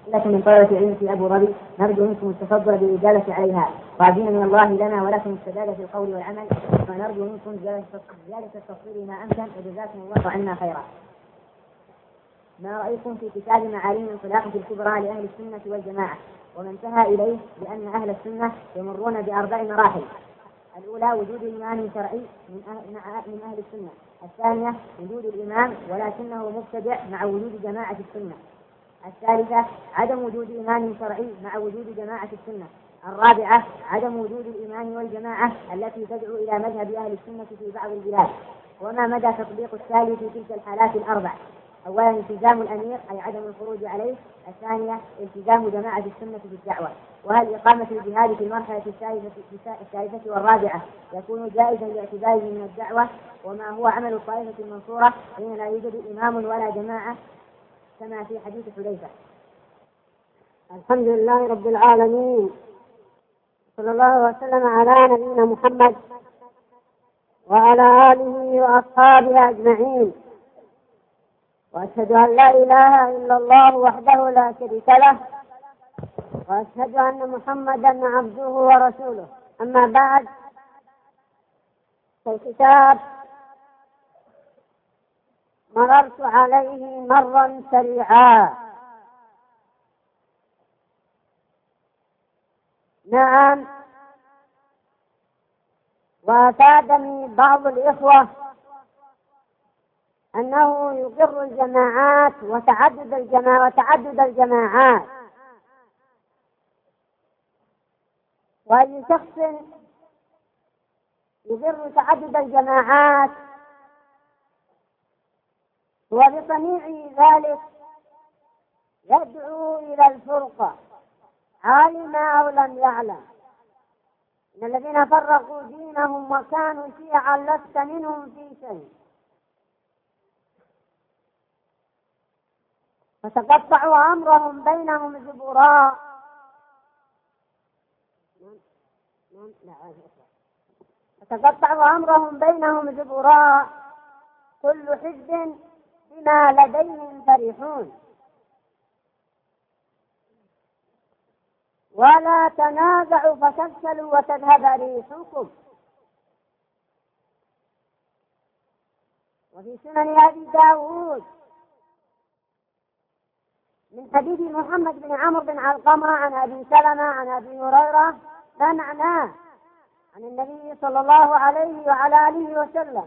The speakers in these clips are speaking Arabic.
لكن من طلبة العلم في أبو ظبي نرجو منكم التفضل بالإجابة عليها، راجين من الله لنا ولكم السداد في القول والعمل، ونرجو منكم زيادة التفصيل ما أمكن، وجزاكم الله عنا خيرا. ما رأيكم في كتاب معالم الانطلاقة الكبرى لأهل السنة والجماعة، وما انتهى إليه بأن أهل السنة يمرون بأربع مراحل: الأولى وجود إمام شرعي من أهل السنة، الثانية وجود الإمام ولكنه مبتدع مع وجود جماعة السنة، الثالثة عدم وجود إمام شرعي مع وجود جماعة السنة، الرابعة عدم وجود الإمام والجماعة التي تدعو إلى مذهب أهل السنة في بعض البلاد. وما مدى تطبيق الثالث في تلك الحالات الأربع؟ أولا التزام الأمير أي عدم الخروج عليه، الثانية التزام جماعة السنة في الدعوة، وهل إقامة الجهاد في المرحلة الثالثة والرابعة يكون جائزا لاعتباره من الدعوة؟ وما هو عمل الطائفة المنصورة حين لا يوجد إمام ولا جماعة كما في حديث حذيفة؟ الحمد لله رب العالمين، صلى الله وسلم على نبينا محمد وعلى آله وأصحابه أجمعين، وأشهد أن لا إله إلا الله وحده لا شريك له، وأشهد أن محمدا عبده ورسوله. أما بعد، فالكتاب مررت عليه مرا سريعا. نعم، وأفادني بعض الإخوة أنه يقر الجماعات وتعدد الجماعات، وأي شخص يقر تعدد الجماعات وبصنيع ذلك يدعو إلى الفرقة، علم أو لم يعلم. إن الذين فرقوا دينهم وكانوا شيعا لست منهم في شيء، فتقطعوا أمرهم بينهم زبراء. كل حزب بما لديهم فرحون. ولا تنازعوا فتفشلوا وتذهب ريحكم. وفي سنن أبي داود من حديث محمد بن عمرو بن علقمة عن أبي سلمة عن أبي هريرة لا معناه عن النبي صلى الله عليه وعلى آله وسلم: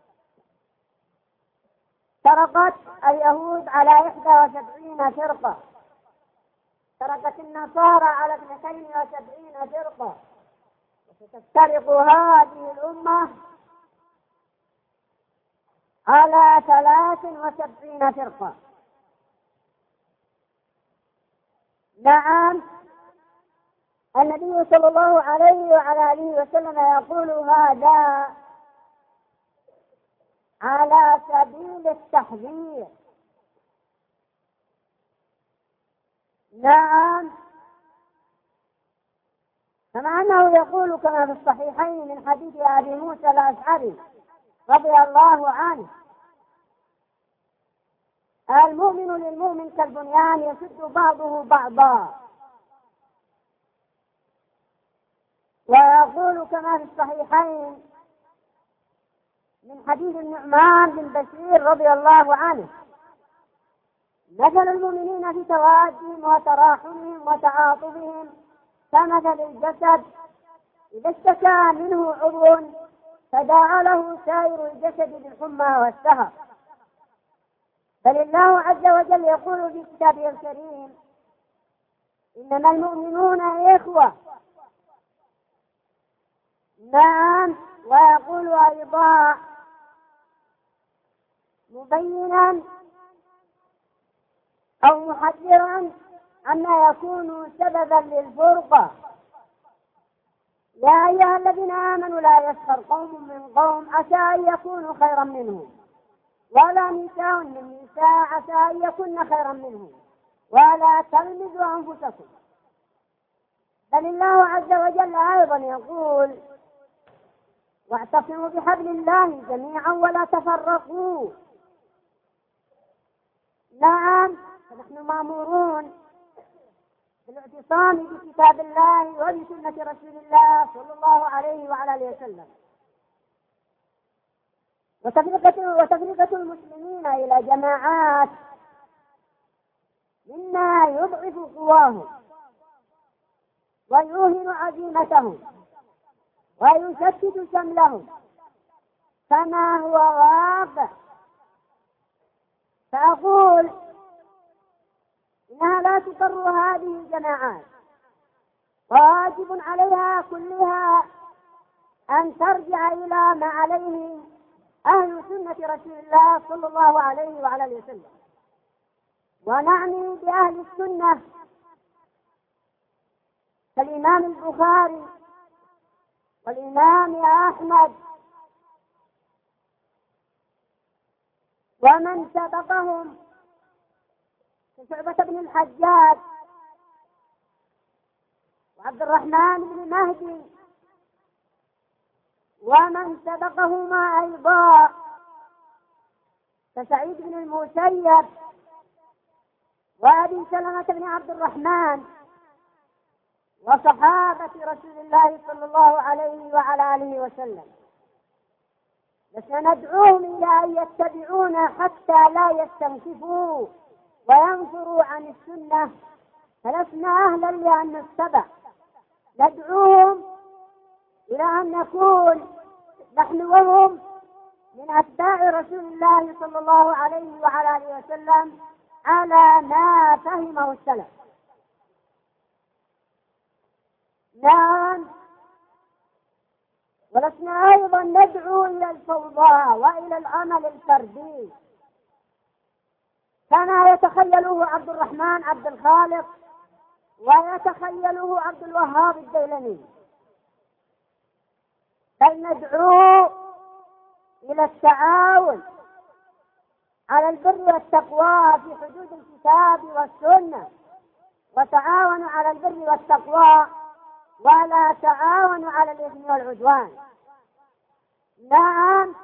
تركت اليهود على 71 فرقة، تركت النصارى على 72 فرقة، وستفترق هذه الأمة على 73 فرقة. نعم، النبي صلى الله عليه وعلى آله وسلم يقول هذا على سبيل التحذير. نعم، كما أنه يقول كما في الصحيحين من حديث أبي موسى الأشعري رضي الله عنه: المؤمن للمؤمن كالبنيان يشد بعضه بعضا. ويقول كما في الصحيحين من حديث النعمان بن بشير رضي الله عنه: مثل المؤمنين في توادهم وتراحمهم وتعاطفهم كمثل الجسد إذا اشتكى منه عضو تداعى له سائر الجسد بالحمى والسهر. بل الله عز وجل يقول في كتابه الكريم: إنما المؤمنون إخوة. نعم، ويقول أيضا مبينا أو محذرا عما يكون سببا للفرقة: يا أيها الذين آمنوا لا يسخر قوم من قوم عسى أن يكونوا خيرا منهم، ولا نساء من نساء عسى أن يكن خيرا منهم، ولا تلمزوا أنفسكم. بل الله عز وجل أيضا يقول: واعتصموا بحبل الله جميعا ولا تفرقوا. نعم، فنحن مأمورون بالاعتصام بكتاب الله وبسنة رسول الله صلى الله عليه وعلى آله وسلم. وتفرقة المسلمين إلى جماعات مما يضعف قواهم ويوهن عزيمتهم ويشتت شملهم كما هو واقع. فأقول إنها لا تقر هذه الجماعات، واجب عليها كلها أن ترجع إلى ما عليه أهل سنة رسول الله صلى الله عليه وعلى آله وسلم. ونعني بأهل السنة كالإمام البخاري والإمام أحمد ومن سبقهم كشعبة بن الحجاج وعبد الرحمن بن مهدي ومن سبقهما أيضا كسعيد بن المسيب وأبي سلمة بن عبد الرحمن وصحابة رسول الله صلى الله عليه وعلى آله وسلم. فسندعوهم إلى أن يتبعونا حتى لا يستنكفوا وينفروا عن السنة، فلسنا أهلا لأن نتبع. ندعوهم إلى أن نكون نحن وهم من أتباع رسول الله صلى الله عليه وعلى آله وسلم على ما فهمه السلف. نعم، ولسنا أيضا ندعو إلى الفوضى وإلى العمل الفردي كما يتخيله عبد الرحمن عبد الخالق ويتخيله عبد الوهاب الديلمي، بل ندعو إلى التعاون على البر والتقوى في حدود الكتاب والسنة، وتعاونوا على البر والتقوى ولا تعاونوا على الإثم والعدوان. نعم،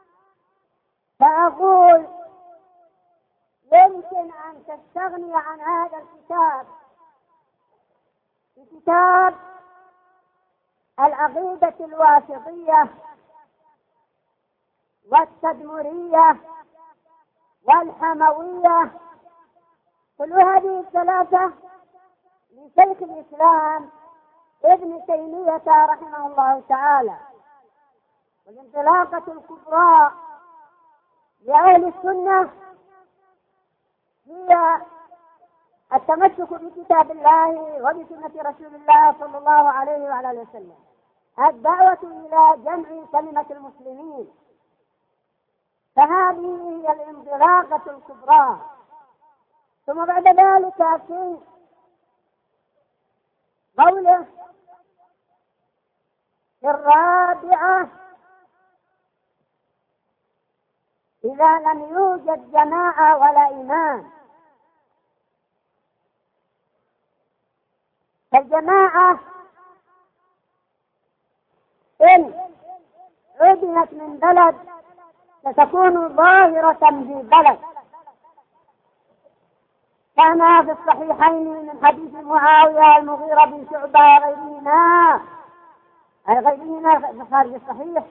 فأقول يمكن أن تستغني عن هذا الكتاب بكتاب العقيدة الواسطية والتدمرية والحموية، كل هذه الثلاثة لشيخ الإسلام ابن تيمية رحمه الله تعالى. والانطلاقة الكبرى لأهل السنة هي التمسك بكتاب الله وبسنة رسول الله صلى الله عليه وعلى آله وسلم، الدعوة إلى جمع كلمة المسلمين، فهذه هي الانطلاقة الكبرى. ثم بعد ذلك في قوله في الرابعة إذا لم يوجد جماعة ولا إمام، فالجماعة إن عدمت من بلد ستكون ظاهرة في بلد، كما في الصحيحين من حديث معاوية المغيرة بن شعبة غيرهما خارج الصحيح: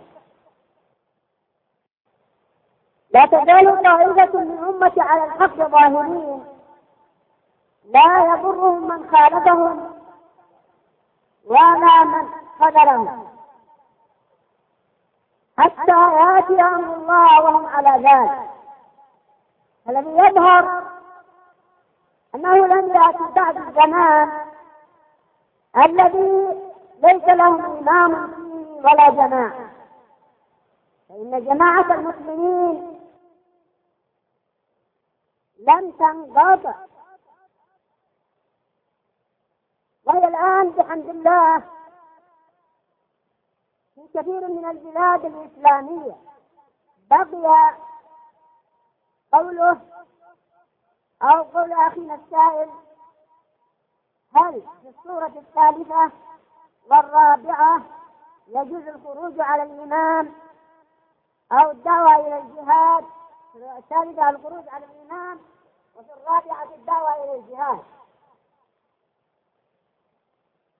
لا تزال طائفة من أمتي على الحق ظاهرين لا يضرهم من خالفهم ولا من خذلهم حتى يأتي أمر الله وهم على ذلك. الذي يظهر أنه لم يأتي بعد الزمان الذي ليس لهم إمام فيه ولا جماعة، فإن جماعة المسلمين لم تنقطع، وهي الآن بحمد الله في كثير من البلاد الإسلامية. بقي قوله أو قول أخينا السائل: هل في الصورة الثالثة والرابعة يجوز الخروج على الإمام أو الدعوة إلى الجهاد؟ في الثالثة الخروج على الإمام، وفي الرابعة الدعوة إلى الجهاد.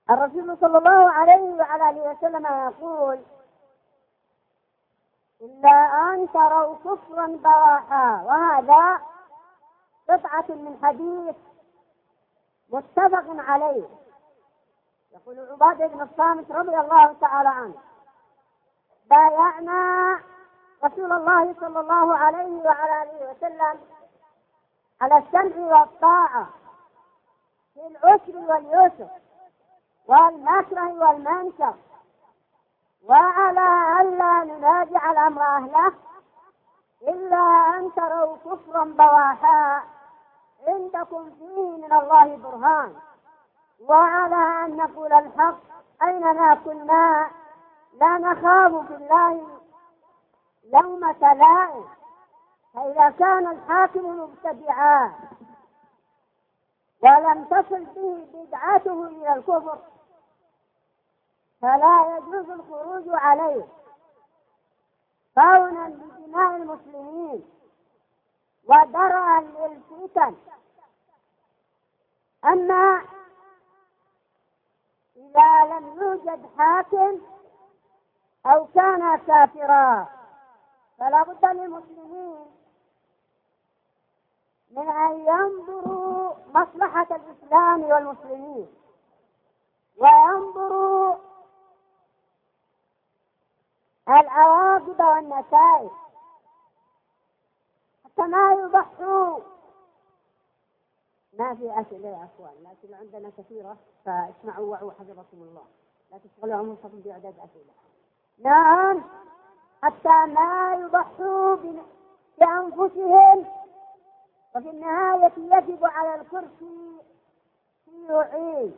الرسول صلى الله عليه وعلى آله وسلم يقول: إلا أن تروا كفرا بواحا. وهذا قطعة من حديث متفق عليه. يقول عبادة بن الصامت رضي الله تعالى عنه: بايعنا رسول الله صلى الله عليه وعلى آله وسلم على السمع والطاعة في العسر واليسر والمكره والمنكر، وعلى ألا ننازع الأمر أهله إلا أن تروا كفرا بواحا عندكم فيه من الله برهان، وعلى أن نقول الحق أينما كنا لا نخاف في الله لومة لائم. فإذا كان الحاكم مبتدعا ولم تصل به بدعته إلى الكفر فلا يجوز الخروج عليه كونا بدماء المسلمين ودرءا للفتن. أما إذا لم يوجد حاكم أو كان كافرا فلا بد للمسلمين من أن ينظروا مصلحة الإسلام والمسلمين وينظروا العواقب والنتائج حتى ما يضحوا. ما في أسئلة يا أخوان، الأسئلة عندنا كثيرة فاسمعوا وعوا حفظكم الله، لا تشغلوا أنفسكم بإعداد أسئلة. نعم، حتى ما يضحوا بأنفسهم، وفي النهاية يجب على الكرسي يعيد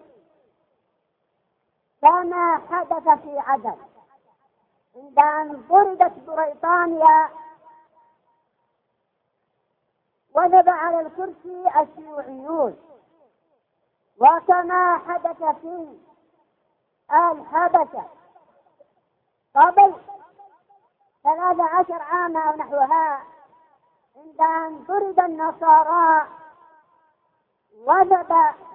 كما حدث في عدن عند أن طردت بريطانيا وجب على الكرسي الشيوعيون، وكما حدث في الحبشة قبل 13 عاما أو نحوها عند أن طرد النصارى وجب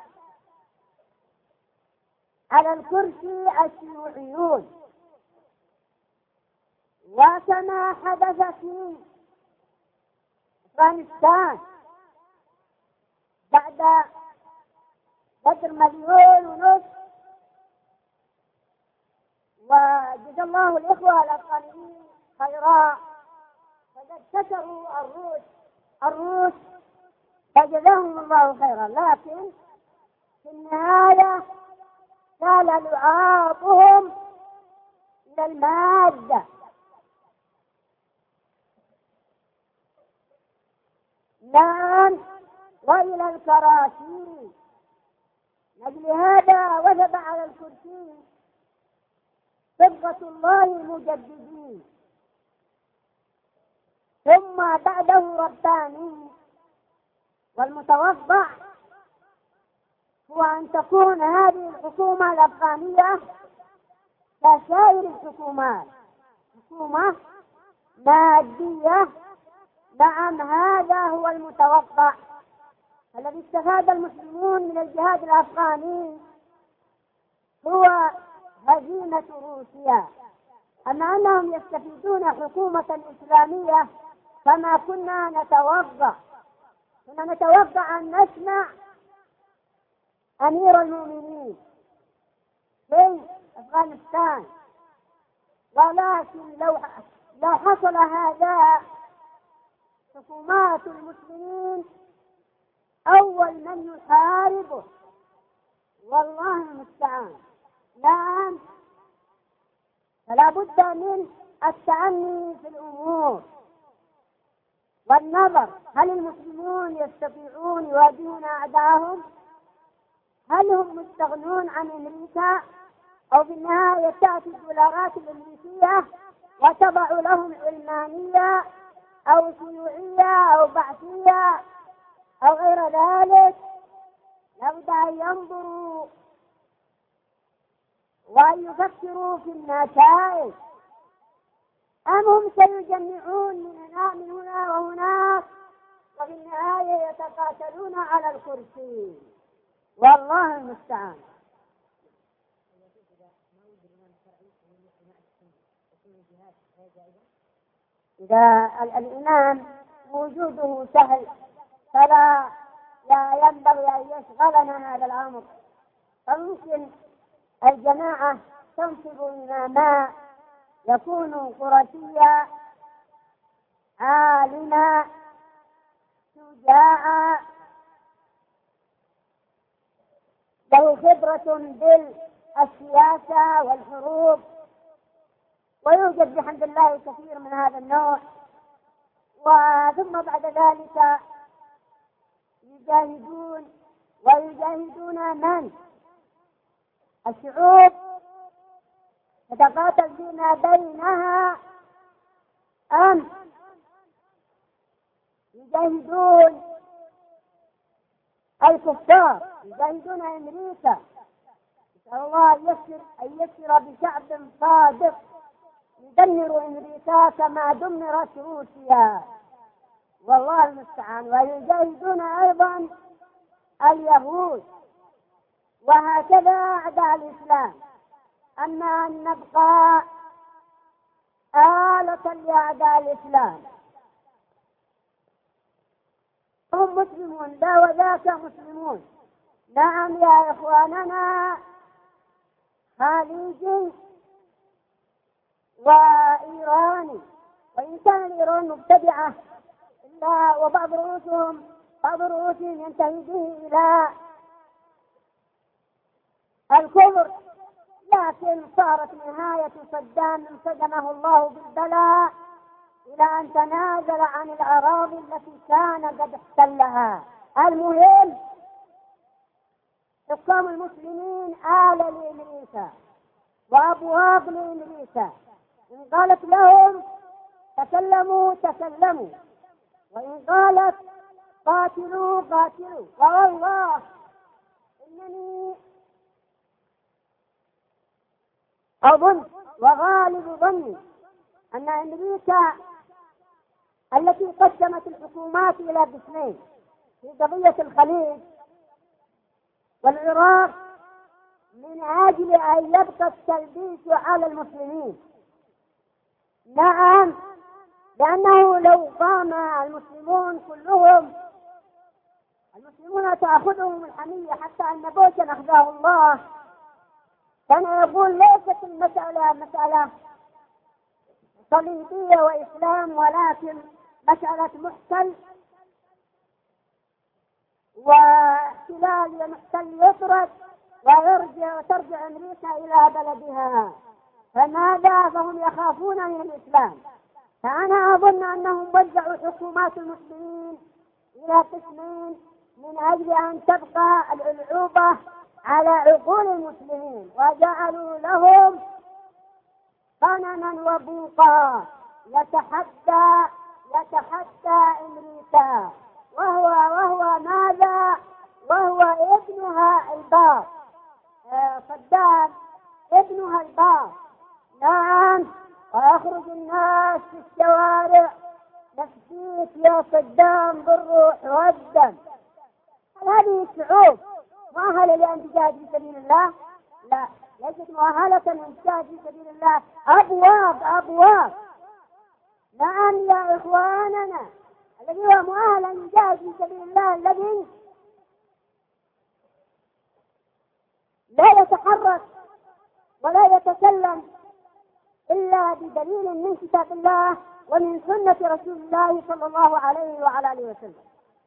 على الكرسي الشيوعيون، وكما حدث في أفغانستان بعد بدر 1.5 مليون، وجزا الله الإخوة الأفغانيين خيرا فقد كسروا الروس فجزاهم الله خيرا، لكن في النهاية كان لعابهم إلى المادة. نعم، وإلى الكراسي. لأجل هذا وجب على الكرسي صبغة الله المجددين، ثم بعده رباني. والمتوقع هو أن تكون هذه الحكومة الأفغانية كسائر الحكومات، حكومة مادية. نعم، هذا هو المتوقع. الذي استفاد المسلمون من الجهاد الأفغاني هو هزيمة روسيا. أما أنهم يستفيدون حكومة إسلامية فما كنا نتوقع أن نسمع أمير المؤمنين في أفغانستان، ولكن لو حصل هذا حكومات المسلمين أول من يحاربه، والله المستعان. نعم، فلا بد من التأني في الأمور والنظر، هل المسلمون يستطيعون يواجهون أعداءهم؟ هل هم مستغنون عن أمريكا؟ أو في النهاية تأتي الدولارات الأمريكية وتضع لهم علمانية أو شيوعية أو بعثية أو غير ذلك؟ لابد أن ينظروا وأن يفكروا في النتائج. أم هم سيجمعون من هنا وهناك وفي النهاية يتقاتلون على الكرسي؟ والله المستعان. إذا الإمام وجوده سهل فلا ينبغي أن يشغلنا هذا الأمر، فممكن الجماعة تنصب إماما يكون قرشيا عالما شجاعا له خبرة بالسياسة والحروب، ويوجد بحمد الله كثير من هذا النوع. ثم بعد ذلك ويجاهدون من الشعوب تتقاتل فيما بينها، أم يجاهدون الكفار، يجاهدون أمريكا. نسأل الله أن يسر بشعب صادق يدمر أمريكا كما دمرت روسيا، والله المستعان. ويجاهدون أيضا اليهود، وهكذا أعداء الإسلام. أما أن نبقى آلة لأعداء الإسلام، هم مسلمون لا وذاك مسلمون. نعم يا إخواننا، خليجي وإيراني، وإن كان الإيران مبتدعة إلا وبعض رؤوسهم ينتهي به إلى الكفر، لكن صارت نهاية صدام صدمه الله بالبلاء إلى أن تنازل عن الأراضي التي كان قد احتلها. المهم حكام المسلمين آلة لأمريكا وأبواب لأمريكا، إن قالت لهم تكلموا، وإن قالت قاتلوا. والله إنني أظن وغالب ظني أن أمريكا التي قدمت الحكومات إلى قسمين في قضية الخليج والعراق من أجل أن يبقى التلبيس على المسلمين. نعم، لأنه لو قام المسلمون كلهم، المسلمون تأخذهم الحمية، حتى أن بوشا أخذه الله كان يقول ليست المسألة مسألة صليبية وإسلام، ولكن مسألة محتل واحتلال، ومحتل يطرد وترجع أمريكا إلى بلدها. فماذا؟ فهم يخافون من الإسلام. فأنا أظن أنهم وزعوا حكومات المسلمين إلى قسمين من أجل أن تبقى الألعوبة على عقول المسلمين، وجعلوا لهم قننا وبوقا يتحدى أمريكا، وهو ماذا؟ وهو ابنها البار، صدام ابنها البار. نعم، ويخرج الناس في الشوارع نفسيك يا صدام بالروح والدم. هل هذه الشعوب مؤهلة لأن تجاهد في سبيل الله؟ لا، ليست مؤهلة لأن تجاهد في سبيل الله. أبواب. نعم يا إخواننا، الذي هو مؤهل أن يجاهد في سبيل الله، الذي لا يتحرك ولا يتكلم إلا بدليل من كتاب الله ومن سنة رسول الله صلى الله عليه وعلى آله وسلم.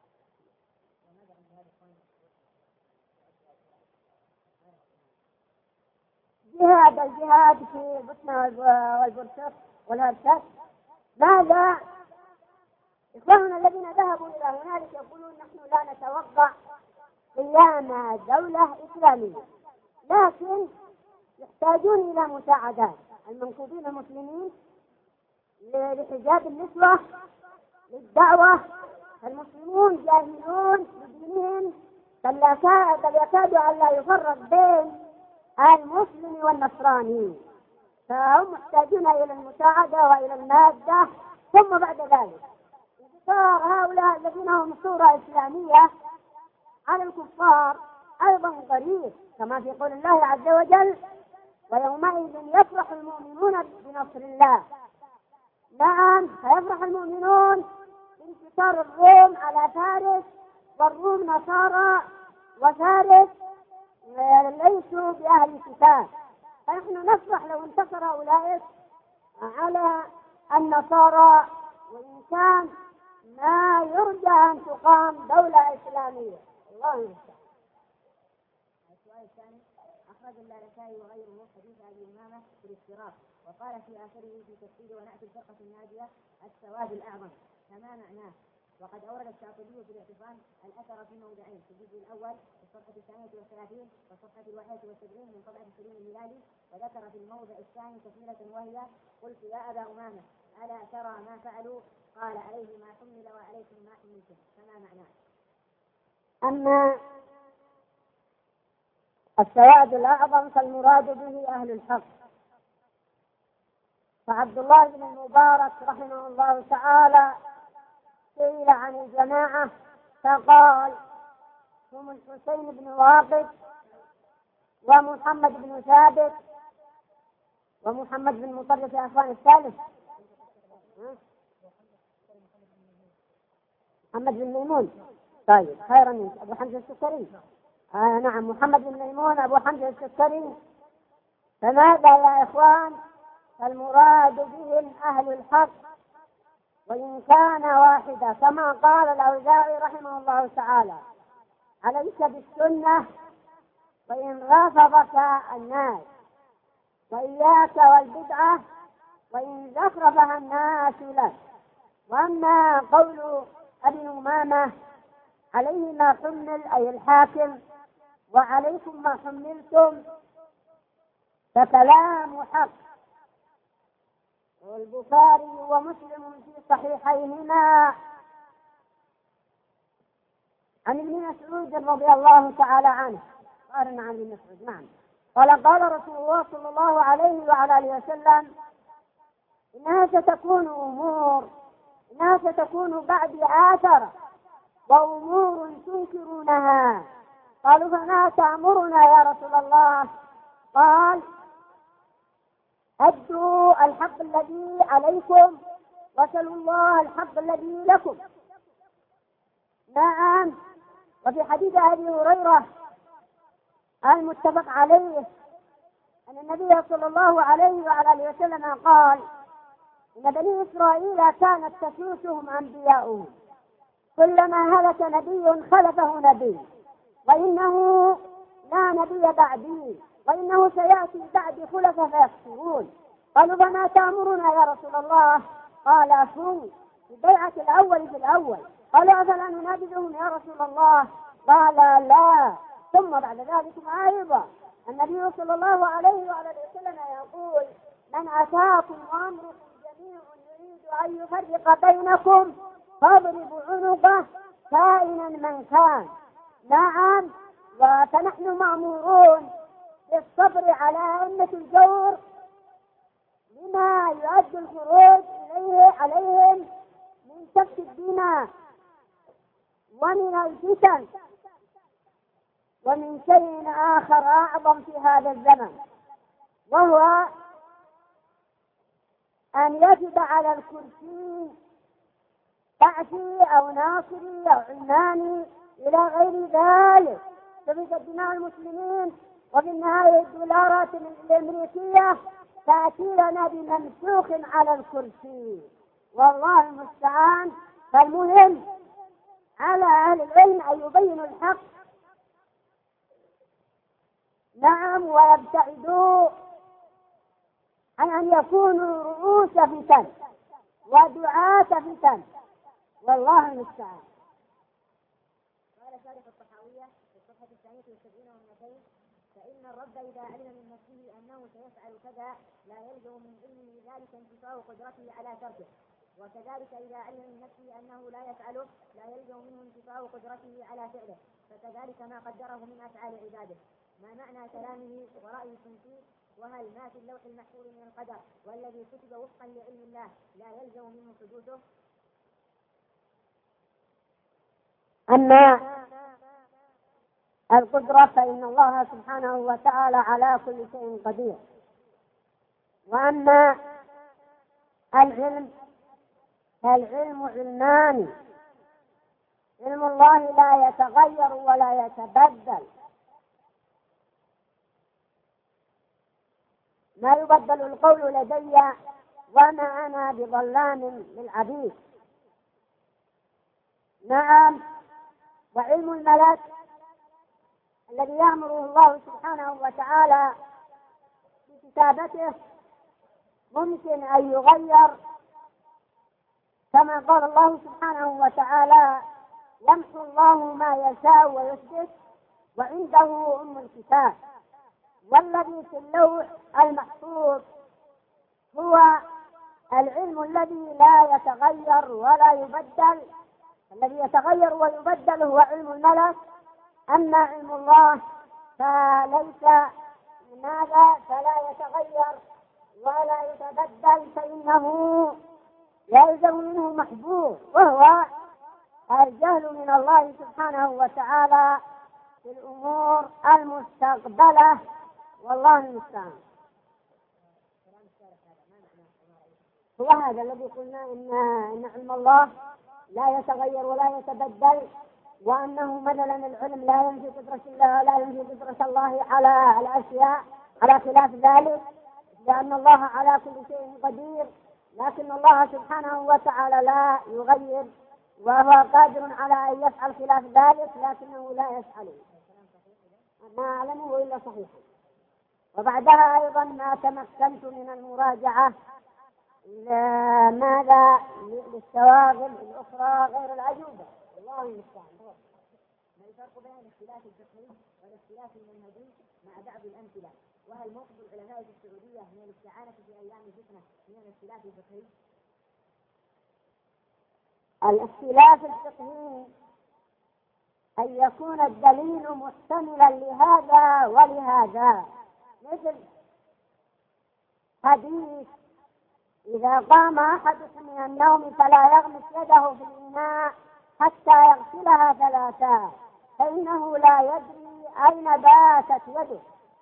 الجهاد في بوسنة والهرسك. ماذا؟ إخواننا الذين ذهبوا إلى هنالك يقولون نحن لا نتوقع قيام دولة إسلامية، لكن يحتاجون إلى مساعدات المنقوبين المسلمين لحجاب النسوة، للدعوة. المسلمون جاهلون بدينهم، بل يكاد أن لا يفرق بين المسلم والنصراني، فهم محتاجون إلى المساعدة وإلى المادة. ثم بعد ذلك انتصار هؤلاء الذين هم صورة إسلامية على الكفار أيضا قريب، كما في قول الله عز وجل: ويومئذ يفرح المؤمنون بنصر الله. نعم، فيفرح المؤمنون بانتصار الروم على فارس، والروم نصارى وفارس ليسوا بأهل كتاب، فنحن نفرح لو انتصر أولئك على النصارى، وإن كان ما يرجى أن تقام دولة إسلامية. الله يستعان. السؤال الثاني: أخرج اللالكائي وغيره حديث أبي أمامة في الافتراق، وقال في آخره في تفسير ونأتي الفرقة الناجية السواد الأعظم، فما معناه؟ وقد أورد الشاطبي في الاعتصام الأثر في موضعين، في الجزء الأول في الصفحة 32 والصفحة 71 من طبعة سليم الهلالي، وذكر في الموضع الثاني تكملة وهي: قلت يا أبا أمامة ألا ترى ما فعلوا؟ قال عليه ما حمل وعليكم ما حملتم، فما معناه؟ أما السواد الأعظم فالمراد به أهل الحق. فعبد الله بن المبارك رحمه الله تعالى سئل عن الجماعة فقال: هم الحسين بن واقد ومحمد بن ثابت ومحمد بن مطرف يا أخوان الثالث محمد بن ميمون. طيب خيرا منك أبو حمزة السكري. نعم، محمد بن ميمون أبو حمزة السكري. فماذا يا إخوان؟ فالمراد بهم أهل الحق، وإن كان واحدا، كما قال الأوزاعي رحمه الله تعالى: عليك بالسنة وإن رافضك الناس، وإياك والبدعة وإن زخرفها الناس لك. وأما قول أبي أمامة عليه ما حمل أي الحاكم وعليكم ما حملتم فكلام حق. والبخاري ومسلم في صحيحيهما عن ابن مسعود رضي الله تعالى عنه، قارن عن ابن مسعود. نعم، قال رسول الله صلى الله عليه وعلى آله وسلم: إنها ستكون بعد آثر وأمور تنكرونها. قالوا: فما تأمرنا يا رسول الله؟ قال: أدوا الحق الذي عليكم وسلوا الله الحق الذي لكم. نعم. وفي حديث أبي هريرة المتفق عليه أن النبي صلى الله عليه وعلى آله وسلم قال: إن بني إسرائيل كانت تسوسهم أنبياؤهم، كلما هلك نبي خلفه نبي، وإنه لا نبي بعدي، وإنه سيأتي بعد خلفاء فيكفرون. قالوا: فما تأمرنا يا رسول الله؟ قال: أكون في بيعة الأول في الأول. قالوا: أفلا ننابذهم يا رسول الله؟ قال: لا. ثم بعد ذلك أيضا النبي صلى الله عليه وعلى وسلم يقول: من أتاكم وأمركم جميع يريد أن يفرق بينكم فاضربوا عنقه كائنا من كان. نعم. فنحن مأمورون بالصبر على أئمة الجور لما يؤدي الخروج عليهم من سفك الدماء ومن الفتن ومن شيء آخر أعظم في هذا الزمن، وهو أن يجب على الكرسي بعثي أو ناصري أو علماني إلى غير ذلك سفك دماء المسلمين، وفي النهاية الدولارات الأمريكية تأتي لنا بممسوخ على الكرسي، والله المستعان. فالمهم على أهل العلم أن يبينوا الحق، نعم، ويبتعدوا عن أن يكونوا رؤوس فتن ودعاة فتن، والله المستعان. قال شارح الطحاوية في الصفحة 72 و200: فإن الرب إذا علم من نفسه أنه سيفعل كذا لا يلزم من علمه ذلك انتفاء قدرته على تركه، وكذلك إذا علم من نفسه أنه لا يفعله لا يلزم منه انتفاء قدرته على فعله، فكذلك ما قدره من أفعال عباده. ما معنى كلامه ورأيكم فيه؟ وهل ما في اللوح المحفوظ من القدر والذي كتب وفقا لعلم الله لا يلزم منه حدوثه؟ أما القدرة فإن الله سبحانه وتعالى على كل شيء قدير، وأما العلم فالعلم علمان، علم الله لا يتغير ولا يتبدل، ما يبدل القول لدي وما أنا بظلام للعبيد. نعم، وعلم الملك الذي يأمره الله سبحانه وتعالى بكتابته ممكن أن يغير، كما قال الله سبحانه وتعالى: يمحو الله ما يشاء ويثبت وعنده أم الكتاب. والذي في اللوح المحفوظ هو العلم الذي لا يتغير ولا يبدل، الذي يتغير ويبدل هو علم الملك. أما علم الله فليس ماذا فلا يتغير ولا يتبدل، فإنه يلزم منه محظور، وهو الجهل من الله سبحانه وتعالى في الأمور المستقبلة، والله المستعان. هو هذا الذي قلنا إن علم الله لا يتغير ولا يتبدل، وأنه مثلا العلم لا ينفي قدرة الله ولا ينفي قدرة الله على الأشياء، على خلاف ذلك، لأن الله على كل شيء قدير، لكن الله سبحانه وتعالى لا يغير، وهو قادر على أن يفعل خلاف ذلك لكنه لا يفعله، ما أعلمه إلا صحيحا. وبعدها أيضا ما تمكنت من المراجعة ماذا للشواغل الأخرى غير العجوبة، الله المستعان. ما الفرق بين الاختلاف الفقهي والاختلاف المنهجي مع بعض الأمثلة؟ وهل موقف العلماء في السعودية من الاستعانة في أيام الفتنة من الاختلاف الفقهي؟ الاختلاف الفقهي أن يكون الدليل محتملا لهذا ولهذا، مثل حديث: إذا قام أحدكم من النوم فلا يغمس يده في الإناء حتى يغسلها ثلاثا فإنه لا يدري أين باتت يده.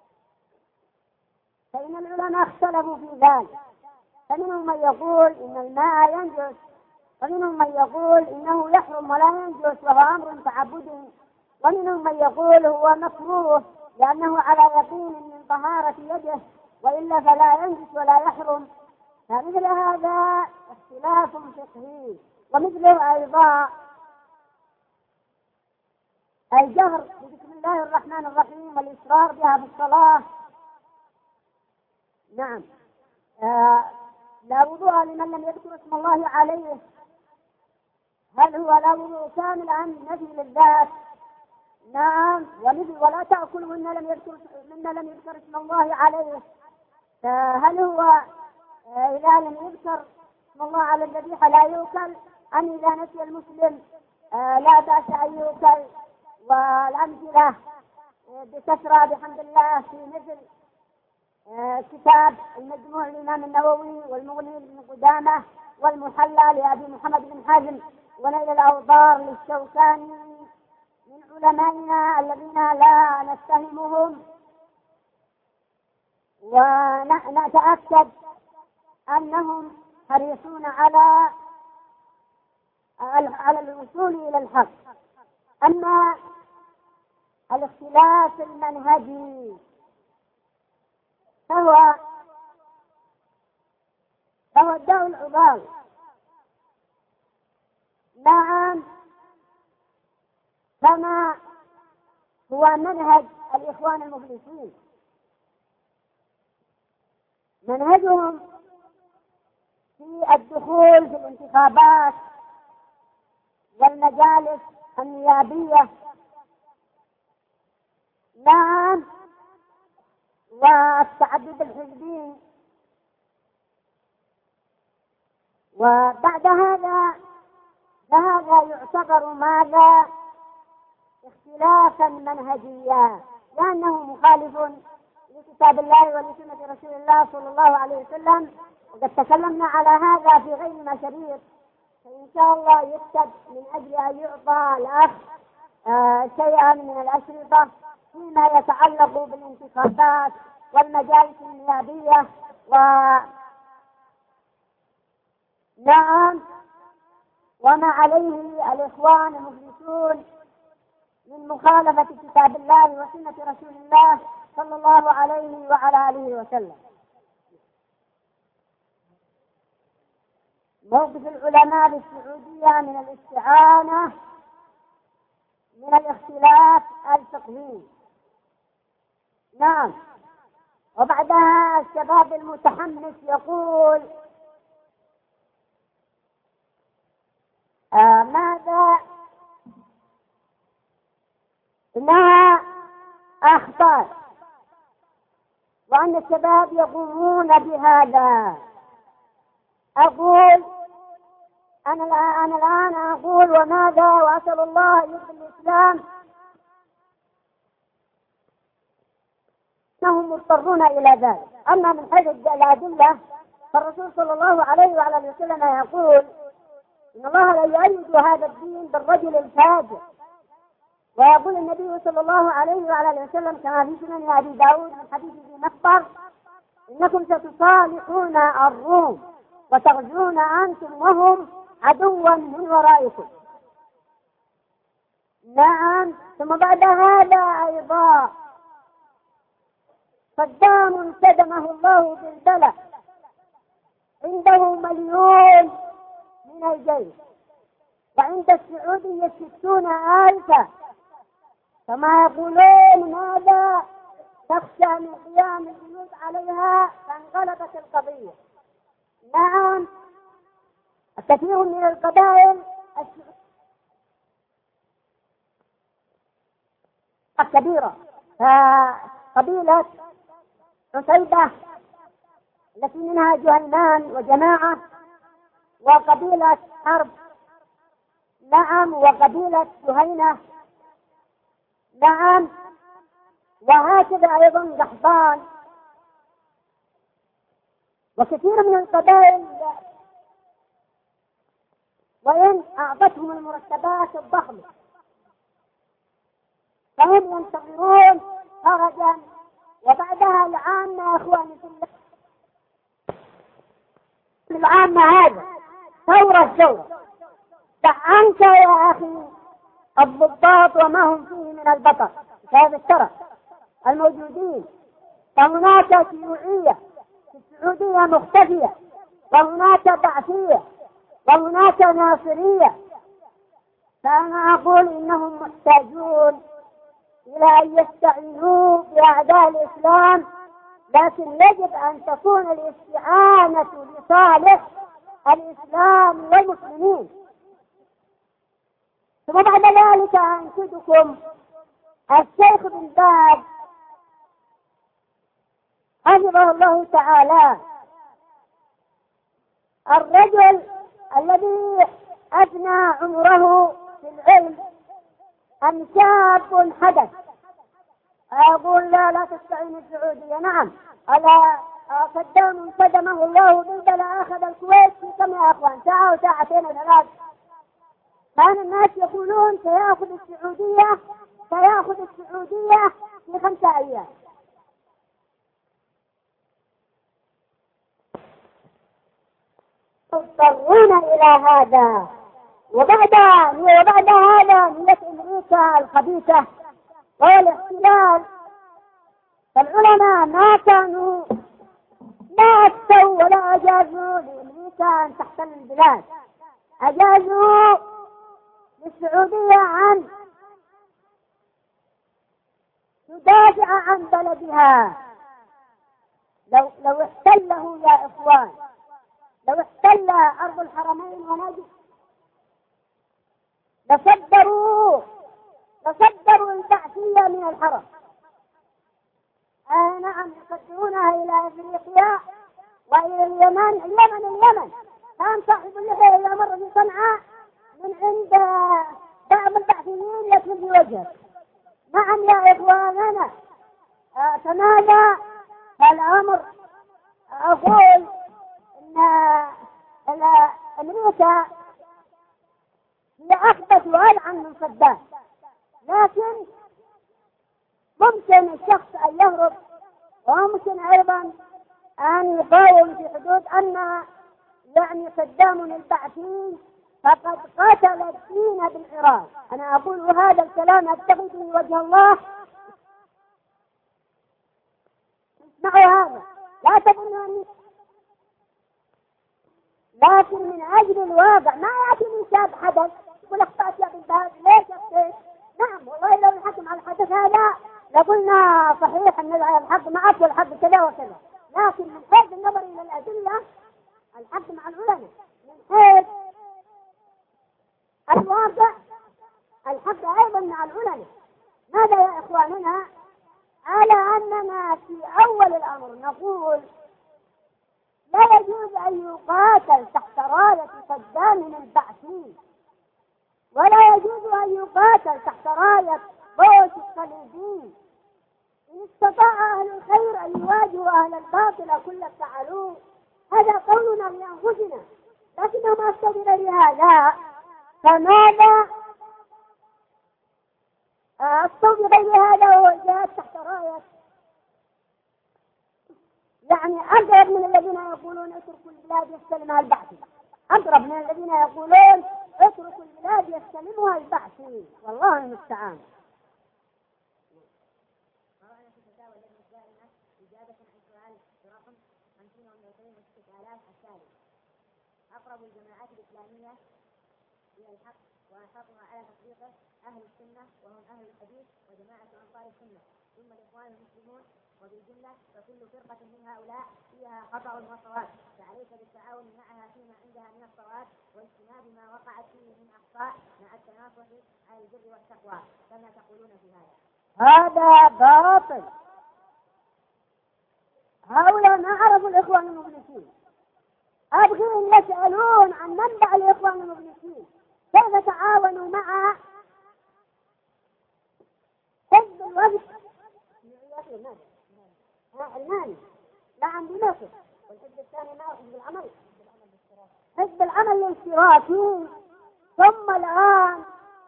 فإن العلماء اختلفوا في ذلك، فمنهم من يقول إن الماء ينجس، ومنهم من يقول إنه يحرم ولا ينجس وهو أمر تعبدي، ومنهم من يقول هو مكروه لأنه على يقين من طهارة يده، وإلا فلا ينجس ولا يحرم. فمثل هذا اختلاف فقهي. ومثله أيضا الجهر بسم الله الرحمن الرحيم والإصرار بها في الصلاة. نعم، لا وضوء لمن لم يذكر اسم الله عليه. هل هو لا وضوء كامل أم نفي للذات؟ نعم، ولا تأكل مما لم يذكر اسم الله عليه. فهل هو إذا لم يذكر اسم الله على الذبيحة لا يؤكل، أم إذا نسي المسلم لا بأس أن يؤكل؟ والأمثلة بكثرة بحمد الله في مثل كتاب المجموع للإمام النووي، والمغني لابن قدامة، والمحلى لأبي محمد بن حزم، ونيل الأوطار للشوكاني، من علمائنا الذين لا نتهمهم، ونتأكد أنهم حريصون على الوصول إلى الحق. أما الاختلاف المنهجي فهو الداء العضال. نعم، كما هو منهج الإخوان المفلسين، منهجهم في الدخول في الانتخابات والمجالس النيابية. نعم، والتعدد الحزبي. وبعد هذا فهذا يعتبر ماذا؟ اختلافا منهجيا، لأنه مخالف لكتاب الله ولسنة رسول الله صلى الله عليه وسلم. وقد تكلمنا على هذا في غير مشاريع، فإن شاء الله يكتب من أجل أن يعطى الأخ شيئا من الأشرطة فيما يتعلق بالانتخابات والمجالس النيابية. نعم، وما عليه الإخوان المفلسون من مخالفة كتاب الله وسنة رسول الله صلى الله عليه وعلى آله وسلم. موقف العلماء بالسعودية من الاستعانة من الاختلاف الفقهي. نعم. وبعدها الشباب المتحمس يقول ماذا إنها أخطاء وأن الشباب يقومون بهذا. أقول أنا الآن أقول وماذا، وأسأل الله يبقي الإسلام أنهم مضطرون إلى ذلك. أما من حيث الأدلة فالرسول صلى الله عليه وعلى وسلم يقول إن الله لا يؤيد هذا الدين بالرجل الفاجر. ويقول النبي صلى الله عليه وعلى وسلم كما في سنن أبي داود من حديث ابي مخبر إنكم ستصالحون الروم وتغزون أنتم وهم عدوا من ورائكم. نعم. ثم بعد هذا أيضا صدام صدمه الله بالبلاء عنده 1,000,000 من الجيش وعند السعودية 60,000 كما يقولون ماذا تخشى من قيام الجنود عليها فانقلبت القضية. نعم. الكثير من القبائل الكبيرة قبيلة عصيبة التي منها جهينان وجماعة وقبيلة حرب. نعم. وقبيلة جهينة. نعم. وهكذا أيضا قحطان وكثير من القبائل وإن أعطتهم المرتبات الضخمة فهم ينتظرون فرجا. وبعدها العامة أخواني في الله العامة هذا ثورة فأنت يا أخي الضباط وما هم فيه من البطر في هذا الشرع الموجودين. فهناك شيوعية في السعودية مختفية وهناك بعثية وهناك ناصرية. فأنا أقول إنهم محتاجون إلى أن يستعينوا بأعداء الإسلام، لكن يجب أن تكون الاستعانة لصالح الإسلام والمسلمين. ثم بعد ذلك أنشدكم الشيخ بن باز حفظه الله تعالى، الرجل الذي أفنى عمره في العلم أم شاب حدث. أقول لا تستعين السعودية. نعم. ألا صدام صدمه الله بالبلاء أخذ الكويت في كم يا أخوان؟ ساعة وساعتين وثلاث. كان الناس يقولون سيأخذ السعودية في 5 أيام. يضطرون إلى هذا. وبعد هذا نية أمريكا الخبيثة وهو الاحتلال. فالعلماء ما أفتوا ولا أجازوا لأمريكا أن تحتل البلاد، أجازوا للسعودية أن تدافع عن بلدها. لو احتله يا إخوان، لو احتل أرض الحرمين ونجد لصدروا البعثية من الحرم. نعم. يصدرونها إلى أفريقيا وإلى اليمن. كان صاحب اللحية إذا مر في صنعاء من عند بعض البعثيين يكتب في وجهه. نعم يا إخواننا. فماذا الأمر؟ أقول إن أمريكا هي أخبث وألعن من صدام، لكن ممكن الشخص أن يهرب وممكن أيضا أن يقاوم في حدود أن صدام البعثي فقد قتل الدين بالعراق. أنا أقول هذا الكلام أبتغي به وجه الله. اسمعوا هذا، لا تظنوا أني، لكن من أجل الواقع ما يأتي من شاب حدث يقول أخطأت يا بنت هذا ليش أخطأت؟ نعم والله لو الحكم على الحدث هذا لقلنا صحيح أن الحق معك والحق كذا وكذا، لكن من حيث النظر إلى الأدلة الحق مع العلماء، من حيث الواقع الحق أيضا مع العلماء. ماذا يا إخواننا؟ على أننا في أول الأمر نقول لا يجوز أن يقاتل تحت راية صدام البعثي، ولا يجوز أن يقاتل تحت راية بوش الصليبي. إن استطاع أهل الخير أن يواجهوا أهل الباطل كل فعلوه، هذا قولنا لأنفسنا، لكنه ما استدل لهذا. فماذا استوجب لهذا والجهاد تحت راية؟ يعني أقرب من الذين يقولون اتركوا البلاد يستلمها البعثي، أقرب من الذين يقولون اتركوا البلاد يستلمها البعثي، والله المستعان. أقرب الجماعات الإسلامية إلى الحق وأحاطها على تطبيقه أهل السنة وهم أهل الحديث وجماعة أنصار السنة، ثم الإخوان المسلمون، وبالجملة فكل فرقة من هؤلاء فيها خطأ وصواب، فعليك بالتعاون معها فيما عندها من الصواب واجتناب ما وقعت فيه من أخطاء مع التناصح على البر والتقوى كما تقولون في هذا. هذا باطل. هؤلاء ما عرفوا الإخوان المفلسين. أبغي أن يسألون عن منبع الإخوان المفلسين، كيف تعاونوا مع حزب الوفد الماني، لا عندي ناصر، والحزب الثاني ما حزب العمل، حزب العمل الاشتراكي، ثم الآن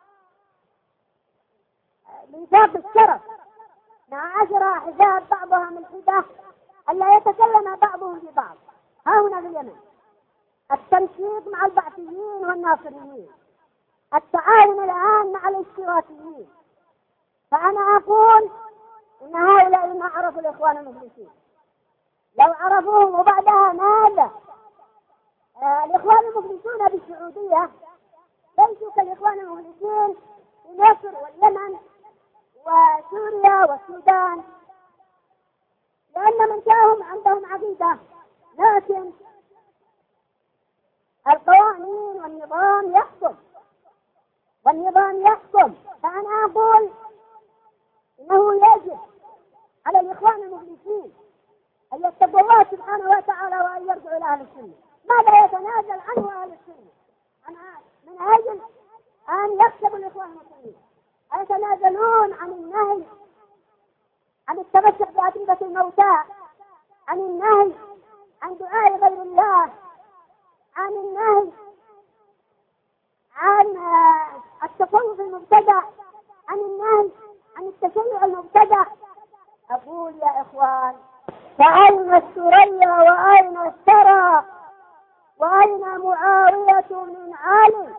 ميثاق الشرف مع 10 أحزاب بعضها ملحدة ألا يتكلم بعضهم في بعض. ها هنا في اليمن التنسيق مع البعثيين والناصريين، التعاون الآن مع الاشتراكيين. فأنا أقول إن هؤلاء ما عرفوا الإخوان المفلسين. لو عرفوهم وبعدها ماذا؟ الإخوان المفلسون بالسعودية ليسوا كالإخوان المفلسين في مصر واليمن وسوريا والسودان، لأن من جاءهم عندهم عقيدة، لكن القوانين والنظام يحكم. فأنا أقول إنه يجب على الإخوان المفلسين أن يتقوا الله سبحانه وتعالى وأن يرجعوا إلى أهل السنة. ماذا يتنازل عنه أهل السنة من أجل أن يكسبوا الإخوان المسلمين؟ يتنازلون عن النهي عن التمسك بأتربة الموتى، عن النهي عن دعاء غير الله، عن النهي عن التصوف المبتدع، عن النهي عن التشيع المبتدع. أقول يا إخوان، فأين الثريا وأين الثرى وأين معاوية من علي؟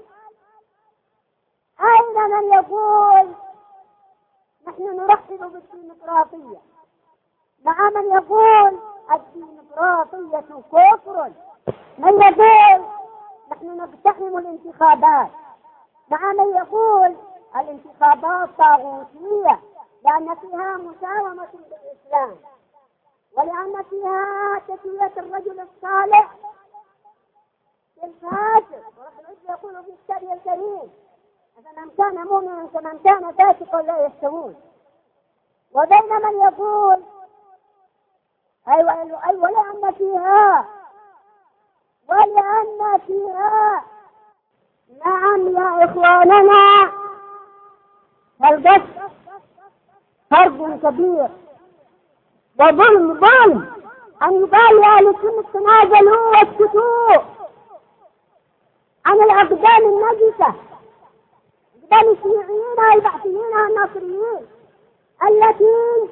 أين من يقول نحن نرحب بالديمقراطية مع من يقول الديمقراطية كفر؟ من يقول نحن نقتحم الانتخابات مع من يقول الانتخابات طاغوتية لأن فيها مساومة بالإسلام، ولأن فيها تسوية الرجل الصالح بالفاسق. ورب العزة يقول في كتابه الكريم: فمن كان مؤمنا كمن كان فاسقا لا يستوون. وبين من يقول ولأن فيها نعم يا إخواننا القتل فرق كبير وظلم أن يقال لأهل السنة تنازلوا واسكتوا عن الأقدام النجسة، أقدام الشيوعيين والبعثيين والناصريين التي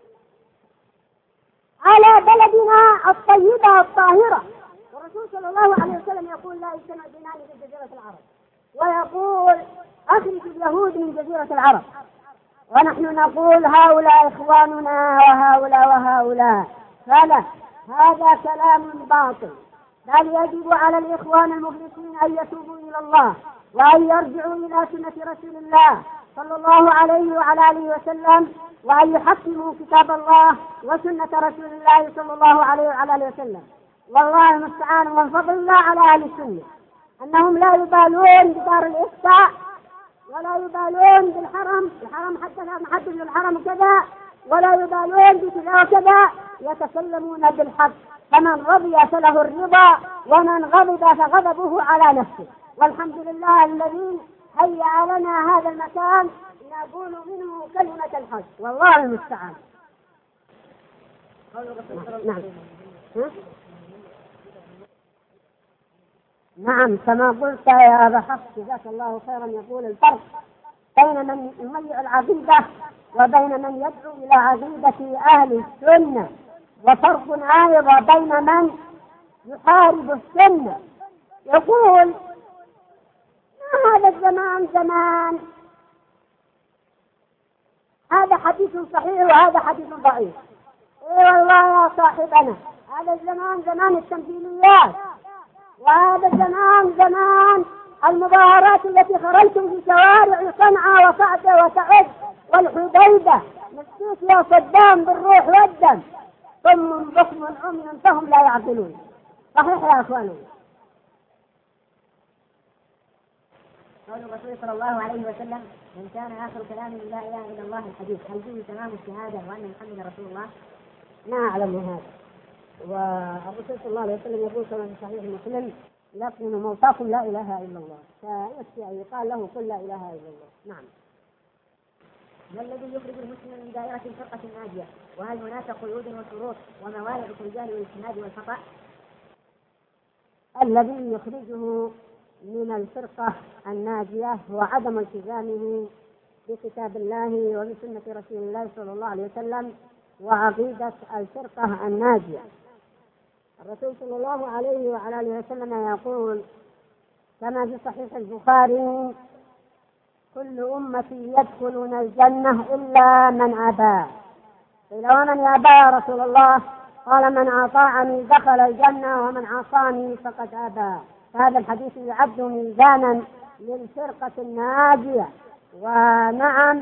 على بلدنا الطيبة الطاهرة. والرسول صلى الله عليه وسلم يقول: لا يجتمع دينان في جزيرة العرب، ويقول أخرج اليهود من جزيرة العرب، ونحن نقول هؤلاء إخواننا وهؤلاء وهؤلاء. فلا، هذا كلام باطل، بل يجب على الإخوان المخلصين أن يتوبوا إلى الله وأن يرجعوا إلى سنة رسول الله صلى الله عليه وعلى آله وسلم، وأن يحكموا كتاب الله وسنة رسول الله صلى الله عليه وعلى آله وسلم. والله المستعان، ومن فضل الله على أهل السنة أنهم لا يبالون بدار الإفتاء ولا يبالون بالحرم، الحرم حتى محدد الحرم كذا، ولا يبالون بكذا وكذا، يتكلمون بالحق. فمن رضي فله الرضا، ومن غضب فغضبه على نفسه. والحمد لله الذي هيأ لنا هذا المكان نقول منه كلمة الحق، والله المستعان. نعم. نعم، كما قلت يا أبا حفص جزاك الله خيرا، يقول الفرق بين من يميع العقيدة وبين من يدعو إلى عقيدة أهل السنة، وفرق أيضا بين من يحارب السنة. يقول ما هذا الزمان زمان، هذا حديث صحيح وهذا حديث ضعيف. إيه والله يا صاحبنا، هذا الزمان زمان التمثيليات، وهذا الزمان زمان المظاهرات التي خرجتم في شوارع صنعاء وصعدة وسعد والحديدة، نسيت يا صدام بالروح والدم، ثم بكم عمي فهم لا يعقلون. صحيح يا أخواني. قول الرسول صلى الله عليه وسلم: من كان آخر كلامه لا إله إلا الله الحديث، هل فيه تمام الشهادة وأن محمد رسول الله؟ ما أعلم هذا. والرسول صلى الله عليه وسلم يقول كما في صحيح مسلم: لكن موتاكم لا إله إلا الله، فيكفي أن يقال له قل لا إله إلا الله. نعم. ما الذي يخرج المسلم من دائرة الفرقة الناجية؟ وهل هناك قيود وشروط وموانع في الرجال والاجتهاد والخطأ؟ الذي يخرجه من الفرقة الناجية هو عدم التزامه بكتاب الله وبسنة رسول الله صلى الله عليه وسلم وعقيدة الفرقة الناجية. الرسول صلى الله عليه وعلى آله وسلم يقول كما في صحيح البخاري: كل أمتي يدخلون الجنة إلا من أبى. قيل: ومن يأبى يا رسول الله؟ قال: من أطاعني دخل الجنة ومن عصاني فقد أبى. هذا الحديث يعد ميزانا للفرقة الناجية. ونعم،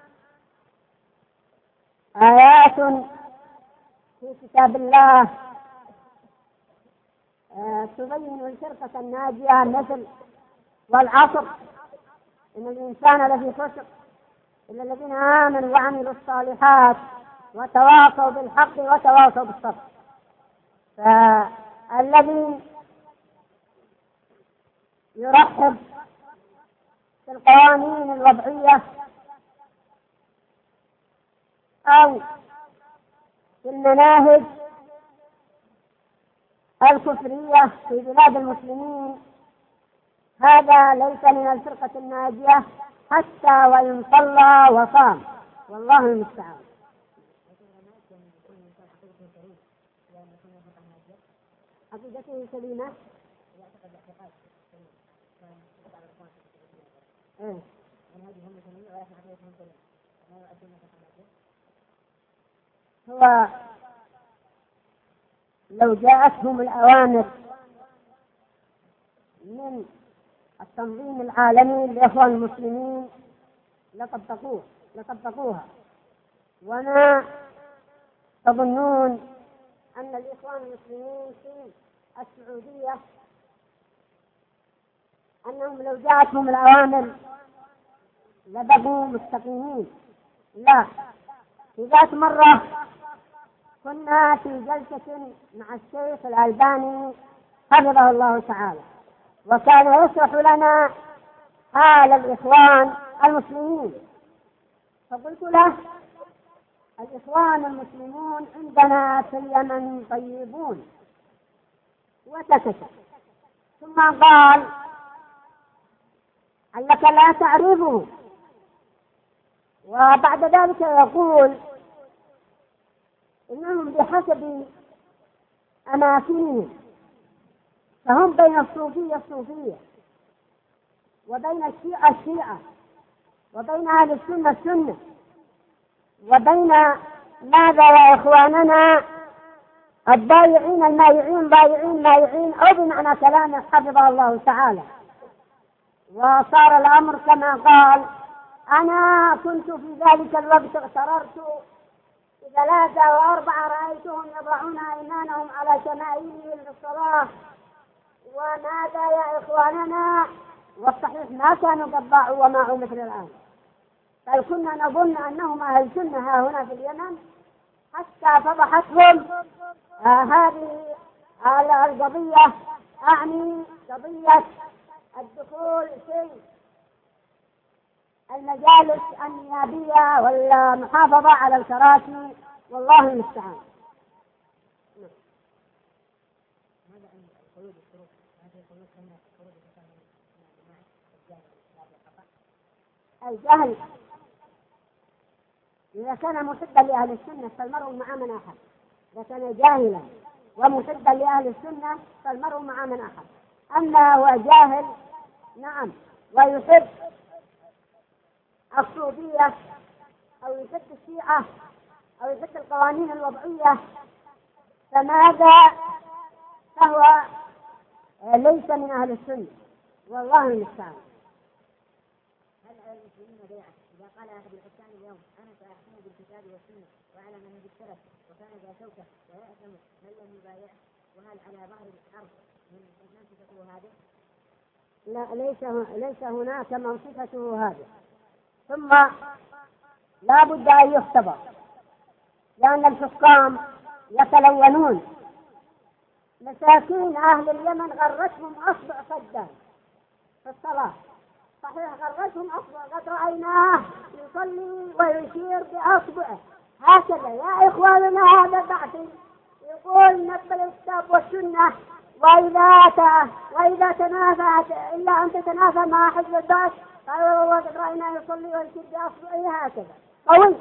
آيات في كتاب الله تبين الفرقة الناجية، مثل: والعصر إن الإنسان لفي خسر إلا الذين آمنوا وعملوا الصالحات وتواصوا بالحق وتواصوا بالصبر. فالذي يرحب في القوانين الوضعية أو في المناهج الكفرية في بلاد المسلمين، هذا ليس من الفرقة الناجية حتى وإن صلى وصام، والله المستعان. عقيدته سليمة. هو لو جاءتهم الأوامر من التنظيم العالمي للإخوان المسلمين لطبقوها. وما تظنون أن الإخوان المسلمين في السعودية أنهم لو جاءتهم الأوامر لبقوا مستقيمين؟ لا. في ذات مرة كنا في جلسة مع الشيخ الألباني حفظه الله تعالى، وكان يشرح لنا حال الإخوان المسلمين، فقلت له: الإخوان المسلمون عندنا في اليمن طيبون. وسكت، ثم قال: لك لا تعرفه. وبعد ذلك يقول: إنهم بحسب أماكنهم، فهم بين الصوفية وبين الشيعة الشيعة، وبين أهل السنة السنة، وبين ماذا يا إخواننا الضايعين المايعين ضايعين مايعين، أو بمعنى كلامه حفظه الله تعالى. وصار الأمر كما قال: أنا كنت في ذلك الوقت اغتررت 3 و4 رأيتهم يضعون أيمانهم على شمائلهم في الصلاة. وماذا يا إخواننا؟ والصحيح ما كانوا قد ضاعوا وماعوا مثل الآن، بل كنا نظن أنهم أهل سنة ها هنا في اليمن، حتى فضحتهم هذه القضية، أعني قضية الدخول في المجالس النيابية والمحافظة على الكراسي، والله المستعان. الجهل إذا كان محبا لأهل السنة فالمرء مع من أحب، إذا كان جاهلا ومحبا لأهل السنة فالمرء مع من أحب. أما هو جاهل نعم ويحب الصوفية أو يحب الشيعة أو يحب القوانين الوضعية، فماذا؟ فهو ليس من أهل السنة، والله المستعان. هل على المسلمين بيعة إذا قال أحد الحكام اليوم أنا سأحكم بالكتاب والسنة وعلى منهج السلف وكان ذا شوكة ويأثم من لم يبايع، وهل على ظهر الأرض من صفته هذه؟ لا، ليس هناك من صفته هذه. ثم لا بد أن يختبر، لأن الحكام يتلونون. مساكين أهل اليمن غرتهم أصبع صدام في الصلاة، صحيح غرتهم أصبع، قد رأيناه يصلي ويشير بأصبعه هكذا. يا إخواننا هذا بعثي يقول نقبل الكتاب والسنة، وإذا تنافت إلا أن تتنافى مع حزب الباس، قال والله قد رأيناه يصلي ويشير بأصبعه هكذا قوي.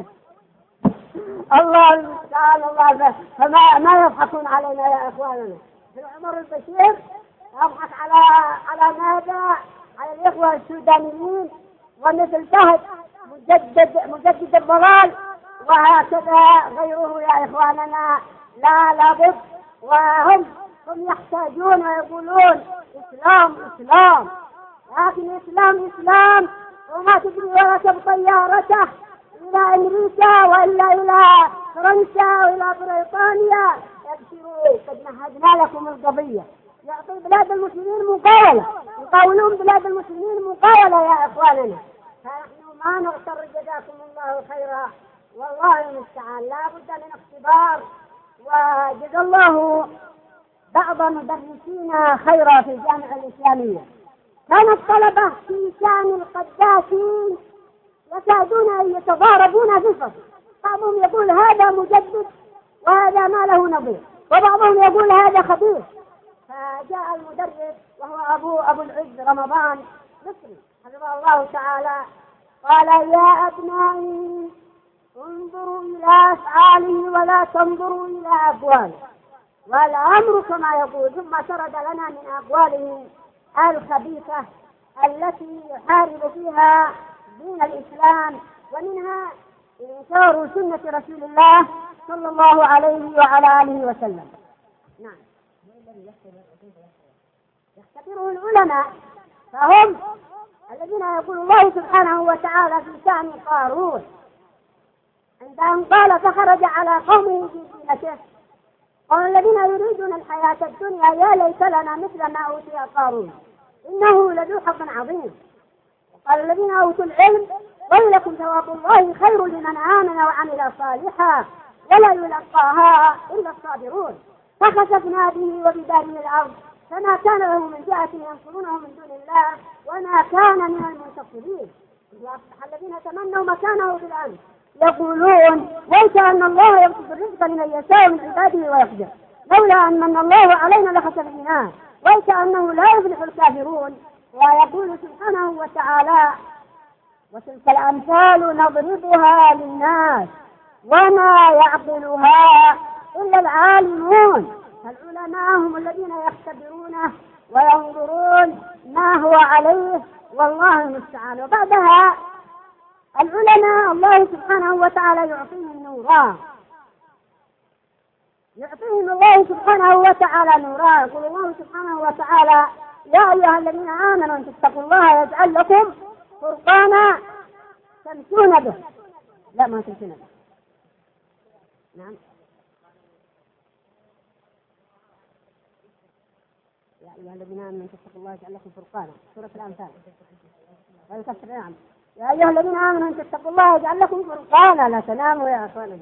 الله المستعان. الله فما يضحكون علينا يا إخواننا. في عمر البشير يضحك على ماذا؟ على الإخوة السودانيين، ومثل فهد مجدد الضلال، وهكذا غيره يا إخواننا. لا بد، وهم يحتاجون ويقولون إسلام، لكن إسلام وما تدري وركب طيارته إلى أمريكا وإلا إلى فرنسا وإلى بريطانيا. ابشروا قد مهدنا لكم القضية. يعطي بلاد المسلمين مقاولة، يقاولون بلاد المسلمين مقاولة يا إخواننا. فنحن ما نغتر، جزاكم الله خيرا، والله المستعان. لا بد من اختبار. وجزا الله بعض مدرسينا خيرا في الجامعة الإسلامية. كان الطلبة في شأن القداسين يكادون أن يتضاربون في الفصل، بعضهم يقول هذا مجدد وهذا ما له نظير، وبعضهم يقول هذا خبيث. فجاء المدرس وهو أبو العز رمضان مصري حفظه الله تعالى، قال يا أبنائي انظروا إلى أفعاله ولا تنظروا إلى أقواله، والأمر كما يقول. ثم سرد لنا من أقواله الخبيثة التي يحارب فيها دين الإسلام، ومنها إنكار سنة رسول الله صلى الله عليه وعلى آله وسلم. نعم، يختبره العلماء، فهم الذين يقول الله سبحانه وتعالى في شأن قارون عندما قال فخرج على قومه في زينته، قال الذين يريدون الحياة الدنيا يا ليت لنا مثل ما أوتي قارون إنه لذو حظ عظيم. وقال الذين أوتوا العلم ويلكم ثواب الله خير لمن آمن وعمل صالحا ولا يلقاها إلا الصابرون. فخسفنا به وبداره الأرض فما كان له من جهة ينصرونه من دون الله وما كان من المنتصرين. وأصبح الذين تمنوا مكانه بالأمس يقولون ليس أن الله يبسط الرزق لمن يشاء من عباده ويقدر لولا أن من الله علينا لخسف بنا ليس أنه لا يفلح الكافرون. ويقول سبحانه وتعالى وتلك الأمثال نضربها للناس وما يعقلها إلا العالمون. فالعلماء هم الذين يختبرونه وينظرون ما هو عليه، والله المستعان. وبعدها العلماء الله سبحانه وتعالى يعطيهم نورا، يعطيهم الله سبحانه وتعالى نورا. يقول الله سبحانه وتعالى: يا أيها الذين آمنوا إن تتقوا الله يجعل لكم فرقانا تمشون به. لا، ما تمشون به. نعم. يا أيها الذين آمنوا إن تتقوا الله يجعل لكم فرقانا، سورة الأنفال. نعم. يا أيها الذين آمنوا إن تتقوا الله يجعل لكم فرقانا لا تناموا يا أخوانا.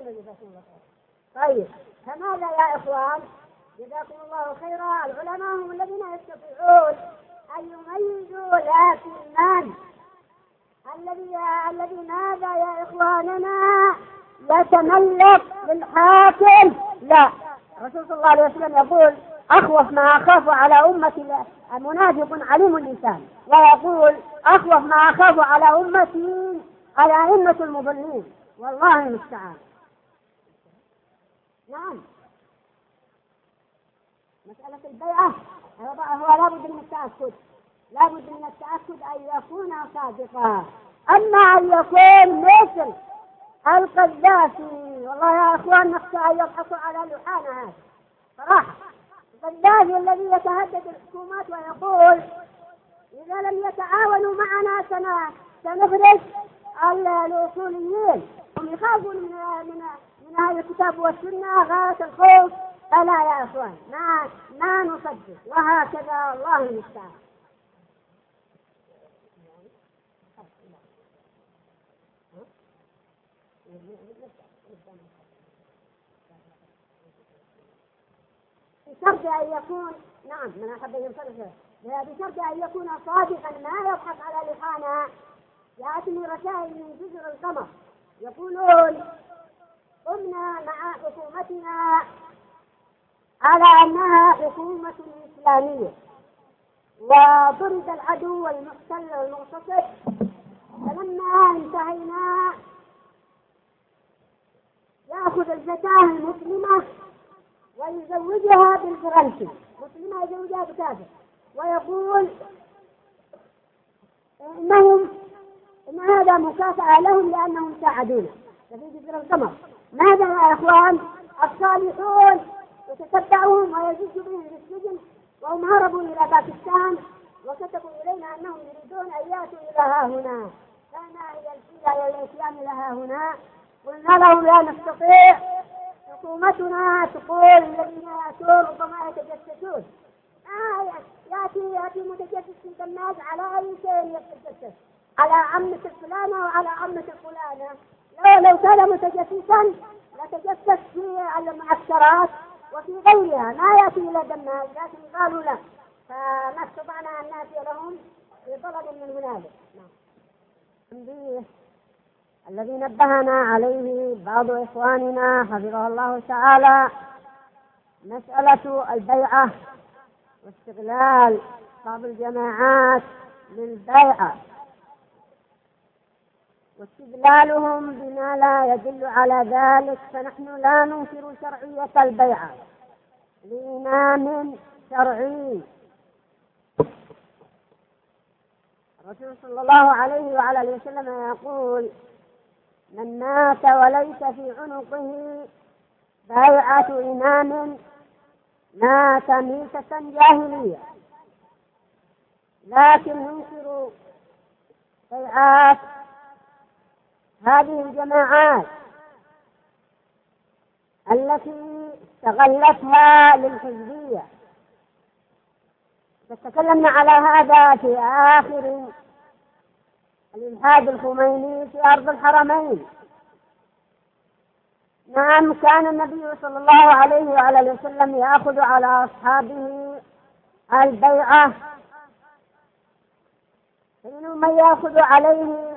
طيب، فماذا يا إخوان؟ جزاكم الله خيرا. العلماء هم الذين يستطيعون أن يميزوا لكن من الذي ماذا يا إخواننا يتملك للحاكم؟ لا، الرسول صلى الله عليه وسلم يقول: أخوف ما أخاف على أمتي منافق عليم اللسان، ويقول: أخوف ما أخاف على أمتي الأئمة المضلين، والله المستعان. نعم. مسألة البيعة هو لابد من التأكد، لابد من التأكد أن يكون صادقا. أما أن يكون مثل القذافي، والله يا أخوان نخشى أن يبحثوا على لحانة هذا صراحة. القذافي الذي يتهدد الحكومات ويقول: إذا لم يتعاونوا معنا سنخرج الأصوليين. هم يخافون من هذا الكتاب والسنة غاية الخوف. فلا يا أخوان، ما نصدق، وهكذا الله المستعان. بشرط أن يكون، نعم، من أحب أن ينصرف، بشرط أن يكون صادقا ما يبحث على لحانا. يأتي رسائل من جزر القمر يقولون: قمنا مع حكومتنا على أنها حكومة إسلامية، وضرب العدو والمحتل والمغتصب، فلما انتهينا يأخذ الفتاة المسلمة ويزوجها بالفرنسي، مسلمة يزوجها بكافر، ويقول إن هذا مكافأة لهم لأنهم ساعدونا. ففي جزر القمر ماذا يا أخوان؟ الصالحون يتتبعهم ويزج بهم في السجن، وهم هربوا إلى باكستان وكتبوا إلينا أنهم يريدون أن يأتوا إلى ها هنا، فما هي الحيلة للإتيان إلى ها هنا؟ قلنا لهم: لا نستطيع، حكومتنا تقول الذين يأتون ربما يتجسسون. يأتي متجسس في الناس على أي شيء يتجسس، على عمة الفلانة وعلى عمة الفلانة. لو كان متجسسا لتجسس في المعسكرات وفي غيرها، ما يأتي إلى دمها، لكن قالوا لا، فما استطعنا أن نأتي لهم في طلب من هنالك. الذي نبهنا عليه بعض إخواننا حفظه الله تعالى مسألة البيعة واستغلال بعض الجماعات للبيعة واستدلالهم بما لا يدل على ذلك. فنحن لا ننكر شرعية البيعة لإمام شرعي. الرسول صلى الله عليه وعلى اله وسلم يقول: من مات وليس في عنقه بيعة إمام مات ميتة جاهلية. لكن ننكر بيعات هذه الجماعات التي استغلتها للحزبية. تكلمنا على هذا في آخر الإلحاد الخميني في أرض الحرمين. نعم، كان النبي صلى الله عليه وعلى وسلم يأخذ على أصحابه البيعة، فمنهم من يأخذ عليه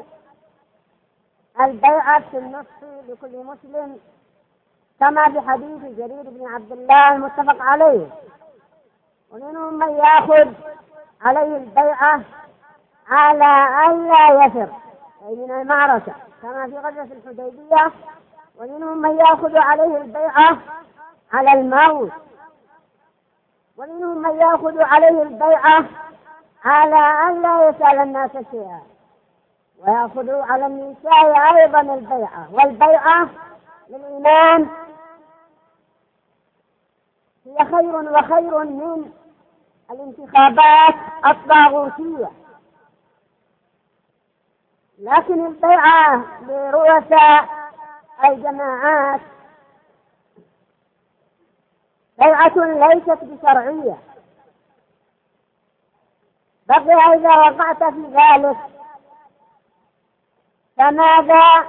البيعة في النصف لكل مسلم، كما في حديث جرير بن عبد الله المتفق عليه. ومنهم من يأخذ عليه البيعة على أن لا يفر أي من المعركة، كما في غزوة الحديبية. ومنهم من يأخذ عليه البيعة على الموت، ومنهم من يأخذ عليه البيعة على أن لا يسأل الناس شيئا، ويأخذ على النساء أيضا البيعة، والبيعة للإمام هي خير وخير من الانتخابات الطاغوتية. لكن البيعة لرؤساء الجماعات بيعة ليست بشرعية. بقي إذا وقعت في ذلك فماذا؟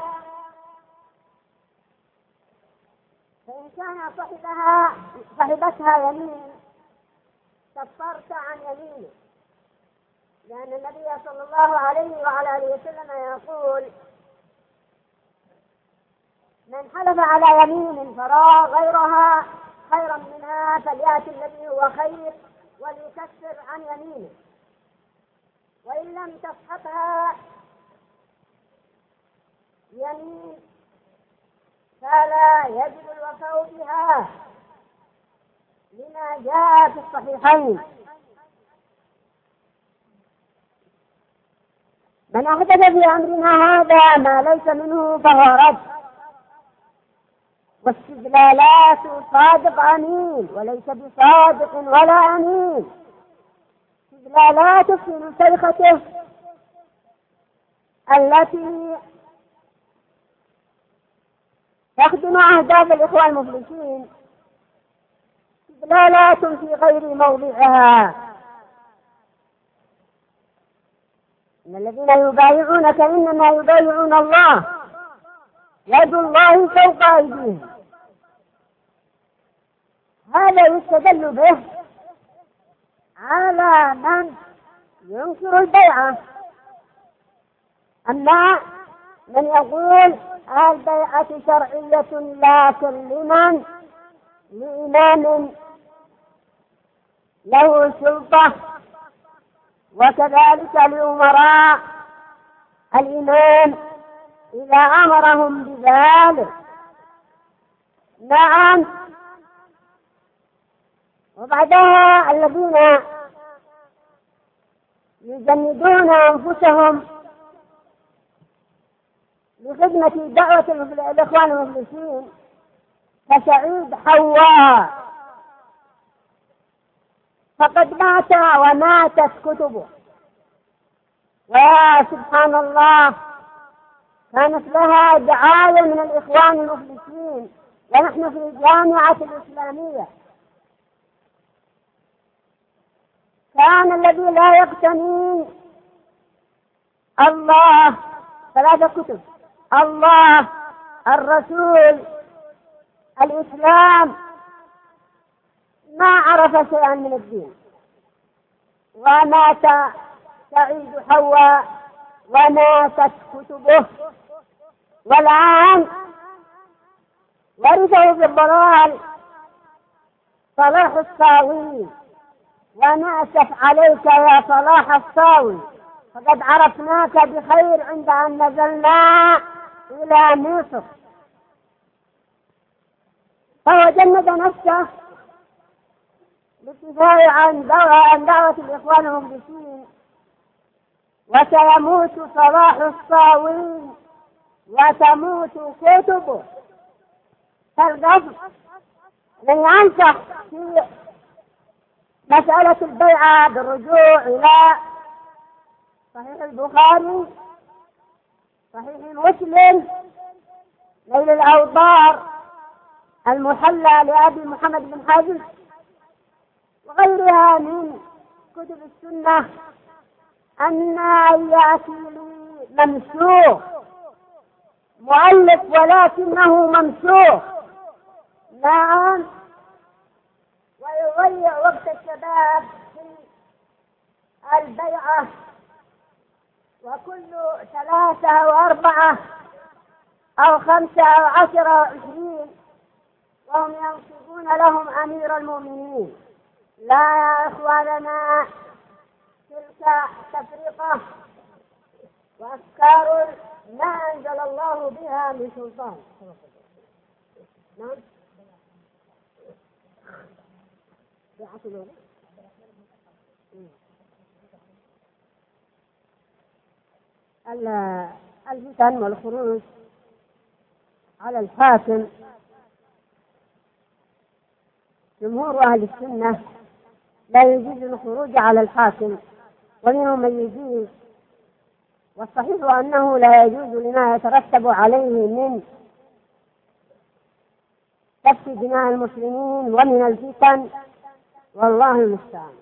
فإن كان صاحبتها يمين كفرت عن يمينه، لأن النبي صلى الله عليه وعلى آله وسلم يقول: من حلف على يمين فرأى غيرها خيرا منها فليأتي الذي هو خير وليكفر عن يمينه، وإن لم تصحبها يمين فلا يجب الوفاء بها، لما جاء في الصحيحين: من أحدث في أمرنا هذا ما ليس منه فهو رد. واستدلالات صادق أمين وليس بصادق ولا أمين، استدلالات في نسيخته التي تخدم أهداف الإخوان المفلسين، استدلالات في غير موضعها. إن الذين يبايعونك إنما يبايعون الله، يد الله فوق أيديهم. هذا يستدل به على من ينكر البيعة. أما من يقول البيعة شرعية لكن لمن؟ لإمام له سلطة، وكذلك لأمراء الإمام إذا أمرهم بذلك. نعم. وبعدها الذين يجندون أنفسهم لخدمة دعوة الإخوان المفلسين كسعيد حواء، فقد مات وماتت كتبه. ويا سبحان الله، كانت لها دعاية من الإخوان المفلسين ونحن في الجامعة الإسلامية. كان الذي لا يقتني الله 3 كتب: الله، الرسول، الإسلام، ما عرف شيئا من الدين. ومات سعيد حواء وماتت كتبه، والآن ورثه في الضلال صلاح الصاوي. ونأسف عليك يا صلاح الصاوي، فقد عرفناك بخير عند أن نزلنا إلى مصر. فهو جند نفسه للدفاع عن دعوة الإخوان المفلسين، وسيموت صلاح الصاوي وتموت كتبه. فالقصد لن ينصح في مسألة البيعة بالرجوع إلى صحيح البخاري، صحيح مسلم، نيل الأوطار، المحلى لأبي محمد بن حزم، وغيرها من كتب السنة، أن يأتي لي ممسوخ مؤلف ولكنه ممسوخ. نعم. ويضيع وقت الشباب في البيعة، وكل 3 أو 4 أو 5 أو 10 أو 20 وهم ينصبون لهم أمير المؤمنين. لا يا إخواننا، تلك تفرقة وأفكار ما أنزل الله بها من سلطان. نعم. الفتن والخروج على الحاكم، جمهور أهل السنة لا يجوز الخروج على الحاكم، ومنهم من يجوز، والصحيح أنه لا يجوز لما يترتب عليه من سفك دماء المسلمين ومن الفتن، والله المستعان.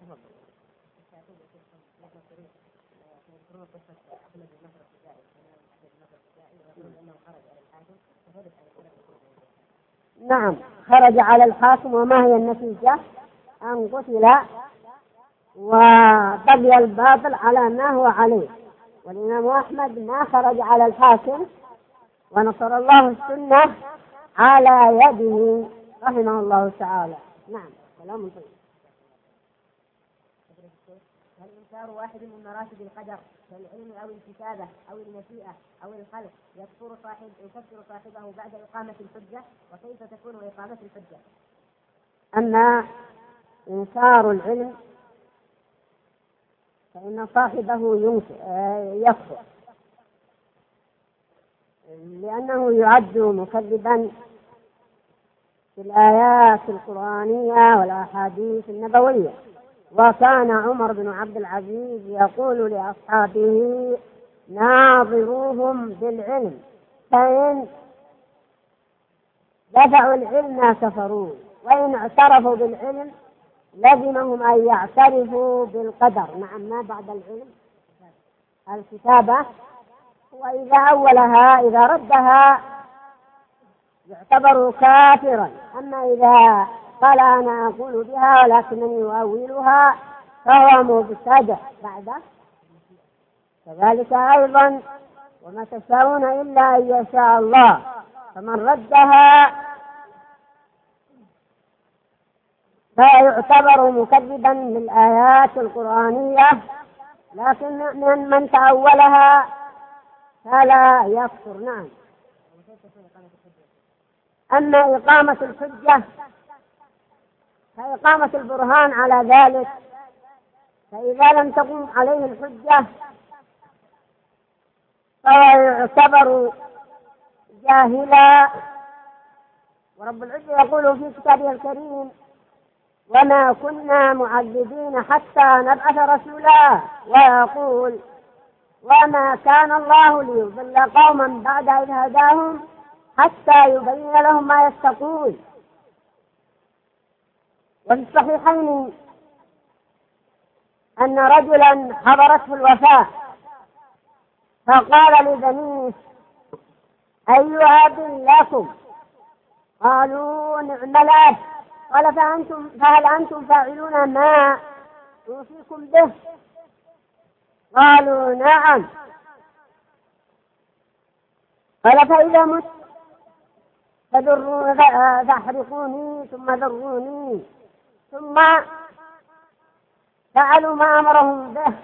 نعم، خرج على الحاكم، وما هي النتيجة؟ أن قتل وبقي الباطل على ما هو عليه. والإمام أحمد ما خرج على الحاكم، ونصر الله السنة على يده رحمه الله تعالى. نعم، كلام طيب. هل إنكار واحد من مراتب القدر كالعلم أو الكتابة أو المشيئة أو الخلق يكفر صاحبه بعد إقامة الحجة؟ وكيف تكون إقامة الحجة؟ أما إنكار العلم فإن صاحبه يكفر، لأنه يعد مكذبا في الآيات القرآنية والأحاديث النبوية. وكان عمر بن عبد العزيز يقول لأصحابه: ناظروهم بالعلم، فإن دفعوا العلم كفروا، وإن اعترفوا بالعلم لزمهم أن يعترفوا بالقدر. نعم، ما بعد العلم الكتابة، وإذا أولها إذا ردها يعتبر كافرا. أما إذا قال أنا أقول بها ولكنني أؤولها فهو مبتدع بعده. كذلك أيضا: وما تشاءون إلا أن يشاء الله، فمن ردها فيعتبر مكذبا للآيات القرآنية، لكن من تأولها فلا يكفر. نعم. أما إقامة الحجة فإقامة البرهان على ذلك، فإذا لم تقم عليه الحجة فهو يعتبر جاهلا. ورب العزة يقول في كتابه الكريم: وما كنا معذبين حتى نبعث رسولا، ويقول: وما كان الله ليضل قوما بعد إذ هداهم حتى يبين لهم ما يتقون. وفي الصحيحين أن رجلا حضرته الوفاة فقال لبنيه: أي أب لكم؟ قالوا: نعم الأب. قال: فهل أنتم فاعلون ما أوصيكم به؟ قالوا: نعم. قال: فإذا مت فاحرقوني ثم ذروني. ثم فعلوا ما أمرهم به.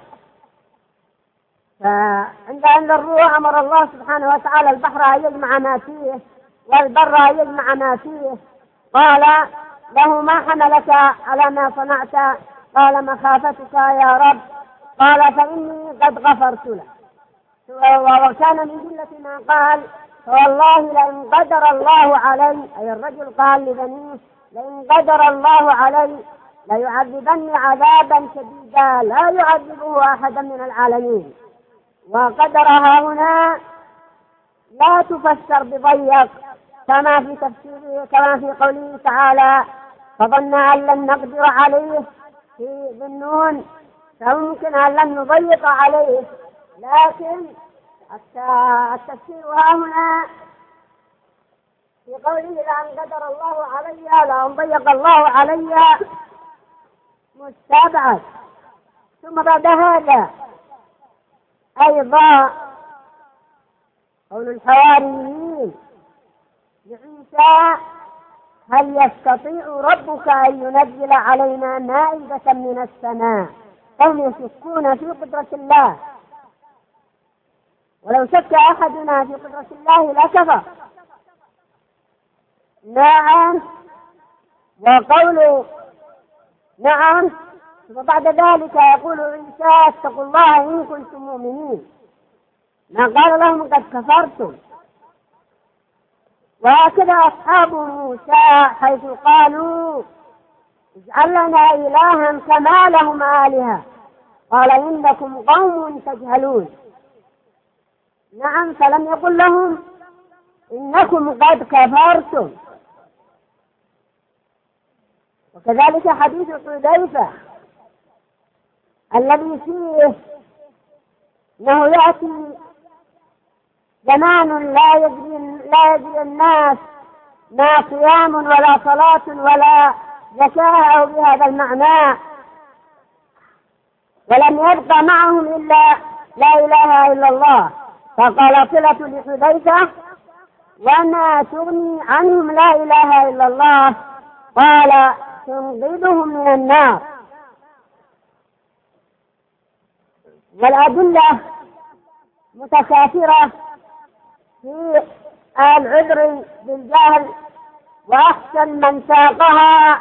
فعند أن ذروه أمر الله سبحانه وتعالى البحر أن يجمع ما فيه والبر أن يجمع ما فيه. قال له: ما حملك على ما صنعت؟ قال: مخافتك يا رب. قال: فإني قد غفرت له. وكان من جملة ما قال: والله لئن قدر الله علي، أي الرجل قال لبنيه: لئن قدر الله علي ليعذبني عذابا شديدا لا يعذبه أحدا من العالمين. وقدرها هنا لا تفسر بضيق كما في تفسيره، كما في قوله تعالى: فظن أن لن نقدر عليه في ظنون، فممكن أن لن نضيق عليه. لكن التفسير هنا في قوله: لأن قدر الله علي لأن ضيق الله علي مستبعد. ثم بعد هذا أيضا قول الحواريين لعيسى: هل يستطيع ربك أن ينزل علينا مائدة من السماء؟ هم يشكون في قدرة الله، ولو شك أحدنا في قدرة الله لكفر. نعم. وقول نعم. وبعد ذلك يقول عيسى اتقوا الله إن كنتم مؤمنين، ما قال لهم قد كفرتم. وهكذا أصحاب موسى حيث قالوا اجعل لنا إلها كما لهم آلهة، قال إنكم قوم تجهلون. نعم، فلم يقل لهم إنكم قد كفرتم. وكذلك حديث حذيفة الذي فيه أنه يأتي زمان لا يدري الناس ما صيام ولا صلاة ولا زكاة أو بهذا المعنى، ولم يبقى معهم إلا لا إله إلا الله. فقال صلة لحذيفة وما تغني عنهم لا إله إلا الله؟ قال تنقذهم من النار. والأدلة متكاثرة في العذر بالجهل، وأحسن من ساقها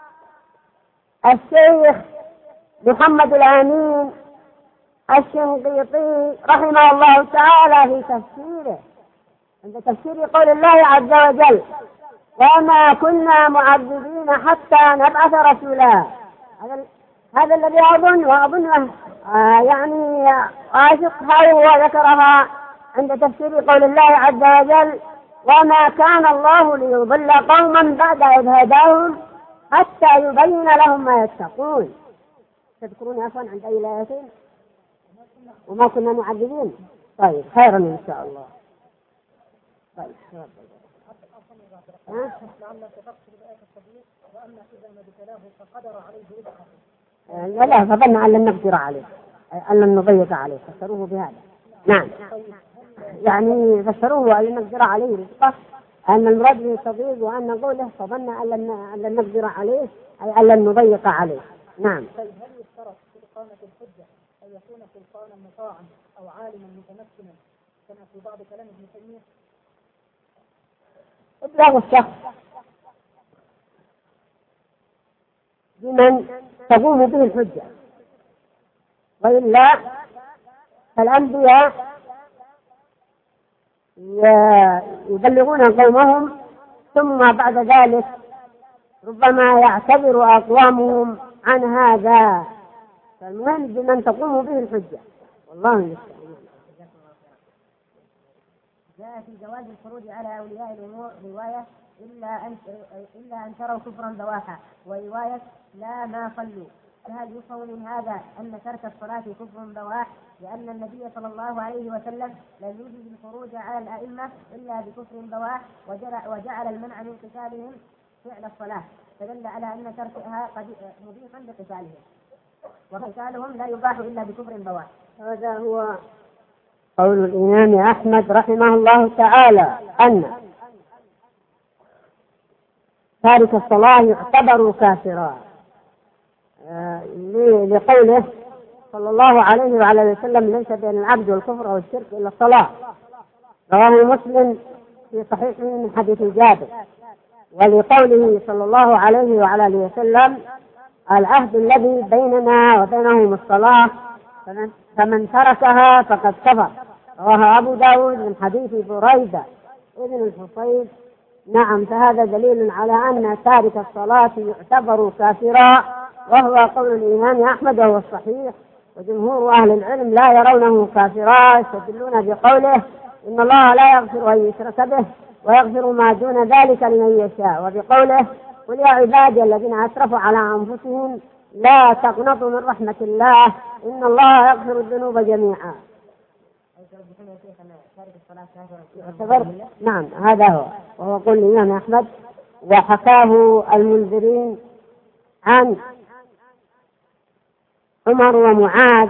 الشيخ محمد الأمين الشنقيطي رحمه الله تعالى في تفسيره عند تفسير قول الله عز وجل وما كنا معذبين حتى نبعث رسولا. هذا الذي وأظن يعني عاشقها وذكرها عند تفسير قول الله عز وجل وما كان الله ليضل قوما بعد إذ هداهم حتى يبين لهم ما يتقون. تذكرون عفوا عند أي آيتين؟ وما كنا معذبين. طيب خيرا إن شاء الله. طيب لا فظن أن لن نقدر عليه أن لن نضيق عليه، فسروه بهذا. نعم، يعني فسروه أن لن نقدر عليه رزقه، أن المراد به تضييق، وأن نقوله فظن أن لن نقدر عليه أي أن لن نضيق عليه. نعم. هل يشترط في إقامة الحجة أن يكون سلطانا مطاعا أو عالما متمكنا كما في بعض كلام ابن تيمية؟ إبلاغ الشخص بمن تقوم به الحجة، وإلا فالأنبياء يبلغون قومهم ثم بعد ذلك ربما يعتذر أقوامهم عن هذا، فالمهم بمن تقوم به الحجة. والله المستعان. جاء في جواز الخروج على أولياء الأمور رواية إلا أن تروا كفرا بواحا، ورواية لا ما صلوا. فهل يفهم من هذا أن ترك الصلاة كفر بواح، لأن النبي صلى الله عليه وسلم لم يجوز الخروج على الأئمة إلا بكفر بواح، وجعل المنع من قتالهم فعل الصلاة، فدل على أن تركها قد مبيحا لقتالهم، وقتالهم لا يباح إلا بكفر بواح. هذا هو قول الإمام أحمد رحمه الله تعالى أن تارك الصلاة يعتبر كافرا، لقوله صلى الله عليه وعلى وسلم ليس بين العبد والكفر أو الشرك إلا الصلاة، رواه مسلم في صحيحه من حديث جابر. ولقوله صلى الله عليه وعلى وسلم العهد الذي بيننا وبينهم الصلاة فمن تركها فقد كفر، رواه أبو داود من حديث بريدة ابن الحصيب. نعم، فهذا دليل على أن تارك الصلاة يعتبر كافرا، وهو قول الإمام أحمد وهو الصحيح، وجمهور أهل العلم لا يرونه كافرا، يستدلون بقوله إن الله لا يغفر أن يشرك به ويغفر ما دون ذلك لمن يشاء، وبقوله قل يا عبادي الذين أسرفوا على أنفسهم لا تقنطوا من رحمة الله إن الله يغفر الذنوب جميعا. نعم، هذا هو، وهو قول الإمام أحمد، وحكاه المنذرين عن عمر ومعاذ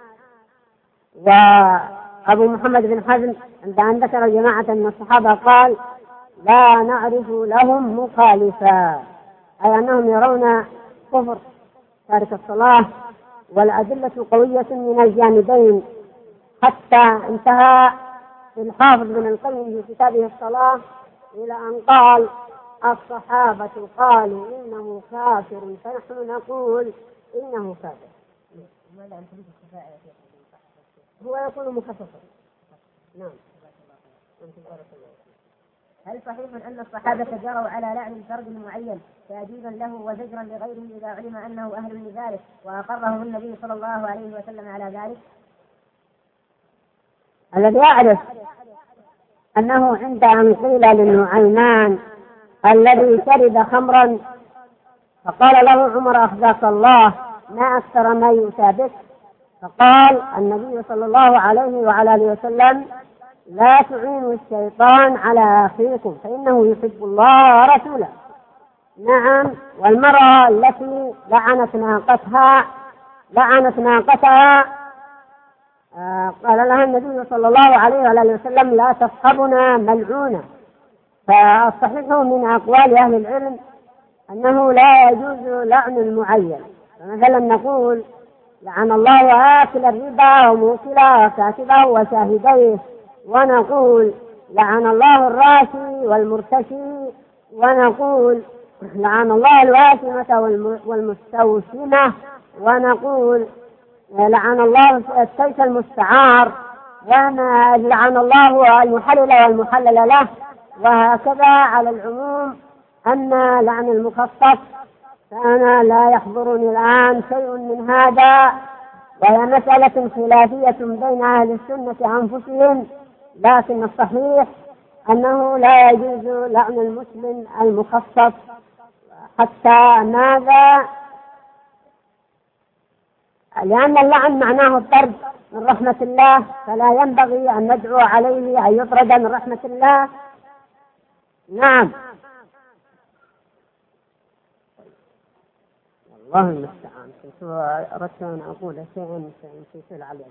وأبو محمد بن حزم عند أن ذكر جماعة من الصحابة قال لا نعرف لهم مخالفا، أي أنهم يرون كفر تارك الصلاة، والأدلة قوية من الجانبين، حتى انتهى الحافظ بن القيم في كتابه الصلاة إلى أن قال الصحابة قالوا إنه كافر فنحن نقول إنه كافر. هو يكون مخصصا. نعم. هل صحيح أن الصحابة جروا على لعن فرد معين تأديبا له وزجرا لغيره إذا علم أنه أهل لذلك وأقرهم النبي صلى الله عليه وسلم على ذلك؟ الذي يعرف أنه عند أن قيل للنعيمان الذي شرب خمرا فقال له عمر أخزاك الله ما أكثر ما يؤتى بك، فقال النبي صلى الله عليه وعلى آله وسلم لا تعينوا الشيطان على أخيكم فإنه يحب الله ورسوله. نعم. والمرأة التي لعنت ناقتها قال لها النبي صلى الله عليه وعلى آله وسلم لا تصحبنا ملعونة. فالصحيح من أقوال أهل العلم أنه لا يجوز لعن المعين، فمثلا نقول لعن الله آكل الربا وموكله وكاتبه وشاهديه، ونقول لعن الله الراشي والمرتشي، ونقول لعن الله الواشمة والمستوشمة، ونقول لعن الله السيف المستعار، ولعن الله المحلل والمحلل له، وهكذا على العموم. أما لعن المخصص فأنا لا يحضرني الآن شيء من هذا، وهي مسألة خلافية بين أهل السنة أنفسهم، لكن الصحيح أنه لا يجوز لعن المسلم المخصص. حتى ماذا؟ لأن اللعن معناه الطرد من رحمة الله، فلا ينبغي أن ندعو عليه أن يطرد من رحمة الله. نعم. الله المستعان. أردت أن أقول شيئا في العلي.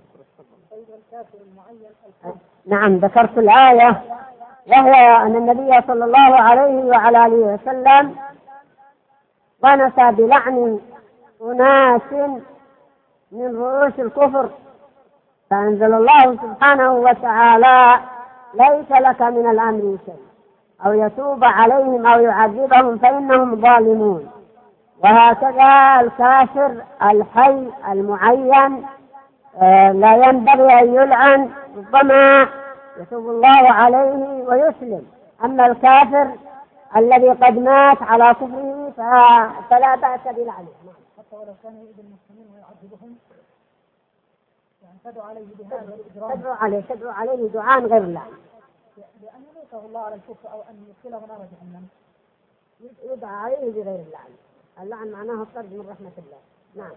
نعم ذكرت الآية، وهي أن النبي صلى الله عليه وعلى آله وسلم ونس بلعن أناس من رؤوس الكفر، فأنزل الله سبحانه وتعالى ليس لك من الأمر شيء أو يتوب عليهم أو يعذبهم فإنهم ظالمون. وهكذا الكافر الحي المعين لا ينبغي أن يلعن، ربما يتوب الله عليه ويسلم. أما الكافر الذي قد مات على كفره فلا بأس بلعنه. حتى ولو كان يؤذي المسلمين ويعذبهم يعني تدعو عليه بهذا الإجرام، تدعو عليه دعاء غير لعن، لأن يميته الله على الكفر أو أن يدخله نار جهنم، يدعى عليه بغير اللعن. اللعن معناه الطرد من رحمة الله. نعم.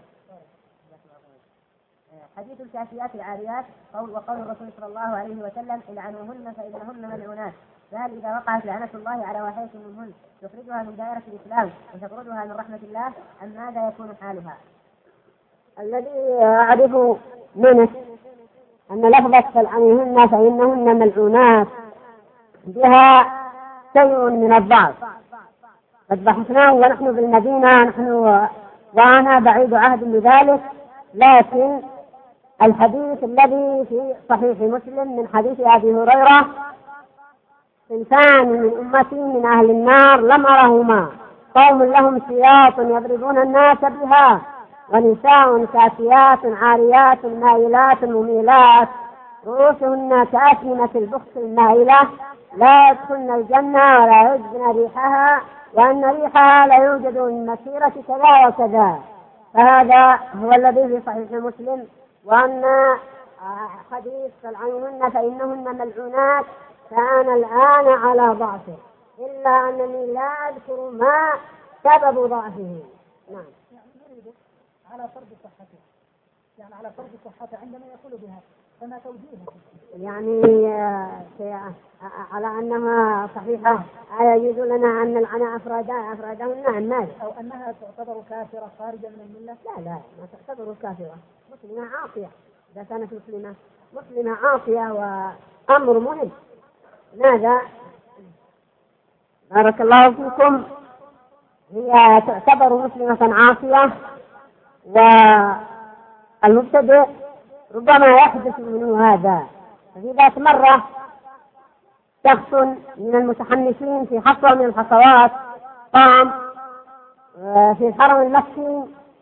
حديث الكافيات العاريات وقول الرسول صلى الله عليه وسلم العنوهن فإنهن ملعونات، فهل إذا وقعت لعنة الله على واحدة منهن تخرجها من دائرة الإسلام وتطردها من رحمة الله أم ماذا يكون حالها؟ الذي أعرف منه أن لفظة فالعنوهن فإنهن ملعونات بها شيء من الضعف، قد بحثناه ونحن بالمدينة وأنا بعيد عهد بذلك، لكن الحديث الذي في صحيح مسلم من حديث أبي هريرة صنفان من أمتي من أهل النار لم أرهما، قوم لهم سياط يضربون الناس بها ونساء كاسيات عاريات مائلات مميلات رؤوسهن كأسنمة البخت المائلة لا يدخلن الجنة ولا يجدن ريحها وأن ريحها لا يوجد من مسيرة كذا وكذا. فهذا هو الذي في صحيح مسلم. وأن حديث فالعنهن فإنهن ملعونات فأنا الآن على ضعفه، إلا أنني لا أذكر ما سبب ضعفه. نعم. نريد على فرض صحته، يعني على فرض صحته عندما يقول بها فما توجيهه؟ يعني على أنها صحيحة يجوز لنا أن نلعن أفرادهن الناس، أو أنها تعتبر كافرة خارجة من الملة؟ لا ما تعتبر كافرة، مسلمة عاصية. إذا كانت مسلمة عاصية وأمر مهم. ماذا؟ بارك الله فيكم. هي تعتبر مسلمة عاصية، والمبتدئ ربما يحدث منه هذا. ففي ذات مرة شخص من المتحمسين في حصوة من الحصوات قام في الحرم المكي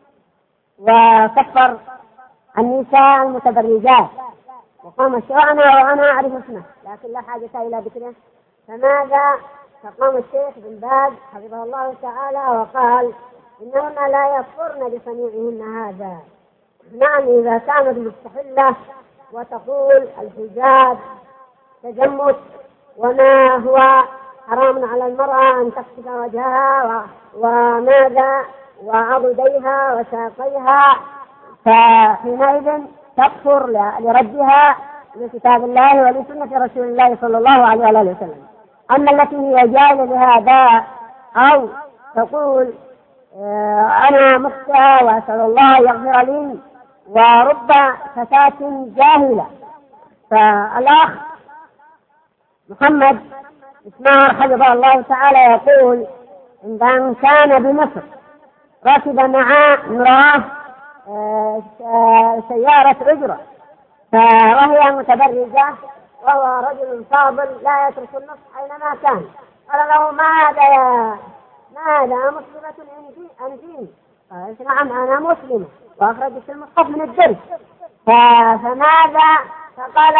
وكفر النساء المتبرجات وقام الشيعنا وأنا أعرف اسمه لكن لا حاجة إلى ذكره، فماذا؟ فقام الشيخ بن باز حفظه الله تعالى وقال إنهن لا يكفرن بصنيعهن هذا. نعم إذا كانت مستحلة وتقول الحجاب تجمد وما هو حرام على المرأة أن تكشف وجهها وماذا وعضديها وساقيها، فحينئذ تكفر لردها لكتاب الله ولسنة رسول الله صلى الله عليه وسلم. أما التي هي جاهلة لهذا أو تقول أنا مفتى وأسأل الله يغفر لي ورب فتاة جاهلة. فالأخ محمد إسماعيل حفظه الله تعالى يقول إن كان بمصر ركب مع امرأة سيارة أجرة فهي متبرجة وهو رجل فاضل لا يترك النصح أينما كان، قال له ماذا مسلمة أنتين؟ قال نعم أنا مسلمة وأخرجت المصحف من الدرس. فماذا؟ فقال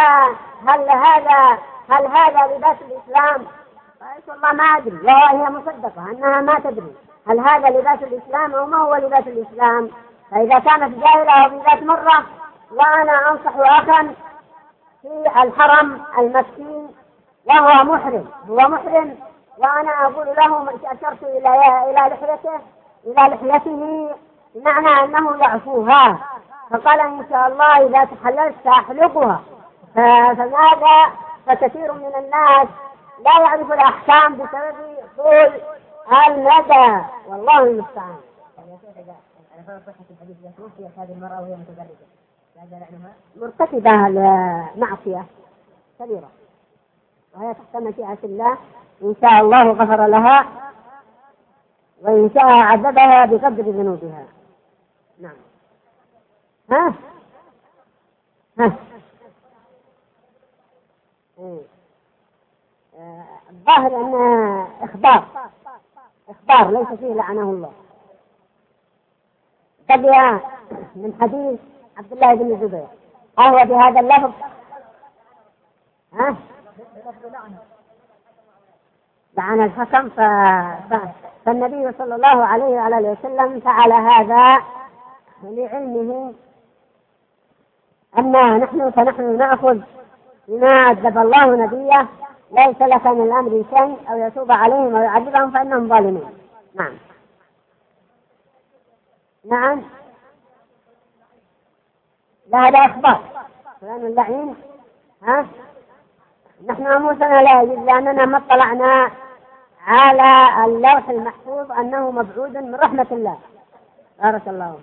هل هذا لباس الإسلام؟ قالت والله ما أدري، وهي مصدقة أنها ما تدري هل هذا لباس الإسلام أو ما هو لباس الإسلام. فإذا كانت جاهلة وفي ذات مرة، وأنا أنصح أخا في الحرم المكي وهو محرم، وأنا أقول له أشرت إلى لحيته بمعنى أنه يعفوها، فقال إن شاء الله إذا تحللت سأحلقها. فماذا؟ فكثير من الناس لا يعرف الأحكام بسبب طول المدى، والله المستعان. على فرض صحة الحديث إذا توفيت هذه المرأة وهي متبرجة لا زال عنها مرتكبة معصية كبيرة وهي تحت مشيئة الله، إن شاء الله غفر لها وإن شاء عذبها بقدر ذنوبها. نعم. الظاهر أن إخبار ليس فيه لعنه الله. تبع من حديث عبد الله بن الزبير أهو بهذا اللفظ لعن الحكم. فالنبي صلى الله عليه وعلى وسلم فعل هذا لعلمه أن فنحن نأخذ بما عذب الله نبيه، ليس لك من الأمر شيء أو يتوب عليهم أو يعذبهم فإنهم ظالمون. نعم لا هذا أخبار فلان اللعين. نحن أموسنا لا يجب لأننا ما اطلعنا على اللوح المحفوظ أنه مبعود من رحمة الله. بارك الله.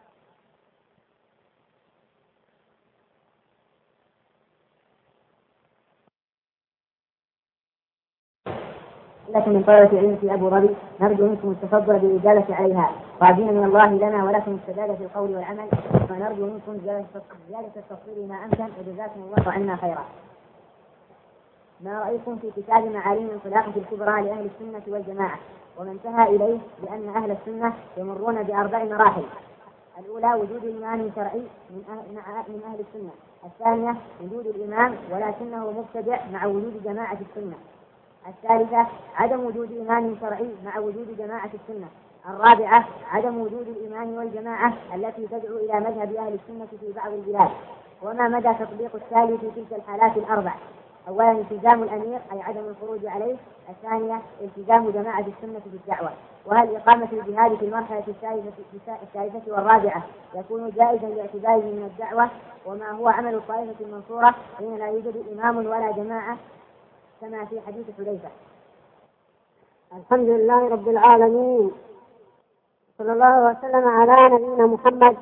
لكن من طلبة العلم في أبو ظبي نرجو منكم التفضل بالإجابة عليها، راجين من الله لنا ولكم السداد في القول والعمل، ونرجو منكم زيادة التصوير ما أمكن، وجزاكم الله عنا خيرا. ما رأيكم في كتاب معالم الانطلاقة الكبرى لأهل السنة والجماعة، وما انتهى إليه بأن أهل السنة يمرون بأربع مراحل: الأولى وجود إمام شرعي من أهل السنة، الثانية وجود الإمام ولكنه مبتدع مع وجود جماعة السنة، الثالثة عدم وجود إمام شرعي مع وجود جماعة السنة، الرابعة عدم وجود الإمام والجماعة التي تدعو إلى مذهب أهل السنة في بعض البلاد. وما مدى تطبيق الثالث في تلك الحالات الأربع؟ أولا التزام الأمير أي عدم الخروج عليه، الثانية التزام جماعة السنة في الدعوة، وهل إقامة الجهاد في المرحلة الثالثة والرابعة يكون جائزا لاعتباره من الدعوة؟ وما هو عمل الطائفة المنصورة حين لا يوجد إمام ولا جماعة كما في حديث حذيفة؟ الحمد لله رب العالمين، صلى الله وسلم على نبينا محمد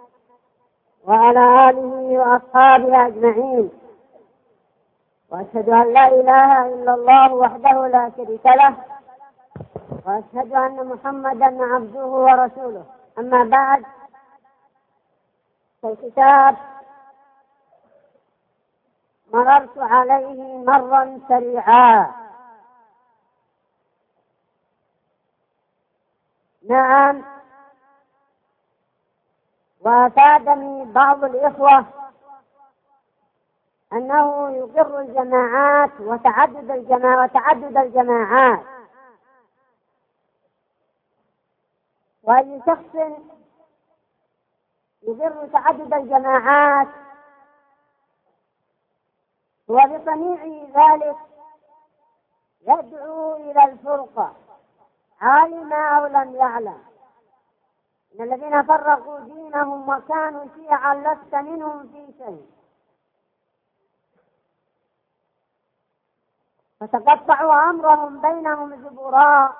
وعلى آله وأصحابه أجمعين، وأشهد أن لا إله إلا الله وحده لا شريك له، وأشهد أن محمدا عبده ورسوله. أما بعد، فالكتاب مررت عليه مرا سريعا، نعم. وأفادني بعض الإخوة أنه يقر الجماعات وتعدد الجماعات، وأي شخص يقر تعدد الجماعات وبصنيع ذلك يدعو إلى الفرقة، علم أو لم يعلم. إن الذين فرقوا دينهم وكانوا شيعا لست منهم في شيء، فتقطعوا أمرهم بينهم زبراء.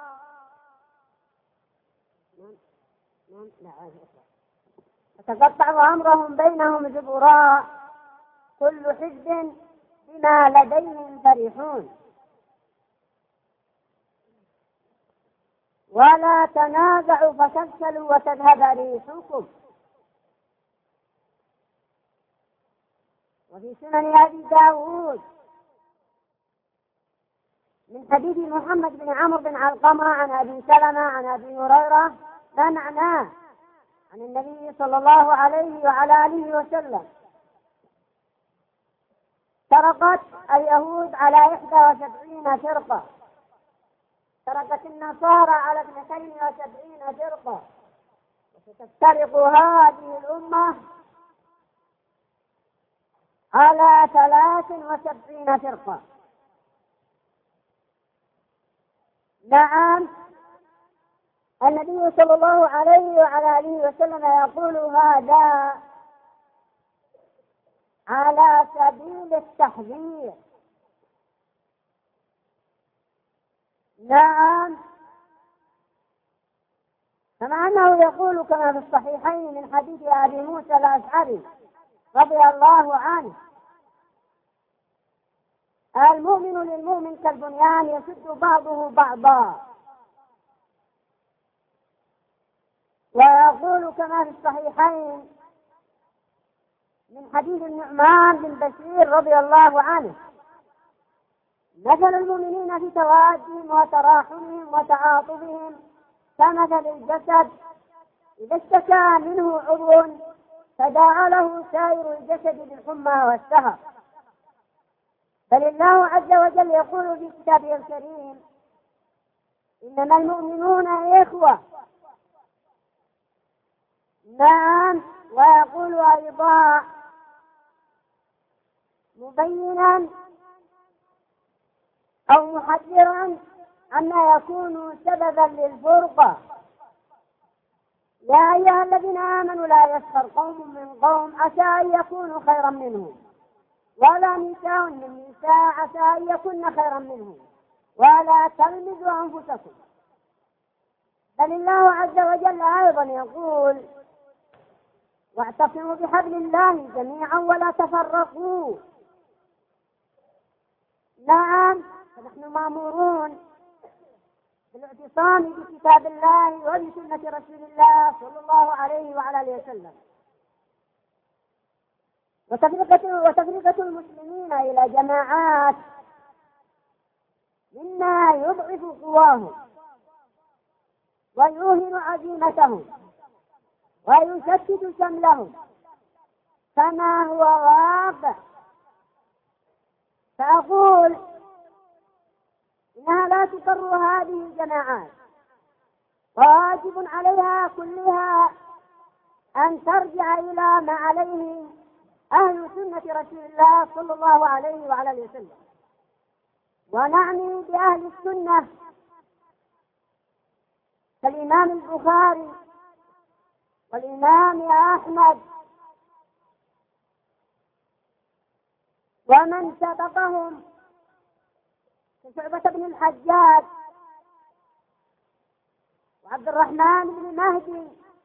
كل حزب بما لديهم فرحون. ولا تنازعوا فتفشلوا وتذهب ريحكم. وفي سنن أبي داود من حديث محمد بن عمرو بن علقمة عن أبي سلمة عن أبي هريرة ما معناه عن النبي صلى الله عليه وعلى آله وسلم: تركت اليهود على 71 فرقة، تركت النصارى على 72 فرقة، وستفترق هذه الأمة على 73 فرقة. نعم، النبي صلى الله عليه وعلى آله وسلم يقول هذا على سبيل التحذير. نعم، كما أنه يقول كما في الصحيحين من حديث أبي موسى الأشعري رضي الله عنه: المؤمن للمؤمن كالبنيان يشد بعضه بعضا. ويقول كما في الصحيحين من حديث النعمان بن بشير رضي الله عنه: مثل المؤمنين في توادهم وتراحمهم وتعاطفهم كمثل الجسد إذا اشتكى منه عضو تداعى له سائر الجسد بالحمى والسهر. بل الله عز وجل يقول في كتابه الكريم: إنما المؤمنون إخوة. نعم، ويقول أيضا مبينا أو محذرا عما يكون سببا للفرقة: يا أيها الذين آمنوا لا يسخر قوم من قوم عسى أن يكونوا خيرا منهم، ولا نساء من نساء عسى أن يكن خيرا منهم، ولا تلمزوا أنفسكم. بل الله عز وجل أيضا يقول: واعتصموا بحبل الله جميعا ولا تفرقوا. نعم، فنحن مأمورون بالاعتصام بكتاب الله وبسنة رسول الله صلى الله عليه وعلى آله وسلم. وتفرقة المسلمين إلى جماعات مما يضعف قواهم ويوهن عزيمتهم ويشتت شملهم كما هو واقع. فأقول إنها لا تقر هذه الجماعات، واجب عليها كلها أن ترجع إلى ما عليه أهل سنة رسول الله صلى الله عليه وعلى آله وسلم. ونعني بأهل السنة كالإمام البخاري والإمام أحمد ومن سبقهم كشعبة بن الحجاج وعبد الرحمن بن مهدي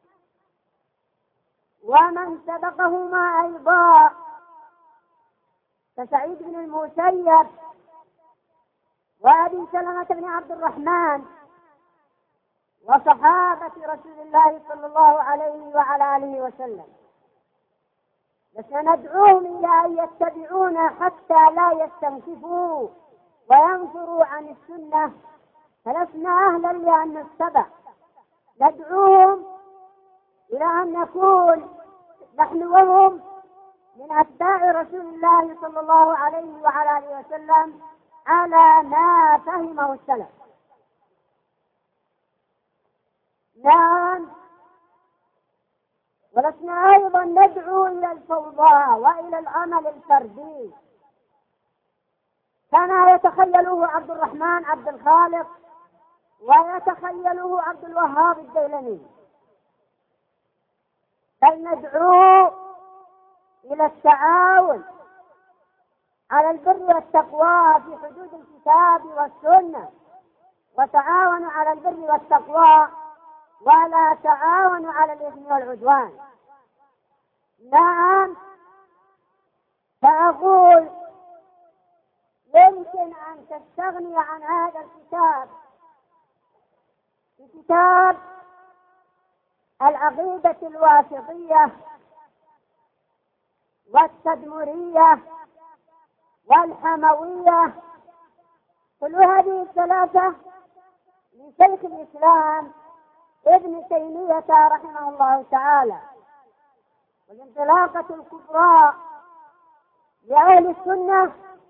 ومن سبقهما أيضا كسعيد بن المسيب وأبي سلمة بن عبد الرحمن وصحابة رسول الله صلى الله عليه وعلى آله وسلم. فسندعوهم إلى أن يتبعونا حتى لا يستنكفوا وينفروا عن السنة، فلسنا أهلا لأن نتبع، ندعوهم إلى أن نكون نحن وهم من أتباع رسول الله صلى الله عليه وعلى آله وسلم على ما فهمه السلف. نعم، ولسنا أيضا ندعو إلى الفوضى وإلى العمل الفردي كما يتخيله عبد الرحمن عبد الخالق ويتخيله عبد الوهاب الديلمي، بل ندعو إلى التعاون على البر والتقوى في حدود الكتاب والسنة، وتعاونوا على البر والتقوى ولا تعاونوا على الإثم والعدوان. نعم، فأقول يمكن أن تستغني عن هذا الكتاب بكتاب العقيدة الواسطية والتدمرية والحموية، كل هذه الثلاثة من شيخ الإسلام ابن تيمية رحمه الله تعالى. والانطلاقة الكبرى لأهل السنة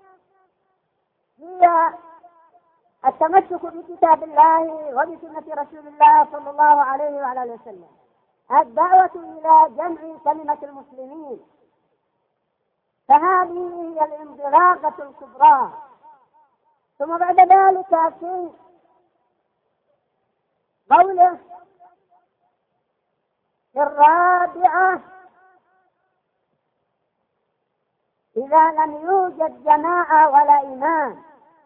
هي التمسك بكتاب الله وبسنة رسول الله صلى الله عليه وعلى آله وسلم، الدعوة إلى جمع كلمة المسلمين، فهذه هي الانطلاقة الكبرى. ثم بعد ذلك في قوله في الرابعة: إذا لم يوجد جماعة ولا إمام.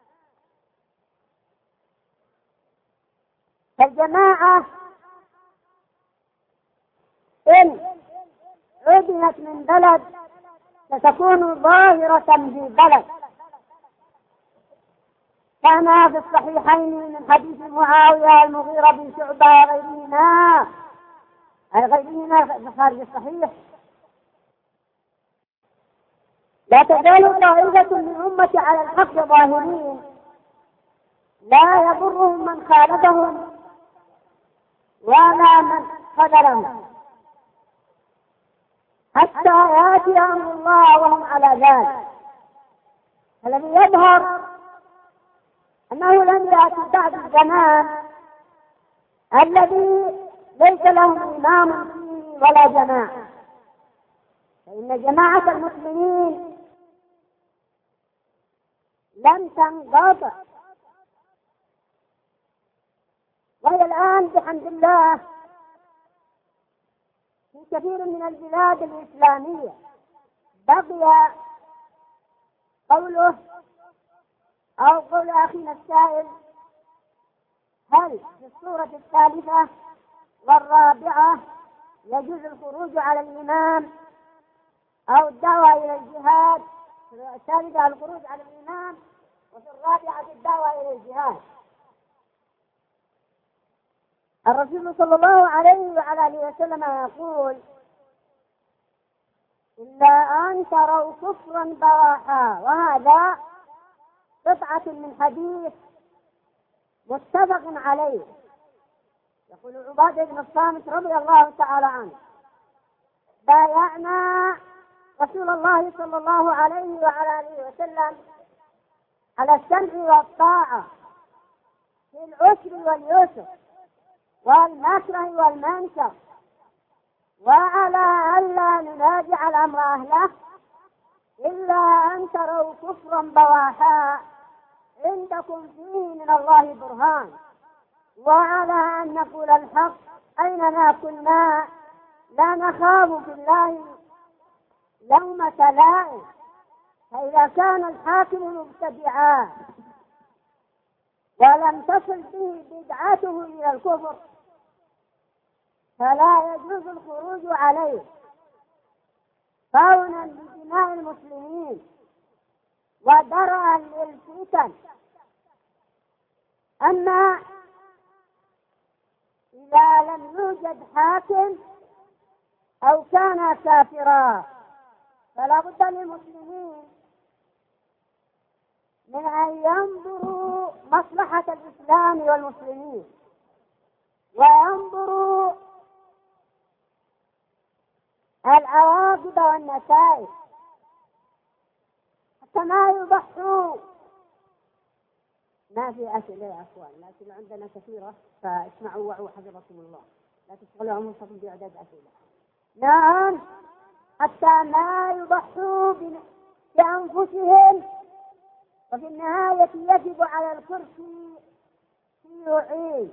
فالجماعة إن عدمت من بلد ستكون ظاهرة في بلد، كما في الصحيحين من حديث معاوية المغيرة بن شعبة غيرهما خارج الصحيح: لا تزال طائفة من أمتي على الحق ظاهرين لا يضرهم من خالفهم ولا من خذلهم حتى يأتي أمر الله وهم على ذلك. الذي يظهر أنه لم يأتي بعد الزمان الذي ليس لهم إمام فيه ولا جماعة، فإن جماعة المسلمين لم تنقطع، وهي الآن بحمد الله في كثير من البلاد الإسلامية. بقي قوله أو قول أخينا السائل: هل في الصورة الثالثة والرابعة يجوز الخروج على الإمام أو الدعوة إلى الجهاد؟ في الثالثة الخروج على الإمام، وفي الرابعة الدعوة إلى الجهاد. الرسول صلى الله عليه وعلى آله وسلم يقول: إلا أن تروا كفرا بواحا، وهذا قطعة من حديث متفق عليه. يقول عبادة بن الصامت رضي الله تعالى عنه: بايعنا رسول الله صلى الله عليه وعلى آله وسلم على السمع والطاعة في العسر واليسر والمكره والمنكر، وعلى ألا ننازع الأمر أهله إلا أن تروا كفرا بواحا عندكم فيه من الله برهان، وعلى أن نقول الحق أينما كنا لا نخاف في الله لومة لائم. فإذا كان الحاكم مبتدعا ولم تصل به بدعته إلى الكفر فلا يجوز الخروج عليه خونا بدماء المسلمين ودرءا للفتن. أما إذا لم يوجد حاكم أو كان كافرا فلا بد للمسلمين من أن ينظروا مصلحة الإسلام والمسلمين، وينظروا العواقب والنتائج حتى ما يضحوا. ما في أسئلة يا أخوان، الأسئلة عندنا كثيرة فاسمعوا وعوا حفظكم الله، لا تشغلوا أنفسكم بإعداد أسئلة. نعم، حتى ما يضحوا بأنفسهم، وفي النهاية يجب على الكرسي يعيد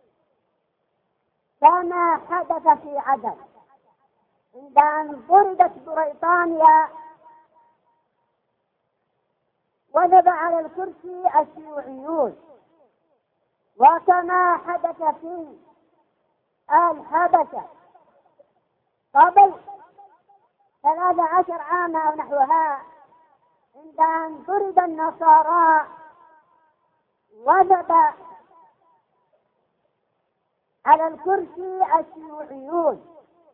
كما حدث في عدن عند أن طردت بريطانيا وجب على الكرسي الشيوعيون، وكما حدث في الحبشة قبل 13 عاما أو نحوها عند أن طرد النصارى وجب على الكرسي الشيوعيون،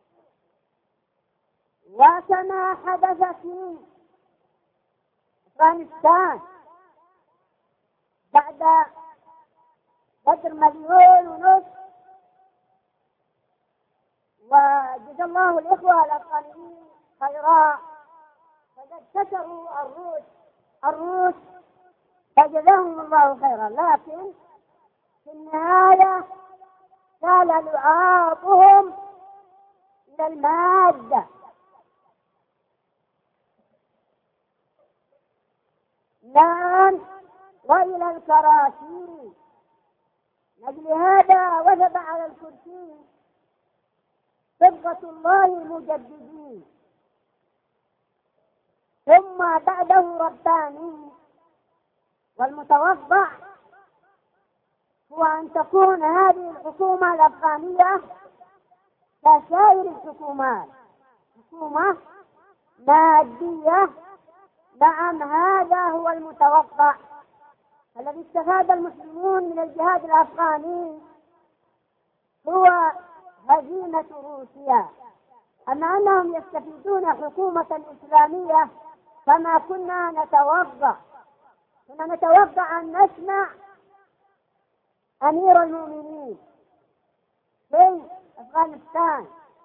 وكما حدث في أفغانستان بعد بدر 1.5 مليون، وجزا الله الإخوة الأفغانيين خيرا فقد كسروا الروس فجزاهم الله خيرا، لكن في النهاية كان لعابهم إلى المادة. نعم، وإلى الكراسي. لأجل هذا وجب على الكرسي صبغة الله المجددين، ثم بعده رباني. والمتوقع هو أن تكون هذه الحكومة الأفغانية كسائر الحكومات، حكومة مادية. نعم، هذا هو المتوقع. الذي استفاد المسلمون من الجهاد الأفغاني هو هزيمة روسيا. أما أنهم يستفيدون حكومة إسلامية فما كنا نتوقع أن نسمع أمير المؤمنين في أفغانستان،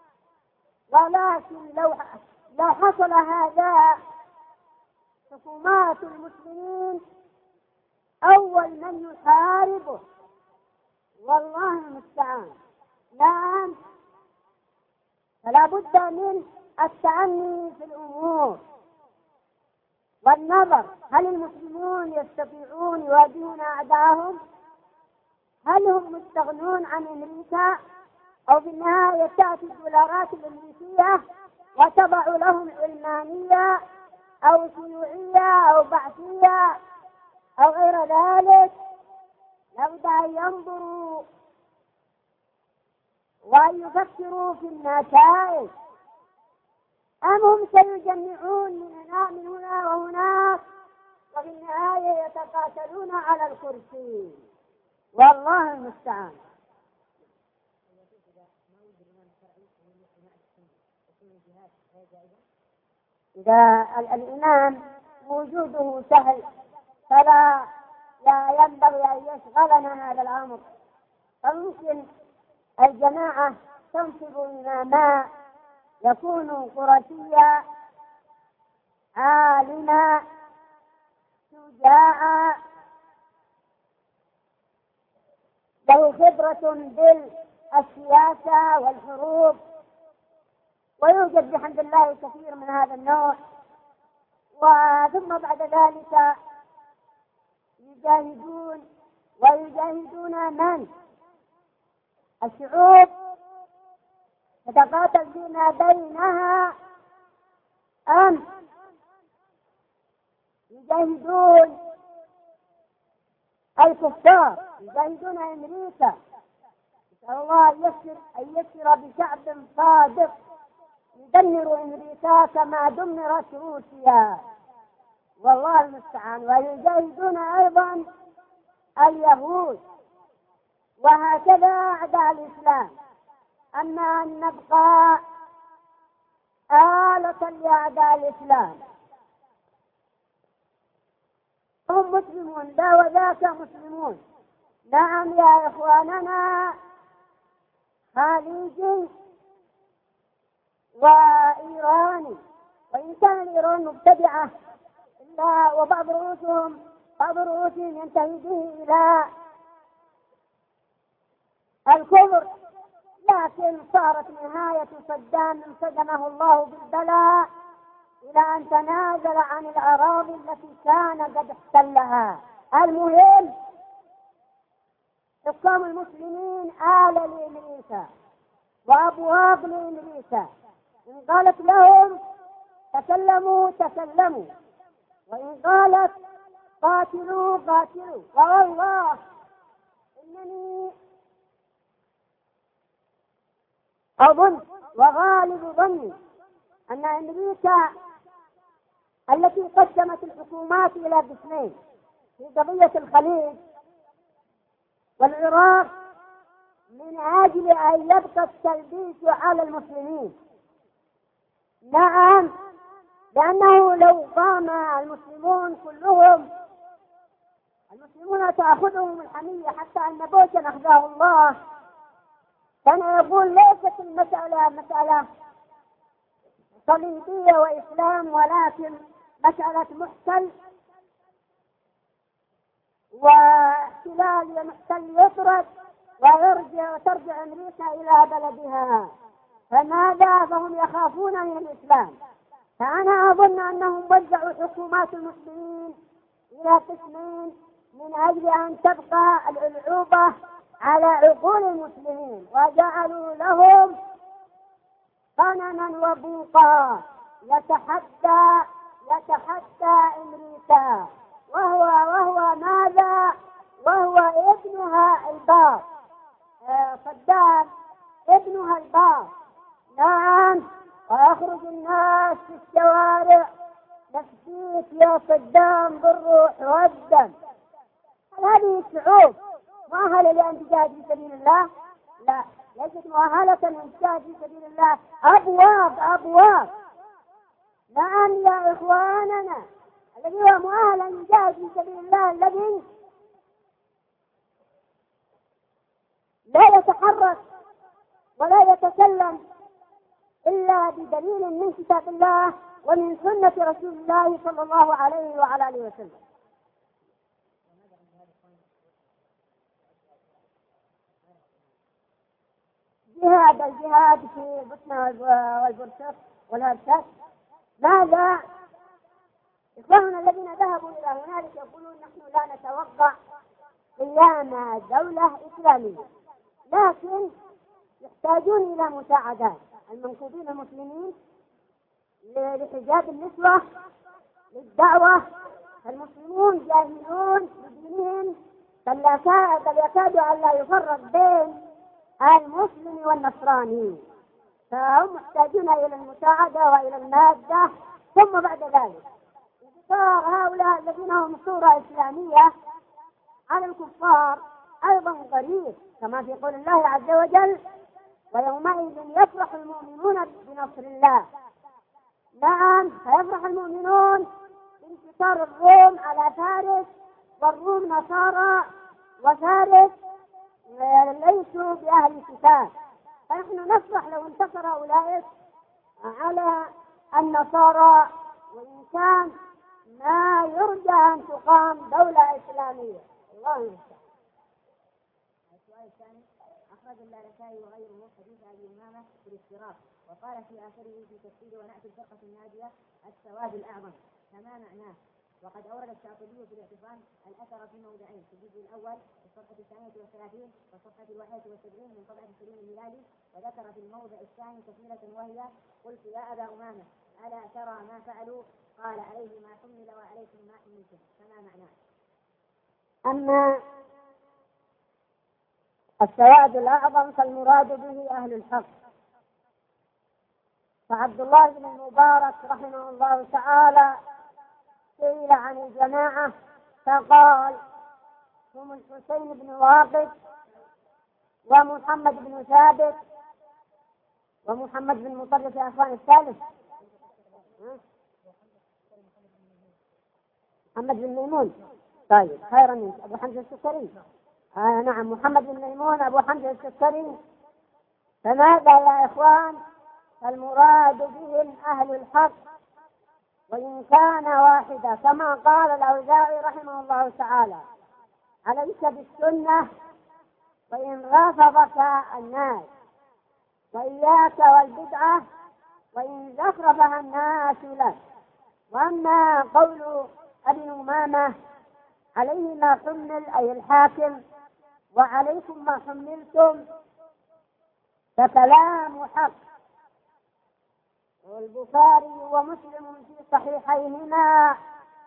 ولكن لو حصل هذا حكومات المسلمين أول من يحاربه، والله المستعان. نعم، فلا بد من التأني في الأمور والنظر، هل المسلمون يستطيعون يواجهون أعداءهم؟ هل هم مستغنون عن أمريكا؟ أو في النهاية تأتي الدولارات الأمريكية وتضع لهم علمانية أو شيوعية أو بعثية أو غير ذلك؟ لابد أن ينظروا وأن يفكروا في النتائج، أم هم سيجمعون من هنا وهناك وفي النهاية يتقاتلون على الكرسي؟ والله المستعان. إذا الإمام وجوده سهل فلا ينبغي أن يشغلنا هذا الأمر، فممكن الجماعة تنصب إماما يكون قرشيا عالما شجاعا له خبرة بالسياسة والحروب، ويوجد بحمد الله كثير من هذا النوع. ثم بعد ذلك ويجاهدون من الشعوب تتقاتل فيما بينها، أم يجاهدون الكفار، يجاهدون أمريكا. نسأل الله أن يسر بشعب صادق يدمر أمريكا كما دمرت روسيا، والله المستعان. ويجاهدون أيضا اليهود، وهكذا أعداء الإسلام. أما أن نبقى آلة لأعداء الإسلام، هم مسلمون لا وذاك مسلمون. نعم يا إخواننا، خليجي وإيراني، وإن كان الإيران مبتدعة إلا وبعض رؤوسهم ينتهي به إلى الكفر، لكن صارت نهاية صدام صدمه الله بالبلاء إلى أن تنازل عن الأراضي التي كان قد احتلها. المهم حكام المسلمين آل لأمريكا وأبواب لأمريكا، إن قالت لهم تكلموا، وإن قالت قاتلوا. والله إنني أظن وغالب ظني أن أمريكا التي قدمت الحكومات إلى قسمين في قضية الخليج والعراق من أجل أن يبقى التلبيس على المسلمين. نعم، لأنه لو قام المسلمون كلهم، المسلمون تأخذهم الحمية، حتى أن بوشا أخذه الله كان يقول ليست المسألة مسألة صليبية وإسلام، ولكن مسألة محتل واحتلال، محتل يطرد وترجع أمريكا إلى بلدها. فماذا؟ فهم يخافون من الإسلام. فأنا أظن أنهم وزعوا حكومات المسلمين إلى قسمين من أجل أن تبقى الألعوبة على عقول المسلمين، وجعلوا لهم قننا وبوقا يتحدى أمريكا، وهو ماذا؟ وهو ابنها البار، صدام ابنها البار. نعم، ويخرج الناس في الشوارع نفسيك يا صدام بالروح والدم. هذه الشعوب مؤهلة لأن تجاهد في سبيل الله؟ لا، ليست مؤهلة لأن تجاهد في سبيل الله. أبواب. نعم يا إخواننا، الذي هو مؤهل أن يجاهد في سبيل الله، الذي لا يتحرك ولا يتكلم إلا بدليل من كتاب الله ومن سنة رسول الله صلى الله عليه وعلى آله وسلم. الجهاد في بوسنة والبرسك والهرسك. ماذا؟ إخواننا الذين ذهبوا إلى هنالك يقولون نحن لا نتوقع قيام دولة إسلامية، لكن يحتاجون إلى مساعدات المنقوبين المسلمين لحجاب النسوة، للدعوة. المسلمون جاهلون بدينهم، بل يكاد أن لا يفرق بين المسلم والنصراني، فهم محتاجون إلى المساعدة وإلى المادة. ثم بعد ذلك انتصار هؤلاء الذين هم صورة إسلامية على الكفار أيضا قريب، كما في قول الله عز وجل: ويومئذ يفرح المؤمنون بنصر الله. نعم، فيفرح المؤمنون بانتصار الروم على فارس، والروم نصارى وفارس ليسوا بأهل الكتاب، فنحن نفرح لو انتصر أولئك على النصارى، وإن كان ما يرجى أن تقام دولة إسلامية. الله يستعان. السؤال الثاني: أخرج اللالكائي وغيره حديث أبي أمامة في الافتراق، وقال في آخره في تفسير ونأتي الفرقة الناجية السواد الأعظم، فما معناه؟ وقد أورد الشاطبي في الاعتصام الأثر في موضعين: في الجزء الأول في الصفحة 32 والصفحة 71 من طبعة سليم الهلالي، وذكر في الموضع الثاني تكملة وهي: قلت يا أبا أمامة ألا ترى ما فعلوا؟ قال: عليه ما حمل وعليكم ما حملتم. فما معناه؟ أما السواد الأعظم فالمراد به أهل الحق. فعبد الله بن المبارك رحمه الله تعالى سئل عن الجماعة فقال: هم الحسين بن واقد ومحمد بن ثابت ومحمد بن مطرف أخوان الثالث، محمد بن ميمون. طيب، خيرا منك. أبو حمزة السكري. نعم، محمد بن ميمون أبو حمزة السكري. فماذا يا إخوان؟ فالمراد بهم أهل الحق وإن كان واحدا، كما قال الأوزاعي رحمه الله تعالى: عليك بالسنة وإن رافضك الناس، وإياك والبدعة وإن زخرفها الناس لك. وأما قول أبي أمامة: عليه ما حمل، أي الحاكم، وعليكم ما حملتم، فكلام حق. والبخاري ومسلم في صحيحيهما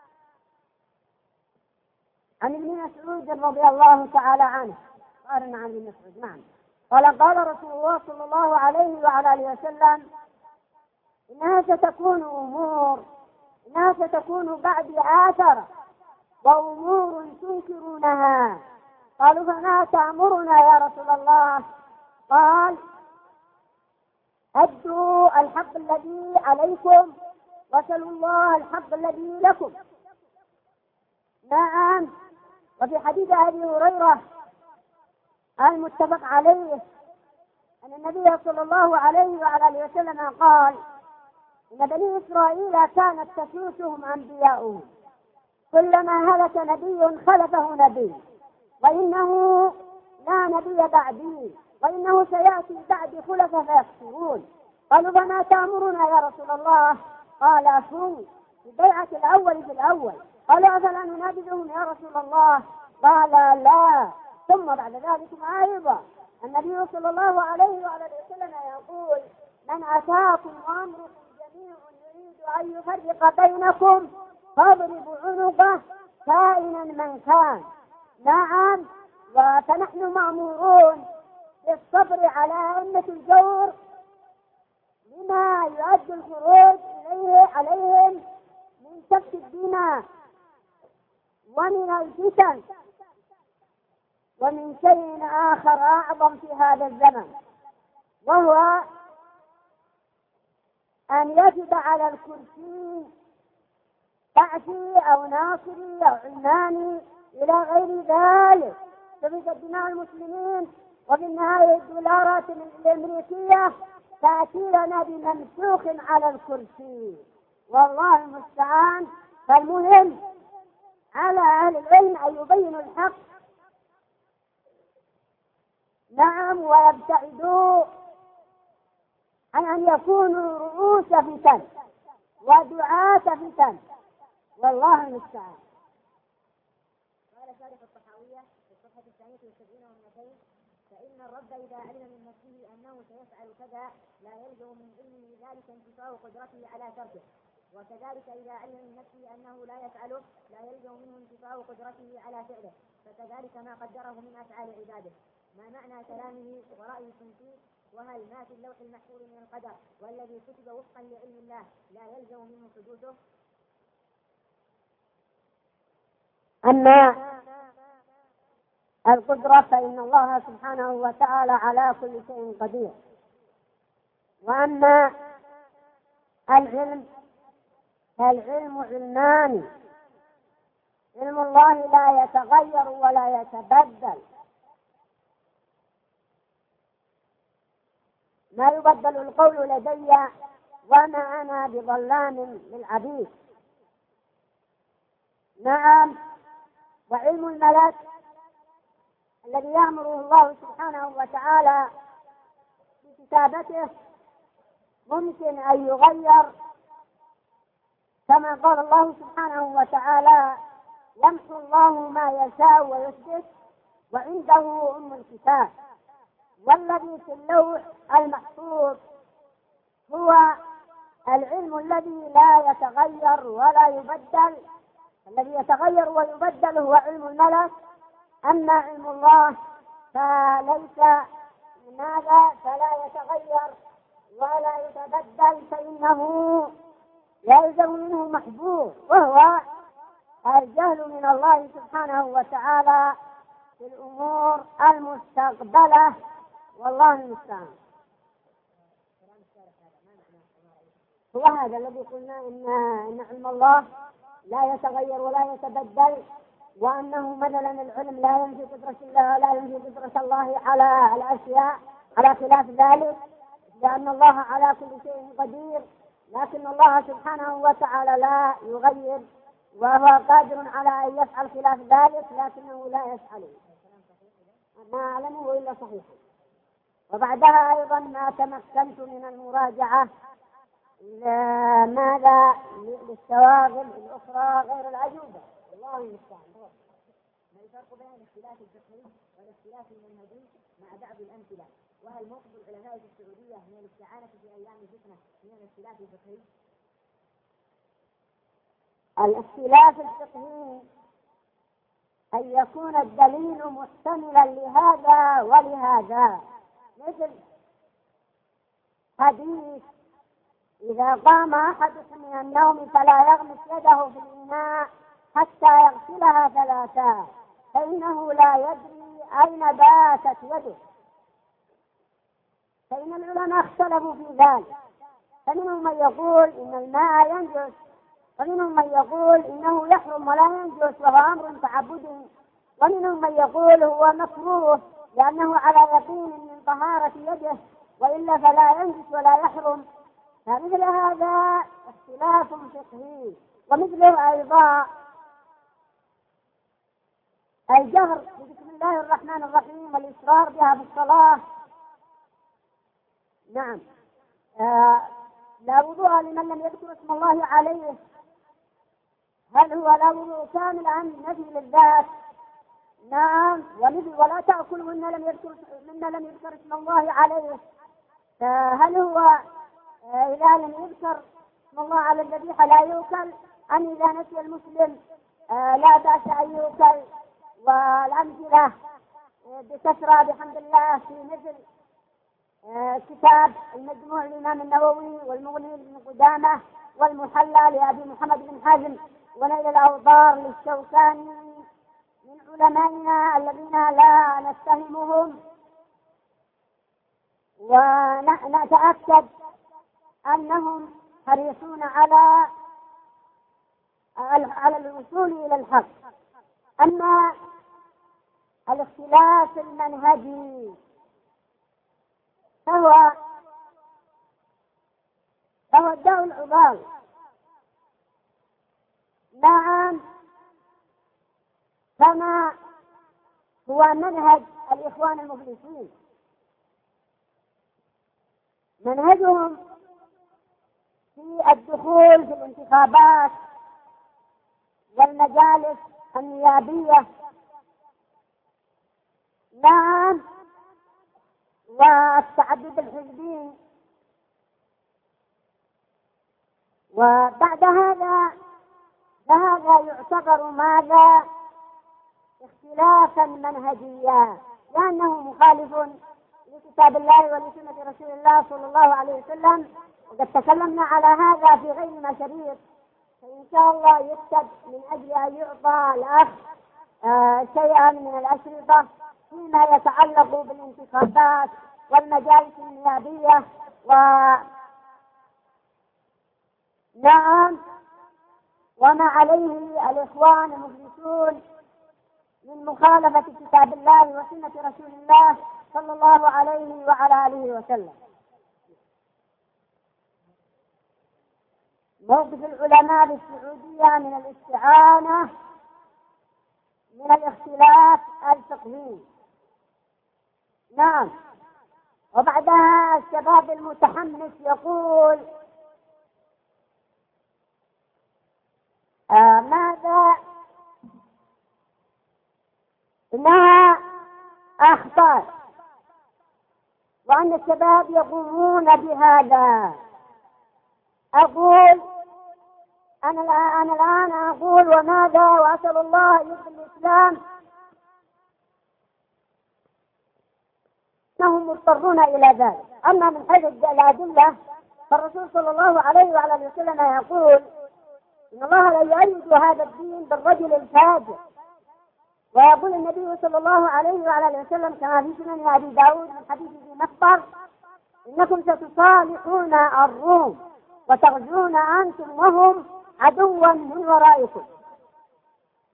عن ابن مسعود رضي الله تعالى عنه، قارن عن ابن مسعود، نعم، قال: قال رسول الله صلى الله عليه وعلى آله وسلم: إنها ستكون بعد آثر وأمور تنكرونها. قالوا: فما تأمرنا يا رسول الله؟ قال: أدوا الحق الذي عليكم وسلوا الله الحق الذي لكم. نعم. وفي حديث أبي هريرة المتفق عليه أن النبي صلى الله عليه وعلى آله وسلم قال: إن بني إسرائيل كانت تسوسهم أنبياؤهم، كلما هلك نبي خلفه نبي، وإنه لا نبي بعدي، وإنه سيأتي بعد خلفاء فيكفرون. قالوا: فما تأمرنا يا رسول الله؟ قال: أكون في بيعة الأول في الأول. قالوا: أفلا ننابذهم يا رسول الله؟ قال: لا. ثم بعد ذلك أيضا النبي صلى الله عليه وعلى وسلم يقول: من أتاكم وأمركم جميع يريد أن يفرق بينكم فاضربوا عنقه كائنا من كان. نعم. فنحن مأمورون بالصبر على أئمة الجور لما يؤدي الخروج عليهم من سفك الدماء ومن الفتن ومن شيء آخر أعظم في هذا الزمن، وهو أن يجب على الكرسي بعثي أو ناصري أو علماني إلى غير ذلك سفك دماء المسلمين، وفي النهاية الدولارات الأمريكية تأتي لنا بممسوخ على الكرسي، والله المستعان. فالمهم على أهل العلم أن يبينوا الحق، نعم، ويبتعدوا عن أن يكونوا رؤوس فتن ودعاة فتن، والله المستعان. قال شارح الطحاوية في الصفحة 72 و200: فإن الرب إذا علم من نفسه أنه سيفعل كذا لا يلزم من علمه ذلك انتفاء قدرته على تركه، وكذلك إذا علم من نفسه أنه لا يفعله لا يلزم منه انتفاء قدرته على فعله، فكذلك ما قدره من أفعال عباده. ما معنى كلامه ورأيه فيه؟ وهل ما في اللوح المحفوظ من القدر والذي كتب وفقا لعلم الله لا يلزم منه حدوثه؟ أما القدرة فإن الله سبحانه وتعالى على كل شيء قدير. وأما العلم فالعلم علمان: علم الله لا يتغير ولا يتبدل، ما يبدل القول لدي وما أنا بظلام للعبيد. نعم. وعلم الملك الذي يأمره الله سبحانه وتعالى بكتابته ممكن أن يغير، كما قال الله سبحانه وتعالى: يمحو الله ما يشاء ويثبت وعنده أم الكتاب. والذي في اللوح المحفوظ هو العلم الذي لا يتغير ولا يبدل. الذي يتغير ويبدل هو علم الملك. أما علم الله فليس لماذا فلا يتغير ولا يتبدل، فإنه يلزم منه محبوب، وهو الجهل من الله سبحانه وتعالى في الأمور المستقبلة، والله المستعان. هو هذا الذي قلنا إن علم الله لا يتغير ولا يتبدل، وأنه مثلا العلم لا ينفي قدرة الله ولا ينفي قدرة الله على الأشياء، على خلاف ذلك لأن الله على كل شيء قدير، لكن الله سبحانه وتعالى لا يغير، وهو قادر على أن يفعل خلاف ذلك، لكنه لا يفعله. ما أعلمه إلا صحيحا. وبعدها أيضا ما تمكنت من المراجعة ماذا للشواغل الأخرى غير العجوبة. الله المستعان. ما الفرق بين الاختلاف الفقهي والاختلاف المنهجي مع بعض الأمثلة؟ وهل موقف العلماء في السعودية من الاستعانة في أيام الفتنة من الاختلاف الفقهي؟ الاختلاف الفقهي أن يكون الدليل محتملا لهذا ولهذا، مثل حديث إذا قام أحدكم من النوم فلا يغمس يده في الإناء حتى يغسلها ثلاثا فإنه لا يدري أين باتت يده. فإن العلماء اختلفوا في ذلك، فمنهم من يقول إن الماء ينجس، ومنهم من يقول إنه يحرم ولا ينجس وهو أمر تعبدي، ومنهم من يقول هو مكروه لأنه على يقين من طهارة يده وإلا فلا ينجس ولا يحرم. فمثل هذا اختلاف فقهي. ومثله أيضا الجهر بسم الله الرحمن الرحيم والإصرار بها في الصلاة. نعم، لا وضوء لمن لم يذكر اسم الله عليه. هل هو لا وضوء كامل أم نفي للذات؟ نعم. ومثل ولا تأكل مما لم يذكر اسم الله عليه. فهل هو إذا لم يذكر اسم الله على الذبيحة لا يؤكل، أم إذا نسي المسلم لا بأس أن يؤكل؟ والأمثلة بكثرة بحمد الله في مثل كتاب المجموع للإمام النووي والمغني لابن قدامة والمحلى لأبي محمد بن حزم ونيل الأوطار للشوكاني من علمائنا الذين لا نتهمهم، ونتأكد أنهم حريصون على الوصول إلى الحق. أما الاختلاف المنهجي فهو الداء العضال. نعم، كما هو منهج الإخوان المفلسين، منهجهم في الدخول في الانتخابات والمجالس النيابية. نعم، والتعدد الحزبي. وبعد هذا فهذا يعتبر ماذا؟ اختلافا منهجيا، لأنه مخالف لكتاب الله ولسنة رسول الله صلى الله عليه وسلم. وقد تكلمنا على هذا في غير مشاريع، فإن شاء الله يكتب من أجل أن يعطى الأخ شيئا من الأشرطة فيما يتعلق بالانتخابات والمجالس النيابية. نعم، وما عليه الإخوان المفلسون من مخالفة كتاب الله وسنة رسول الله صلى الله عليه وعلى آله وسلم. موقف العلماء بالسعودية من الاستعانة من الاختلاف الفقهي. نعم. وبعدها الشباب المتحمس يقول ماذا؟ إنها أخطاء، وأن الشباب يقومون بهذا. أقول أنا الآن أقول وماذا؟ وأسأل الله يبقي الإسلام أنهم مضطرون إلى ذلك. أما من حيث الأدلة فالرسول صلى الله عليه وعلى وسلم يقول إن الله لا يؤيد هذا الدين بالرجل الفاجر. ويقول النبي صلى الله عليه وعلى وسلم كما في سنن أبي داود من حديث ابي مخبر إنكم ستصالحون الروم وتغزون أنتم وهم عدوا من ورائكم.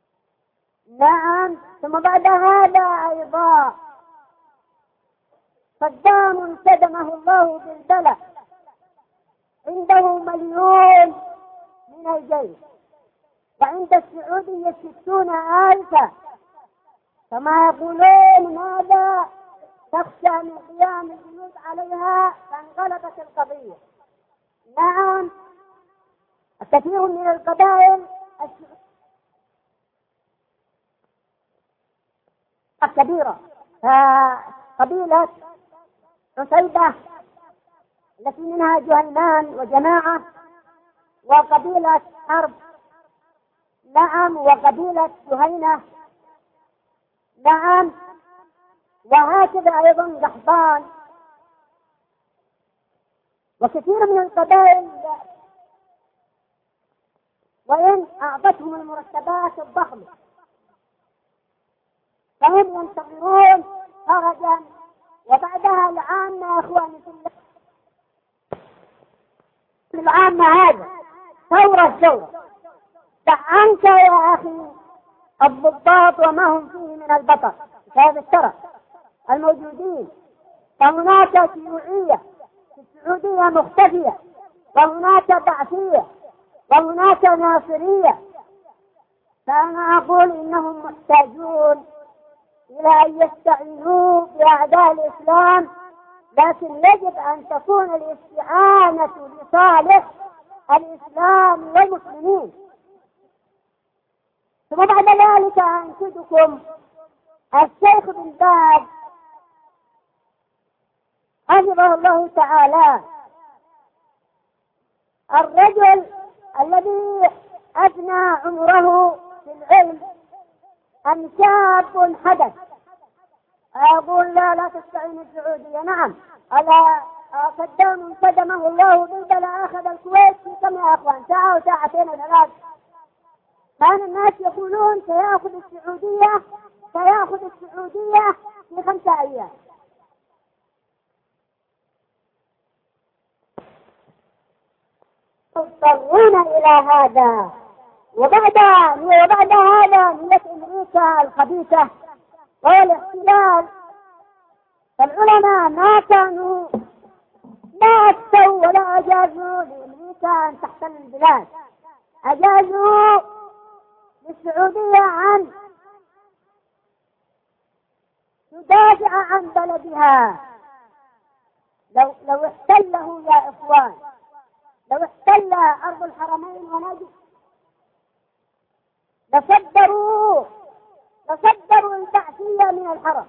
نعم. ثم بعد هذا أيضا صدام صدمه الله بالبلاء، عنده 1,000,000 من الجيش، وعند السعودية 60,000. كما يقولون ماذا تخشى من قيام الجنود عليها فانقلبت القضية. نعم، الكثير من القبائل الكبيرة قبيلة عصيبة التي منها جهينان وجماعة، وقبيلة حرب، نعم، وقبيلة جهينة، نعم، وهكذا أيضا قحطان، وكثير من القبائل وإن أعطتهم المرتبات الضخمة فهم ينتظرون فرجا. وبعدها العامة يا أخواني في الله، العامة هذا ثورة دع عنك يا أخي الضباط وما هم فيه من البطر في هذا الشرف الموجودين. فهناك شيوعية في السعودية مختفية، وهناك بعثية، وهناك ناصرية. فأنا أقول إنهم محتاجون إلى أن يستعينوا بأعداء الإسلام، لكن يجب أن تكون الاستعانة لصالح الإسلام والمسلمين. ثم بعد ذلك أنشدكم الشيخ بن باز حفظه الله تعالى، الرجل الذي أثنى عمره في العلم، أم شاب حدث. أقول لا تستعين السعودية. نعم، على صدام صدمه الله بالبلاء أخذ الكويت في كم يا أخوان؟ ساعة وساعتين وثلاث. كان الناس يقولون سيأخذ السعودية في 5 أيام. مضطرون إلى هذا. وبعد هذا نية أمريكا الخبيثة والاحتلال، فالعلماء ما أفتوا ولا أجازوا لأمريكا أن تحتل البلاد، أجازوا للسعودية أن تدافع عن بلدها. لو احتله يا إخوان، لو احتل أرض الحرمين ونجد لصدروا البعثية من الحرم.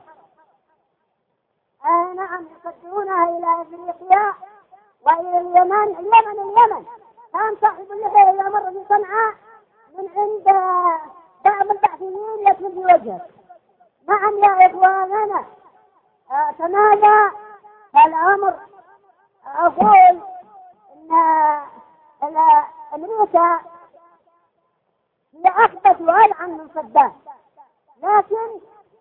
نعم، يصدرونها إلى أفريقيا وإلى اليمن. كان صاحب اللحية إذا مر في صنعاء من عند بعض البعثيين يكتب في وجهه. نعم يا إخواننا، فماذا الأمر؟ أقول إن أمريكا هي أخبث وألعن من صدام، لكن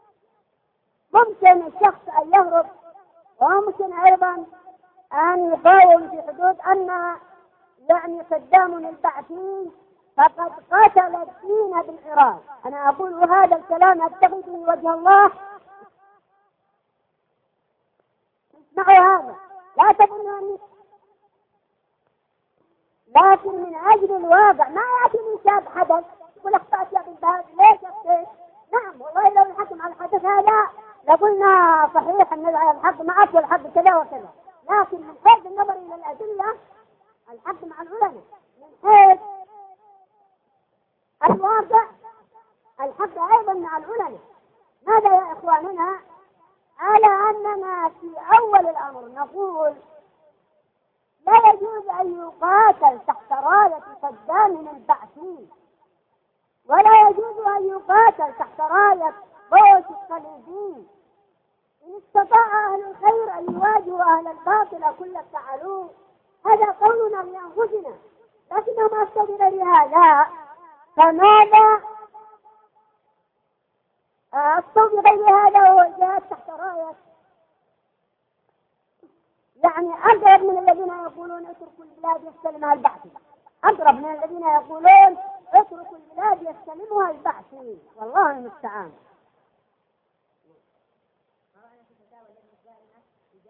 ممكن الشخص أن يهرب، وممكن أيضا أن يقاوم في حدود أن صدام البعثي فقد قتل الدين بالعراق. أنا أقول هذا الكلام أبتغي به وجه الله. اسمعوا هذا، لا تظنوا أني، لكن من أجل الواقع ما يأتي من شاب حدث يقول أخطأت يا بن باز ليش أخطأت. نعم والله لو الحكم على الحدث هذا لقلنا صحيح أن الحق معك والحق كذا وكذا، لكن من حيث النظر إلى الأدلة الحق مع العلماء، من حيث الواقع الحق أيضا مع العلماء. ماذا يا إخواننا؟ على أننا في أول الأمر نقول لا يجوز أن يقاتل تحت راية صدام البعثي، ولا يجوز أن يقاتل تحت راية بوش الصليبي. إن استطاع أهل الخير أن يواجهوا أهل الباطل كل فعلوه، هذا قولنا لأنفسنا، لكنه ما استدل لهذا. فماذا استوجب لهذا وجاءت تحت راية أقرب من الذين يقولون اتركوا البلاد يستلمها البعثي، أقرب من الذين يقولون اتركوا البلاد يستلمها البعثي، والله المستعان.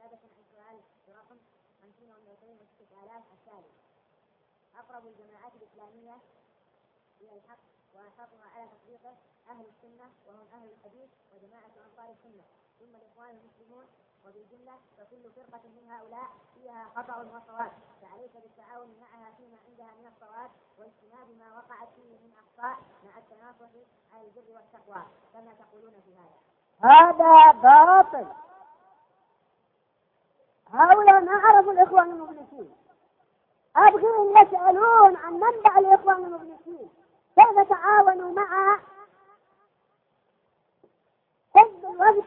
الآلاف التالي: أقرب الجماعات الإسلامية إلى الحق وأحقها على تطبيقه أهل السنة وهم أهل الحديث وجماعة أنصار السنة، ثم الإخوان المسلمون، وبالجملة فكل فرقة من هؤلاء فيها خطأ وصواب، فعليك بالتعاون معها فيما عندها من الصواب واجتناب ما وقعت فيه من أخطاء مع التناصح على البر والتقوى كما تقولون في هذا. هذا باطل. هؤلاء ما عرفوا الإخوان المفلسين. أبغيهم يسألون عن منبع الإخوان المفلسين، كيف تعاونوا مع حزب الوفد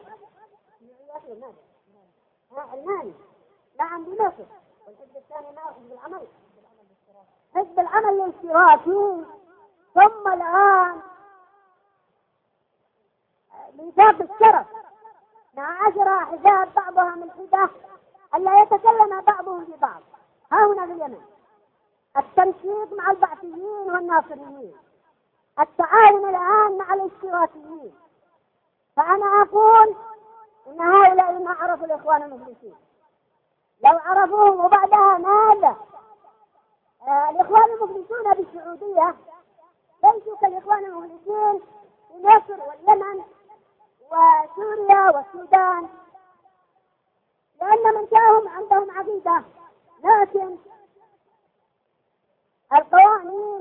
الماني، نعم بمصر، والحزب الثاني ما حزب العمل، حزب العمل الاشتراكي، ثم الآن ميثاق الشرف مع 10 أحزاب بعضها ملحدة ألا يتكلم بعضهم ببعض. ها هنا في اليمن التنسيق مع البعثيين والناصريين، التعاون الآن مع الاشتراكيين. فأنا أقول إن هؤلاء ما عرفوا الإخوان المفلسين. لو عرفوهم وبعدها ماذا؟ الإخوان المفلسون بالسعودية ليسوا كالإخوان المفلسين في مصر واليمن وسوريا والسودان، لأن من جاءهم عندهم عقيدة، لكن القوانين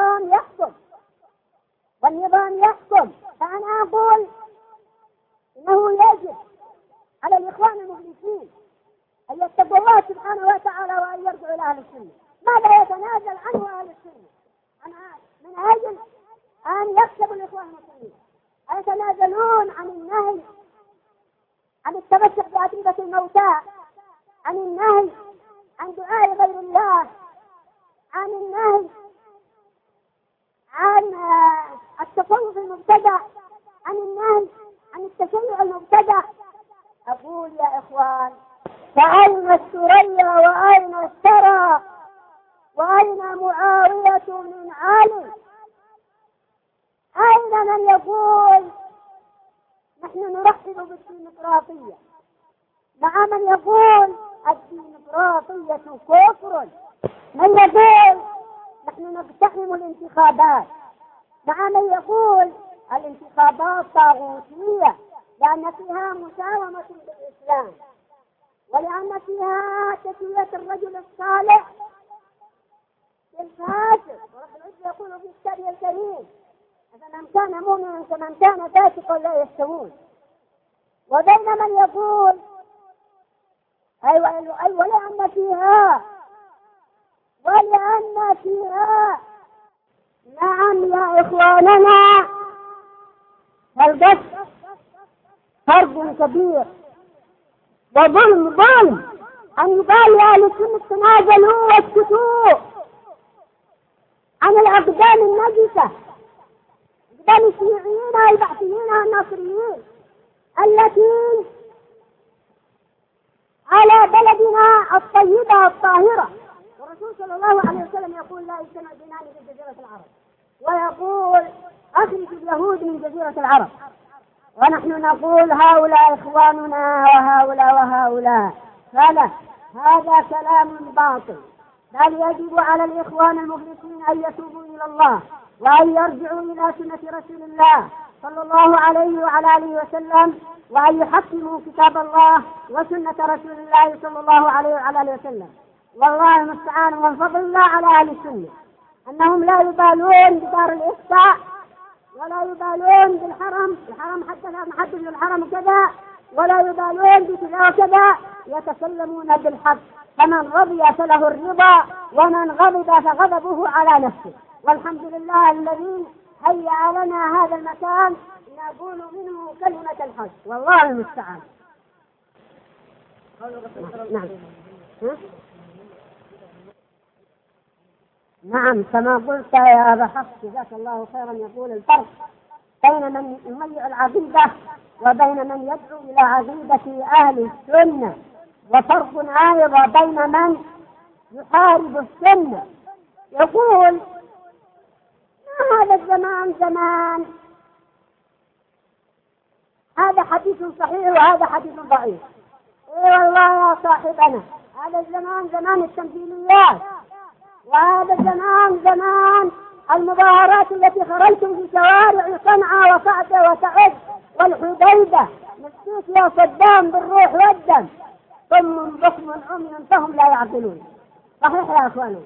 والنظام يحكم. فأنا أقول إنه يجب على الإخوان المفلسين أن يتقوا الله سبحانه وتعالى وأن يرجعوا إلى أهل السنة. ماذا يتنازل عنه أهل السنة من أجل أن يكسبوا الإخوان المسلمين؟ يتنازلون عن النهي عن التمسك بعقيدة الموتى، عن النهي عن دعاء غير الله، عن النهي عن التصوف المبتدع، عن النهي عن التشيع المبتدع. أقول يا إخوان، فأين السرية وأين الثرى وأين معاوية من علي؟ أين من يقول نحن نرحب بالديمقراطية، مع من يقول الديمقراطية كفر، من يقول نحن نقتحم الانتخابات، مع من يقول الانتخابات طاغوتية لأن فيها مساومة بالإسلام ولأن فيها تسوية الرجل الصالح بالفاسق. ورب العزة يقول في كتابه الكريم: فمن كان مؤمنا كمن كان فاسقا لا يستوون. وبين من يقول ولأن فيها نعم يا إخواننا القتل فرق كبير وظلم أن يقال أهل السنة تنازلوا واسكتوا عن الأقدام النجسة، أقدام الشيوعيين والبعثيين والناصريين التي على بلدنا الطيبة الطاهرة. والرسول صلى الله عليه وسلم يقول: لا يجتمع دينان في جزيرة العرب، ويقول: أخرج اليهود من جزيرة العرب. ونحن نقول هؤلاء إخواننا وهؤلاء. فلا، هذا كلام باطل. بل يجب على الإخوان المفلسين أن يتوبوا إلى الله وأن يرجعوا إلى سنة رسول الله صلى الله عليه وعلى آله وسلم، وأن يحكموا كتاب الله وسنة رسول الله صلى الله عليه وعلى آله وسلم. والله المستعان. ومن فضل الله على أهل السنة أنهم لا يبالون بدار الإفتاء ولا يبالون بالحرم، حتى لا محدد الحرم كذا، ولا يبالون بكذا وكذا، يتكلمون بالحق. فمن رضي فله الرضا، ومن غضب فغضبه على نفسه. والحمد لله الذي هيأ لنا هذا المكان نقول منه كلمة الحق. والله المستعان. نعم كما قلت يا أبا حفص جزاك الله خيرا. يقول: الفرق بين من يميع العقيدة وبين من يدعو إلى عقيدة أهل السنة، وفرق أيضا بين من يحارب السنة. يقول: ما هذا الزمان زمان، هذا حديث صحيح وهذا حديث ضعيف، اي والله يا صاحبنا، هذا الزمان زمان التمثيليات، وهذا الزمان زمان المظاهرات التي خرجتم في شوارع صنعاء وصعدة وتعد والحديدة، مسكوت يا صدام بالروح والدم، ثم بكم عمي فهم لا يعقلون. صحيح يا اخواني.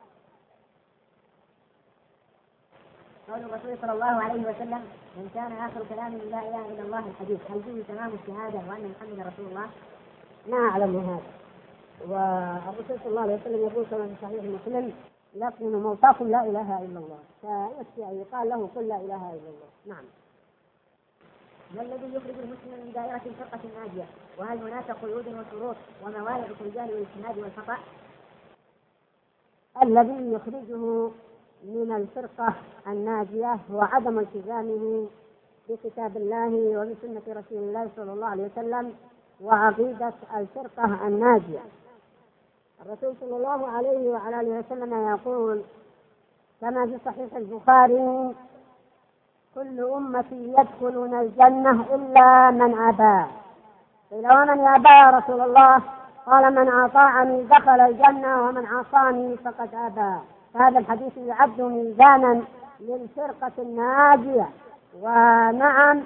قول الرسول صلى الله عليه وسلم: من كان آخر كلامه لا إله إلا الله الحديث، هل فيه تمام الشهادة وأن محمدا رسول الله؟ ما أعلم هذا. والرسول صلى الله عليه وسلم يقول كما في صحيح مسلم: لكن موتاكم لا إله إلا الله، فيكفي أن يقال له قل لا إله إلا الله. نعم. ما الذي يخرج المسلم من دائرة الفرقة الناجية؟ وهل هناك قيود وشروط وموانع في الرجال والاجتهاد والخطأ؟ الذي يخرجه من الفرقة الناجية هو عدم التزامه بكتاب الله وبسنة رسول الله صلى الله عليه وسلم وعقيدة الفرقة الناجية. الرسول صلى الله عليه وعلى آله وسلم يقول كما في صحيح البخاري: كل أمتي يدخلون الجنة إلا من أبى. قيل: ومن يأبى يا رسول الله؟ قال: من أطاعني دخل الجنة ومن عصاني فقد أبى. هذا الحديث يعد ميزانا للفرقة الناجية. ونعم،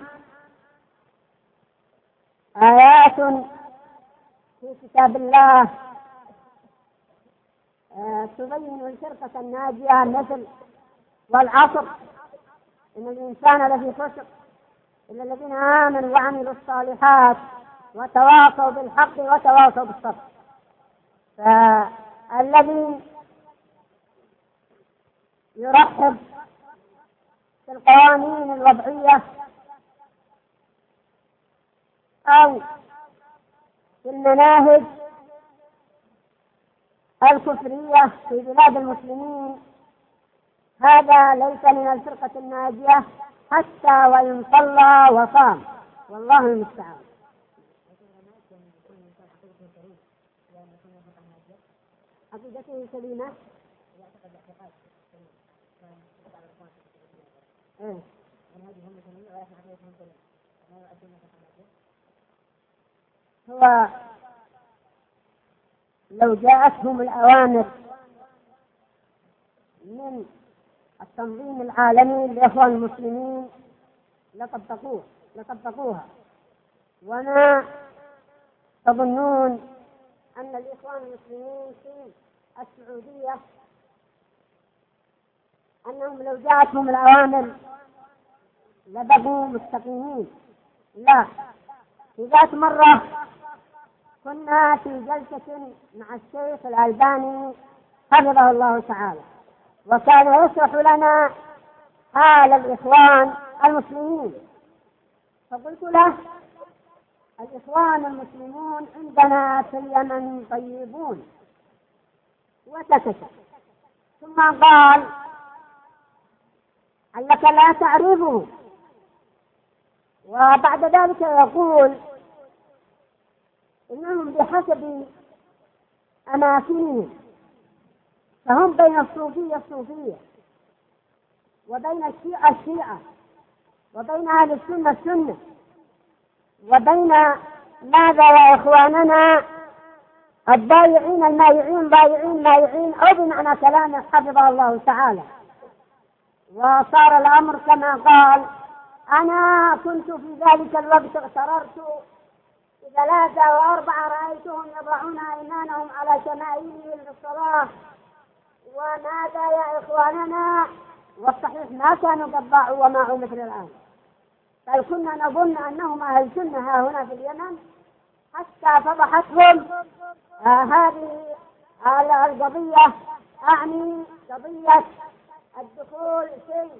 آيات في كتاب الله تبين الفرقة الناجية مثل: والعصر إن الإنسان لفي خسر إلا الذين آمنوا وعملوا الصالحات وتواصوا بالحق وتواصوا بالصبر. فالذي يرحب في القوانين الوضعية أو في المناهج الكفرية في بلاد المسلمين، هذا ليس من الفرقة الناجية حتى وإن صلى وصام، والله المستعان. عقيدته سليمة. هو لو جاءتهم الأوامر من التنظيم العالمي للإخوان المسلمين لطبقوها. وما تظنون أن الإخوان المسلمين في السعودية أنهم لو جاءتهم الأوامر لبقوا مستقيمين؟ لا. في ذات مرة كنا في جلسة مع الشيخ الألباني حفظه الله تعالى، وكان يشرح لنا حال الإخوان المسلمين، فقلت له: الإخوان المسلمون عندنا في اليمن طيبون. وسكت، ثم قال: أنك لا تعرفه. وبعد ذلك يقول: إنهم بحسب أماكنهم، فهم بين الصوفية وبين الشيعة وبين أهل السنة وبين ماذا يا إخواننا الضايعين المايعين ضايعين أو بمعنى كلامه حفظه الله تعالى. وصار الأمر كما قال: أنا كنت في ذلك الوقت اغتررت 3 و4 رأيتهم يضعون أيمانهم على شمائلهم للصلاة، وماذا يا إخواننا؟ والصحيح ما كانوا قد ضاعوا وماعوا مثل الآن، بل كنا نظن أنهم أهل سنة ها هنا في اليمن، حتى فضحتهم هذه القضية، أعني قضية الدخول في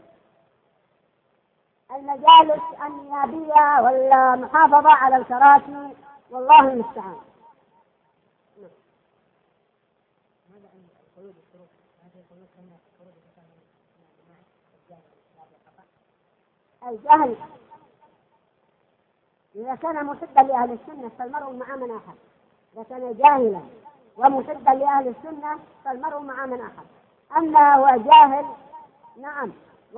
المجالس النيابية والمحافظة على الكراسي، والله المستعان. الجهل إذا كان محبا لأهل السنة فالمرء مع من أحب، إذا كان جاهلا ومحبا لأهل السنة فالمرء مع من أحب. أما هو جاهل نعم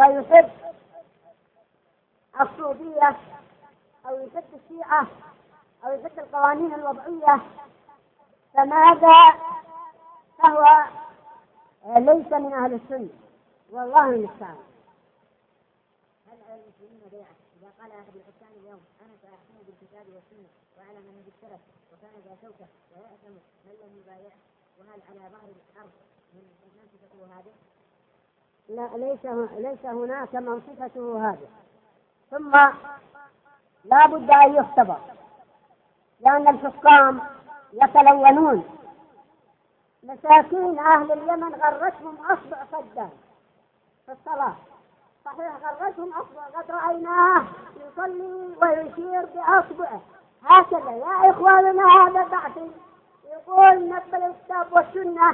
ويحب الصوفية أو يحب الشيعة أو يحط القوانين الوضعية فماذا؟ فهو ليس من أهل السنة والله المستعان. هل على المسلمين بيعة إذا قال أحد الحكام اليوم أنا سأحكم بالكتاب والسنة وأعلم أنه بالسلف وكان ذا شوكة ويأثم من لم يبايع، وهل على ظهر الأرض من صفته هذه؟ لا، ليس هناك من صفته هذه. ثم لا بد أن يختبر، لأن الحكام يتلونون. مساكين أهل اليمن غرتهم أصبع صدام في الصلاة، صحيح غرتهم أصبع، قد رأيناه يصلي ويشير بأصبعه هكذا. يا إخواننا هذا بعثي يقول نقبل الكتاب والسنة،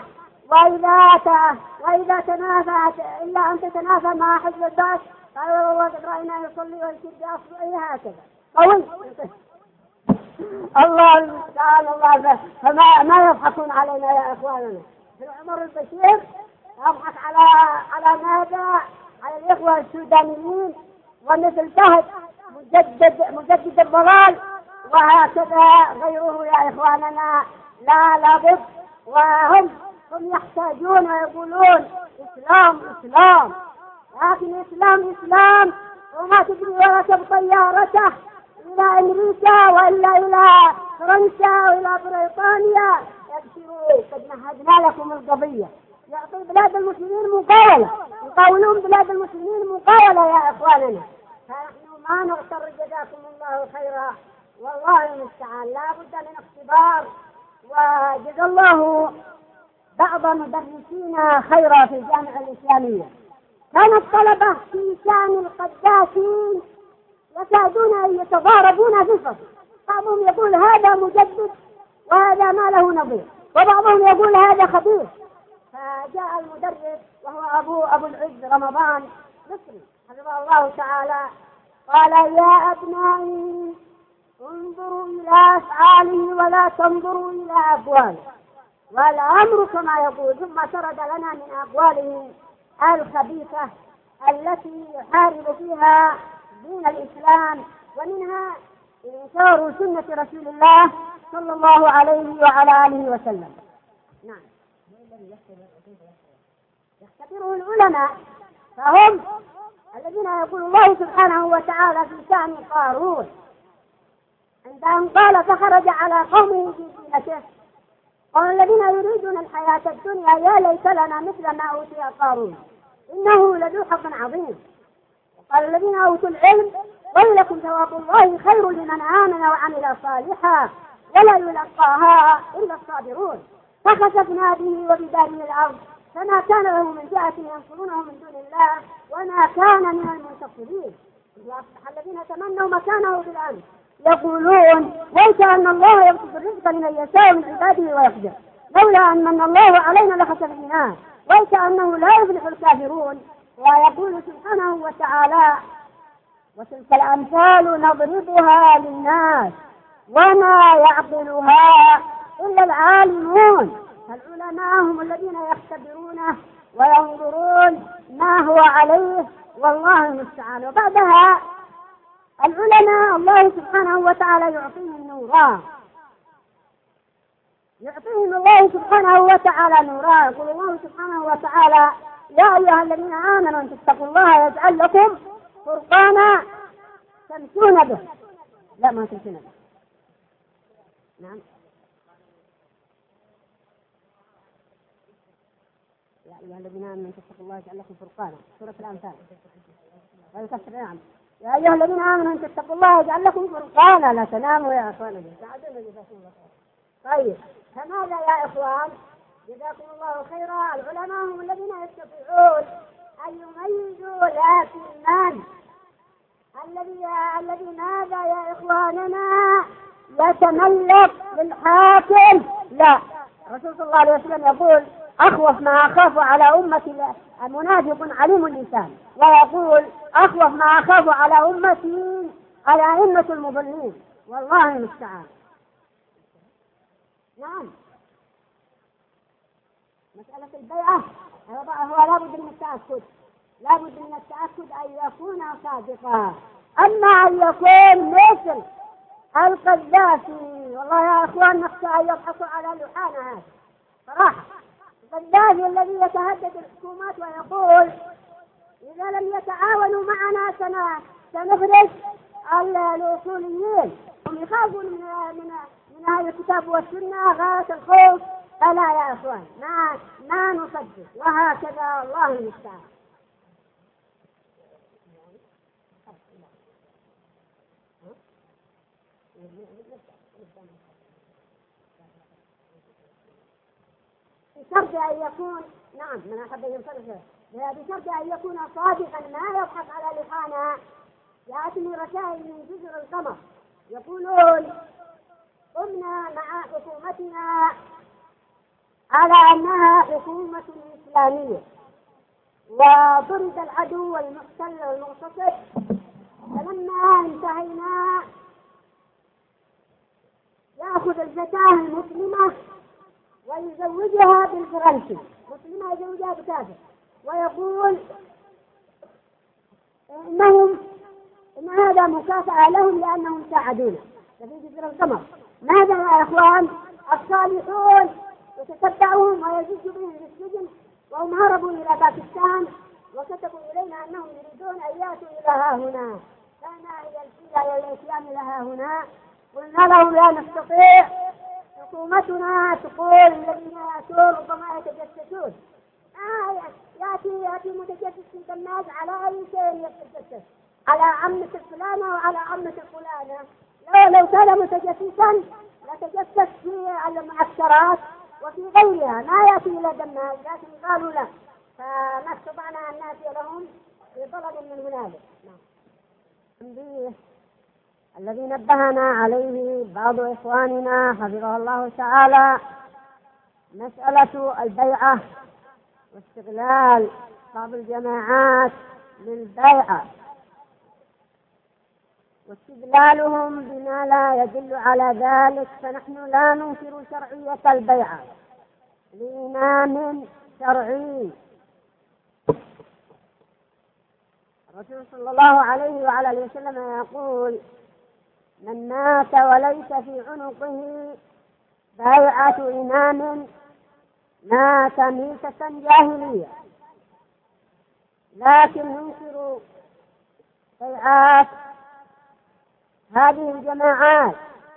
وإذا تنافت إلا أن تتنافى مع حزب البعث، قال والله قد رأيناه يصلي ويشير بأصبعه هكذا قوي. الله المستعان. الله فما يضحكون علينا يا إخواننا. في عمر البشير يضحك على ماذا؟ على الإخوة السودانيين، ومثل فهد مجدد الضلال، وهكذا غيره يا إخواننا. لا بد، وهم يحتاجون ويقولون إسلام، لكن إسلام وما تدري وركب طيارته إلى أمريكا وإلا إلى فرنسا وإلى بريطانيا. يبشروا قد مهدنا لكم القضية. يعطي بلاد المسلمين مقاولة، يقاولون بلاد المسلمين مقاولة يا إخواننا. فنحن ما نغتر، جزاكم الله خيرا والله المستعان. لا بد من اختبار. وجزا الله بعض مدرسينا خيرا في الجامعة الإسلامية. كان الطلبة في شأن القداسين يكادون أن يتضاربون في الفصل. بعضهم يقول هذا مجدد وهذا ما له نظير، وبعضهم يقول هذا خبيث. فجاء المدرس وهو أبو العز رمضان مصري حفظه الله تعالى، قال يا أبنائي انظروا إلى أفعاله ولا تنظروا إلى أقواله، والأمر كما يقول. ثم سرد لنا من أقواله الخبيثة التي يحارب فيها دين الإسلام، ومنها إنكار سنة رسول الله صلى الله عليه وعلى آله وسلم. نعم، يختبره العلماء، فهم الذين يقول الله سبحانه وتعالى في شأن قارون عندما قال فخرج على قومه في زينته قال الذين يريدون الحياة الدنيا يا ليت لنا مثل ما أوتي قارون إنه لذو حظ عظيم. وقال الذين أوتوا العلم ويلكم ثواب الله خير لمن آمن وعمل صالحا ولا يلقاها إلا الصابرون. فخسفنا به وبداره الأرض فما كان له من جهة ينصرونه من دون الله وما كان من المنتصرين. وأصبح الذين تمنوا مكانه بالأمس يقولون ليس أن الله يبسط الرزق لمن يشاء من عباده ويقدر لولا أن من الله علينا لخسف بنا ليس أنه لا يفلح الكافرون. ويقول سبحانه وتعالى وتلك الأمثال نضربها للناس وما يعقلها إلا العالمون. فالعلماء هم الذين يختبرونه وينظرون ما هو عليه والله المستعان. وبعدها العلماء الله سبحانه وتعالى يعطيهم نورا، يعطيهم الله سبحانه وتعالى نورا. يقول الله سبحانه وتعالى يا أيها الذين آمنوا أن تتقوا الله يجعل لكم فرقانا تمشون به. لا ما تمشون به. نعم يا أيها الذين آمنوا أن تتقوا الله يجعل لكم فرقانا سورة الأنفال. نعم يا أيها الذين آمنوا أن تتقوا الله يجعل لكم فرقانا لا تناموا يا أخوان. طيب فماذا يا إخوان جزاكم الله خيرا؟ العلماء هم الذين يستطيعون أن يميزوا لكن من الذي ماذا يا إخواننا يتملك للحاكم؟ لا، الرسول صلى الله عليه وسلم يقول أخوف ما أخاف على أمتي منافق عليم اللسان، ويقول أخوف ما أخاف على أمتي على أئمة المضلين والله المستعان. نعم مسألة البيعة هو لا بد من التأكد، لا بد من التأكد أن يكون صادقا. أما أن يكون مثل القذافي، والله يا اخوان نخشى ان يضحكوا على لحانا هذا صراحه. القذافي الذي يتهدد الحكومات ويقول اذا لم يتعاونوا معنا سنخرج الاصوليين. هم يخافون من هذا الكتاب والسنه غايه الخوف. فلا يا اخوان، ما نصدق، وهكذا الله المستعان. بشرط أن يكون من أحب ينصرف، بشرط أن يكون صادقا ما يضحك على لسانه. يأتي رسائل من جزر القمر يقولون قمنا مع حكومتنا على أنها حكومة إسلامية، وضرب العدو والمحتل والمغتصب، فلما انتهينا يأخذ الفتاة المسلمة ويزوجها بالفرنسي، مسلمة يزوجها بكافر، ويقول إن هذا مكافأة لهم لأنهم ساعدونا. في جزر القمر ماذا يا إخوان؟ الصالحون يتتبعون ويزج بهم في السجن، وهم هربوا إلى باكستان وكتبوا إلينا أنهم يريدون أن يأتوا إلى ها هنا، فأنا هي الحيلة للإتيان لها هنا. قلنا لهم لا نستطيع، حكومتنا تقول الذين يأتون ربما يتجسسون. يأتي متجسس في الناس على أي شيء يتجسس، على عمة الفلانة وعلى عمة الفلانة. لو كان متجسسا لتجسس في المعسكرات وفي غيرها، ما يأتي إلى دمها، لكن قالوا لا، فما استطعنا أن نأتي لهم بطلب من هنالك. الذي نبهنا عليه بعض إخواننا حفظه الله تعالى مسألة البيعة واستغلال بعض الجماعات للبيعة واستدلالهم بما لا يدل على ذلك. فنحن لا ننكر شرعية البيعة لإمام شرعي. الرسول صلى الله عليه وعلى آله وسلم يقول من مات وليس في عنقه بيعة إمام مات ميتة جاهلية. لكن ننكر بيعات هذه الجماعات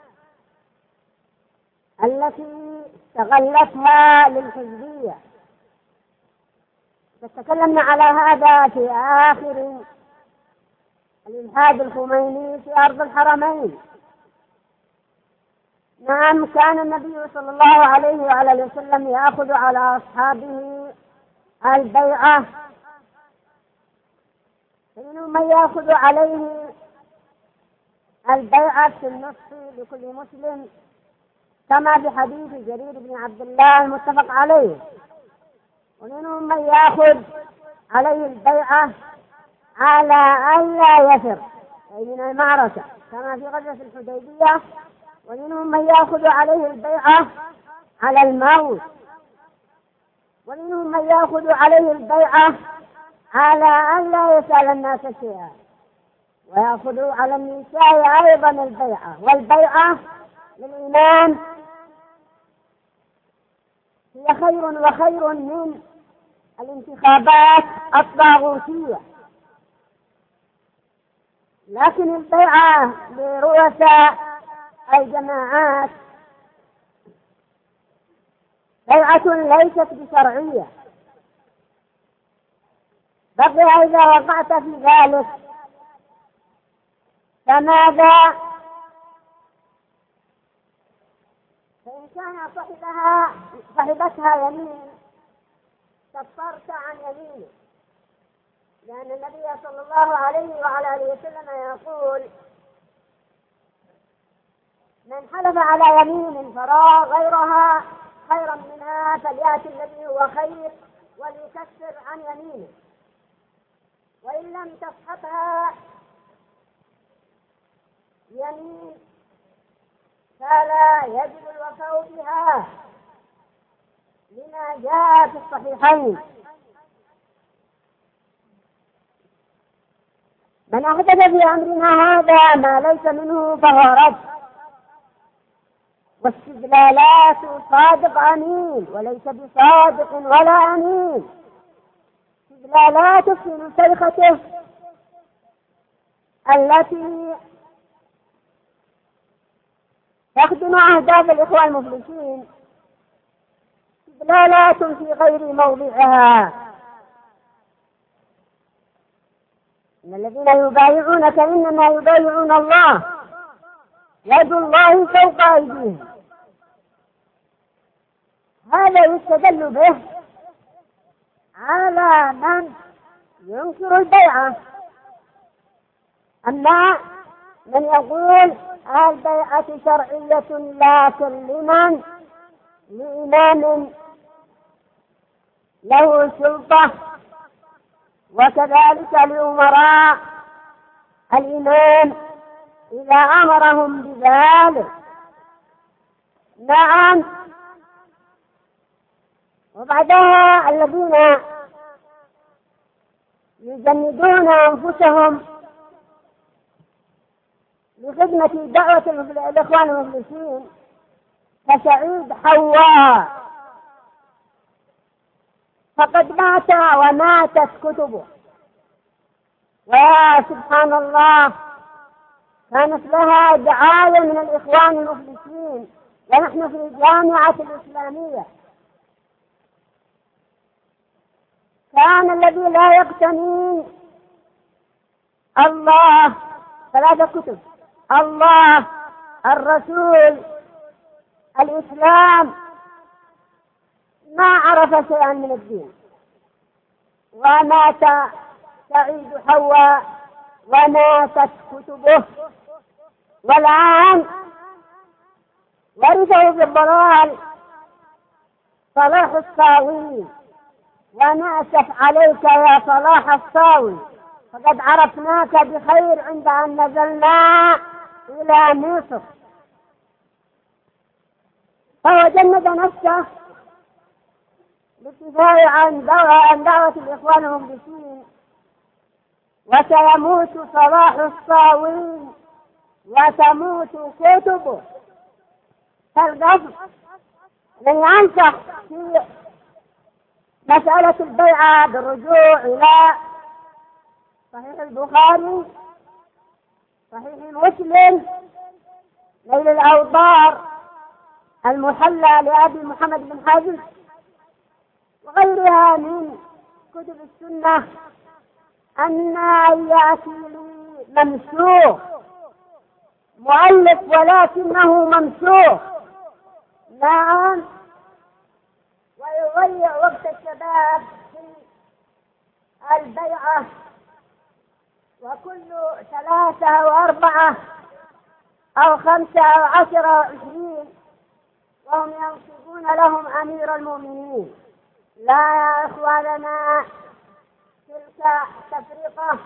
التي استغلتها للحزبية. تكلمنا على هذا في آخر الإلحاد الخميني في أرض الحرمين. نعم، كان النبي صلى الله عليه وعلى وسلم يأخذ على أصحابه البيعة، فمنهم من يأخذ عليه البيعة في النصف لكل مسلم، كما بحديث جرير بن عبد الله المتفق عليه. ومنهم من يأخذ عليه البيعة على ألا يفر أي من المعركة، كما في غزوة الحديبية. ومنهم من يأخذ عليه البيعة على الموت. ومنهم من يأخذ عليه البيعة على ألا يسأل الناس شيئا، ويأخذ على النساء أيضا البيعة. والبيعة للإمام هي خير وخير من الانتخابات الطاغوتية. لكن البيعة لرؤساء الجماعات بيعة ليست بشرعية. بقي إذا وقعت في ذلك فماذا؟ فإن كان صحبتها يمين كفرت عن يمينه، لأن النبي صلى الله عليه وعلى آله وسلم يقول من حلف على يمين فرأى غيرها خيرا منها فليأتي الذي هو خير وليكفر عن يمينه، وإن لم تصحبها يمين فلا يجب الوفاء بها، لما جاء في الصحيحين من أحدث في أمرنا هذا ما ليس منه فهو رد. واستدلالات صادق أمين وليس بصادق ولا أمين، استدلالات في نسيخته التي تخدم أهداف الإخوان المفلسين، استدلالات في غير موضعها. إن الذين يبايعونك إنما يبايعون الله، يد الله فوق أيديهم. هذا يستدل به على من ينكر البيعة. أما من يقول البيعة شرعية لكن لمن؟ لإمام له سلطة، وكذلك لأمراء الإمام إذا أمرهم بذلك. نعم. وبعدها الذين يجندون أنفسهم لخدمة دعوة الإخوان المفلسين كسعيد حواء، فقد مات وماتت كتبه. ويا سبحان الله، كانت لها دعاية من الإخوان المفلسين ونحن في الجامعة الإسلامية. كان الذي لا يقتني الله 3 كتب: الله، الرسول، الإسلام، ما عرف شيئا من الدين. ومات سعيد حواء وماتت كتبه، والآن ورثه بالضلال صلاح الصاوي. ونأسف عليك يا صلاح الصاوي، فقد عرفناك بخير عند أن نزلنا إلى مصر. فهو جند نفسه بالدفاع عن دعوة الإخوان المفلسين، وسيموت صلاح الصاوي وتموت كتبه. فالقصد من ينصح في مسألة البيعة بالرجوع إلى صحيح البخاري، صحيح مسلم، نيل الأوطار، المحلى لأبي محمد بن حزم، وغيرها من كتب السنة، أن يأتي لي ممسوخ مؤلف ولكنه ممسوخ. نعم. ويضيع وقت الشباب في البيعة، وكل 3 أو 4 أو 5 أو 10 أو 20 وهم ينصبون لهم أمير المؤمنين. لا يا إخواننا، تلك تفرقة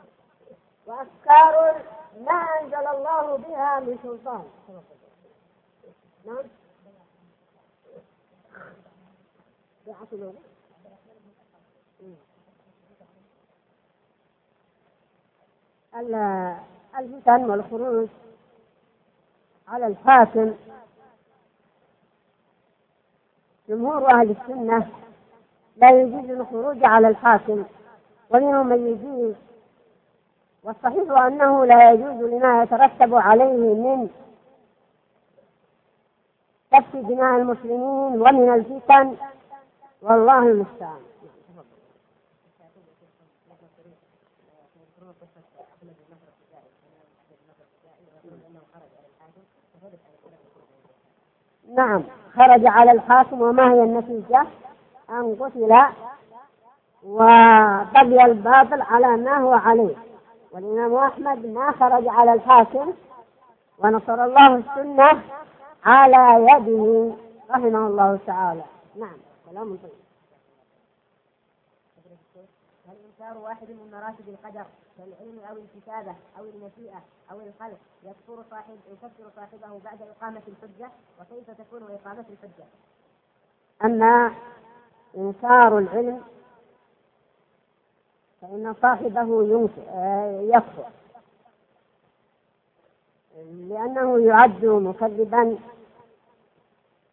وأفكار ما أنزل الله بها من سلطان. نعم. الفتن والخروج على الحاكم، جمهور أهل السنة لا يجوز الخروج على الحاكم، ومنهم من يجوز، والصحيح أنه لا يجوز لما يترتب عليه من سفك دماء المسلمين ومن الفتن، والله المستعان. نعم، خرج على الحاكم، وما هي النتيجة؟ أن قتل وبقي الباطل على ما هو عليه. والإمام أحمد ما خرج على الحاكم، ونصر الله السنة على يده رحمه الله تعالى. نعم. كلام طيب. هل إنكار واحد من مراتب القدر كالعلم أو الكتابة أو المشيئة أو الخلق يكفر صاحبه بعد إقامة الحجة؟ وكيف تكون إقامة الحجة؟ أما إنكار العلم فإن صاحبه يكفر، لأنه يعد مكذبا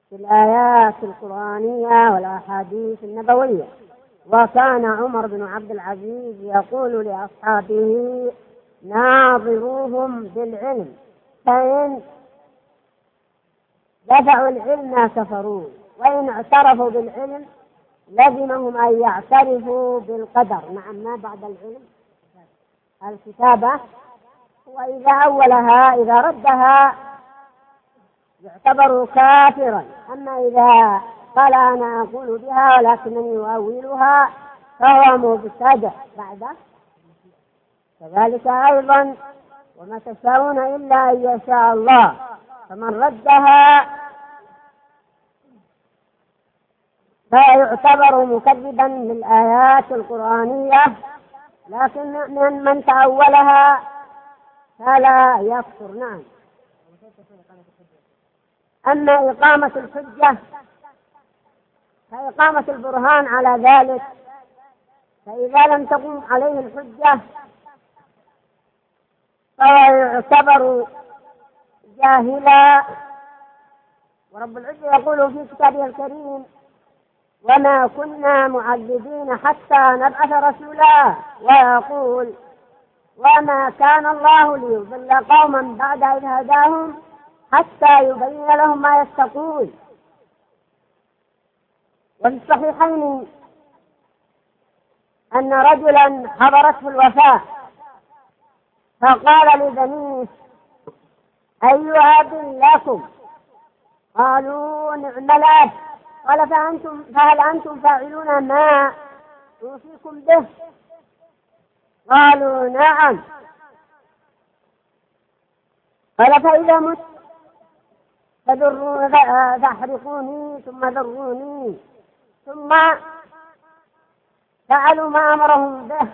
في الآيات القرآنية والأحاديث النبوية. وكان عمر بن عبد العزيز يقول لأصحابه: ناظروهم بالعلم، فإن دفعوا العلم كفروا، وإن اعترفوا بالعلم لزمهم أن يعترفوا بالقدر. نعم، ما بعد العلم الكتابة، وإذا أولها إذا ردها يعتبر كافرا. أما إذا قال أنا أقول بها ولكنني أؤولها فهو مبتدع بعده. كذلك أيضا: وما تشاءون إلا أن يشاء الله، فمن ردها فيعتبر مكذبا للآيات القرآنية، لكن من تأولها فلا يكفر. نعم. أما إقامة الحجة فإقامة البرهان على ذلك، فإذا لم تقم عليه الحجة فهو يعتبر جاهلا. ورب العزة يقول في كتابه الكريم: وما كنا معذبين حتى نبعث رسولا، ويقول: وما كان الله ليضل قوما بعد إذ هداهم حتى يبين لهم ما يتقون. وفي الصحيحين أن رجلا حضرته الوفاة فقال لبنيه: أي أب لكم؟ قالوا: نعم الأب. قال: فهل أنتم فاعلون ما أوصيكم به؟ قالوا: نعم. قال: فإذا مت فاحرقوني ثم ذروني. ثم فعلوا ما أمرهم به.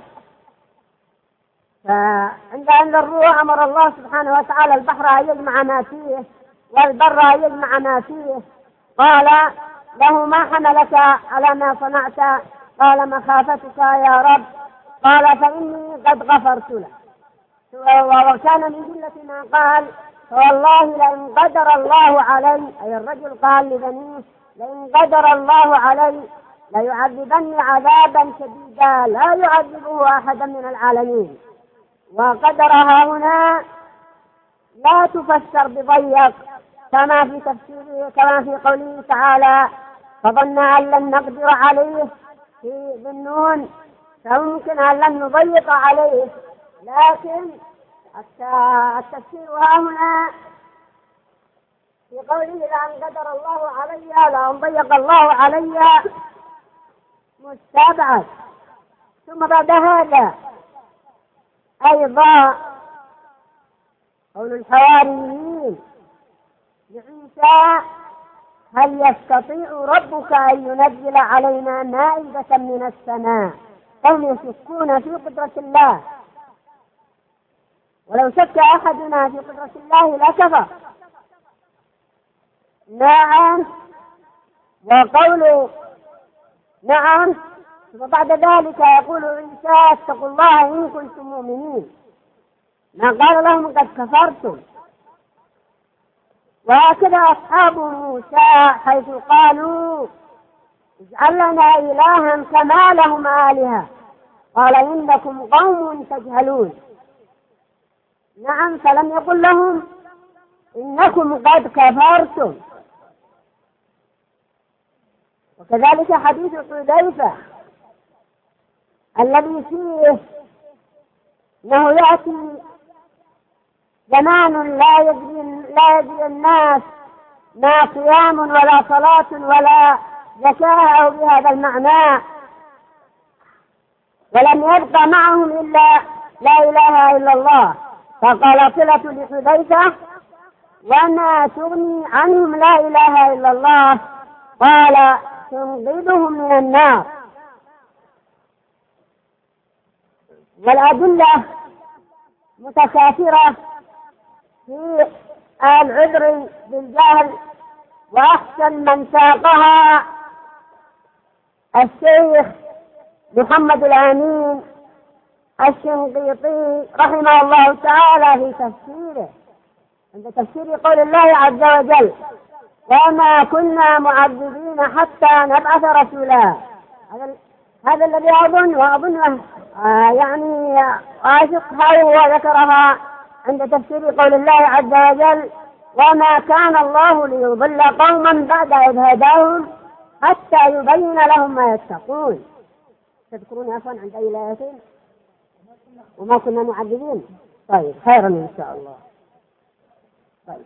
فعند أن ذروه أمر الله سبحانه وتعالى البحر أن يجمع ما فيه والبر أن يجمع ما فيه. قال له: ما حملك على ما صنعت؟ قال: مخافتك يا رب. قال: فإني قد غفرت له. وكان من جملة ما قال: والله لئن قدر الله علي، أي الرجل قال لبنيه: لئن قدر الله علي ليعذبني عذابا شديدا لا يعذبه أحدا من العالمين. وقدرها هنا لا تفسر بضيق كما في تفسيره، كما في قوله تعالى: فظن أن لن نقدر عليه في ذنون، فممكن أن لن نضيق عليه. لكن التفسير ها هنا في قوله: لأن قدر الله علي لأن ضيق الله علي مستبعد. ثم بعد هذا أيضا قول الحواريين لعيسى: هل يستطيع ربك أن ينزل علينا مائدة من السماء؟ هم يشكون في قدرة الله، ولو شك أحدنا في قدرة الله لكفر. نعم. وقول نعم. وبعد ذلك يقول عيسى: اتقوا الله إن كنتم مؤمنين. ما قال لهم: قد كفرتم. وهكذا أصحاب موسى حيث قالوا: اجعل لنا إلها كما لهم آلهة. قال: إنكم قوم تجهلون. نعم. فلم يقل لهم: إنكم قد كفرتم. وكذلك حديث حذيفة الذي فيه أنه يأتي زمان لا يدري الناس ما صيام ولا صلاة ولا زكاة أو بهذا المعنى، ولم يبقى معهم إلا لا إله إلا الله. فقال صلة لحذيفة: وما تغني عنهم لا إله إلا الله؟ قال: تنقذهم من النار. والأدلة متكاثرة في العذر بالجهل، وأحسن من ساقها الشيخ محمد الأمين الشنقيطي رحمه الله تعالى في تفسيره، عند تفسير قول الله عز وجل: وما كنا معذبين حتى نبعث رسولا. هذا الذي وأظن يعني عاشقها وذكرها عند تفسير قول الله عز وجل: وما كان الله ليضل قوما بعد إذ هداهم حتى يبين لهم ما يتقون. تذكرون عفوا عند أي آيتين؟ وما كنا معذبين. طيب خيرا إن شاء الله. طيب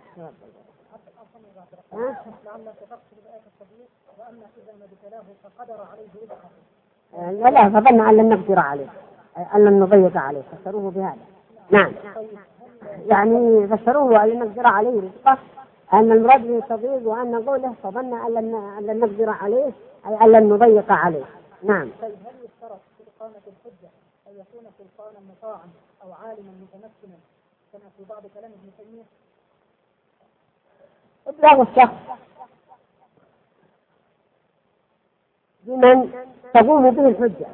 لعلك تقصد بآية التبويب وأما إذا ما ابتلاه فقدر عليه رزقه. لا فظن أن لن نقدر عليه، أن لن نضيق عليه، فسروه بهذا. نعم، يعني فسروه أن لن نقدر عليه رزقه، أن المراد به التضييق، وأن قوله فظن أن لن نقدر عليه أي أن لن نضيق عليه. نعم. طيب هل يشترط في إقامة الحجة أن يكون سلطانا مطاعا أو عالما متمكنا كما في بعض كلام ابن تيمية؟ إبلاغ الشخص بمن تقوم به الحجة،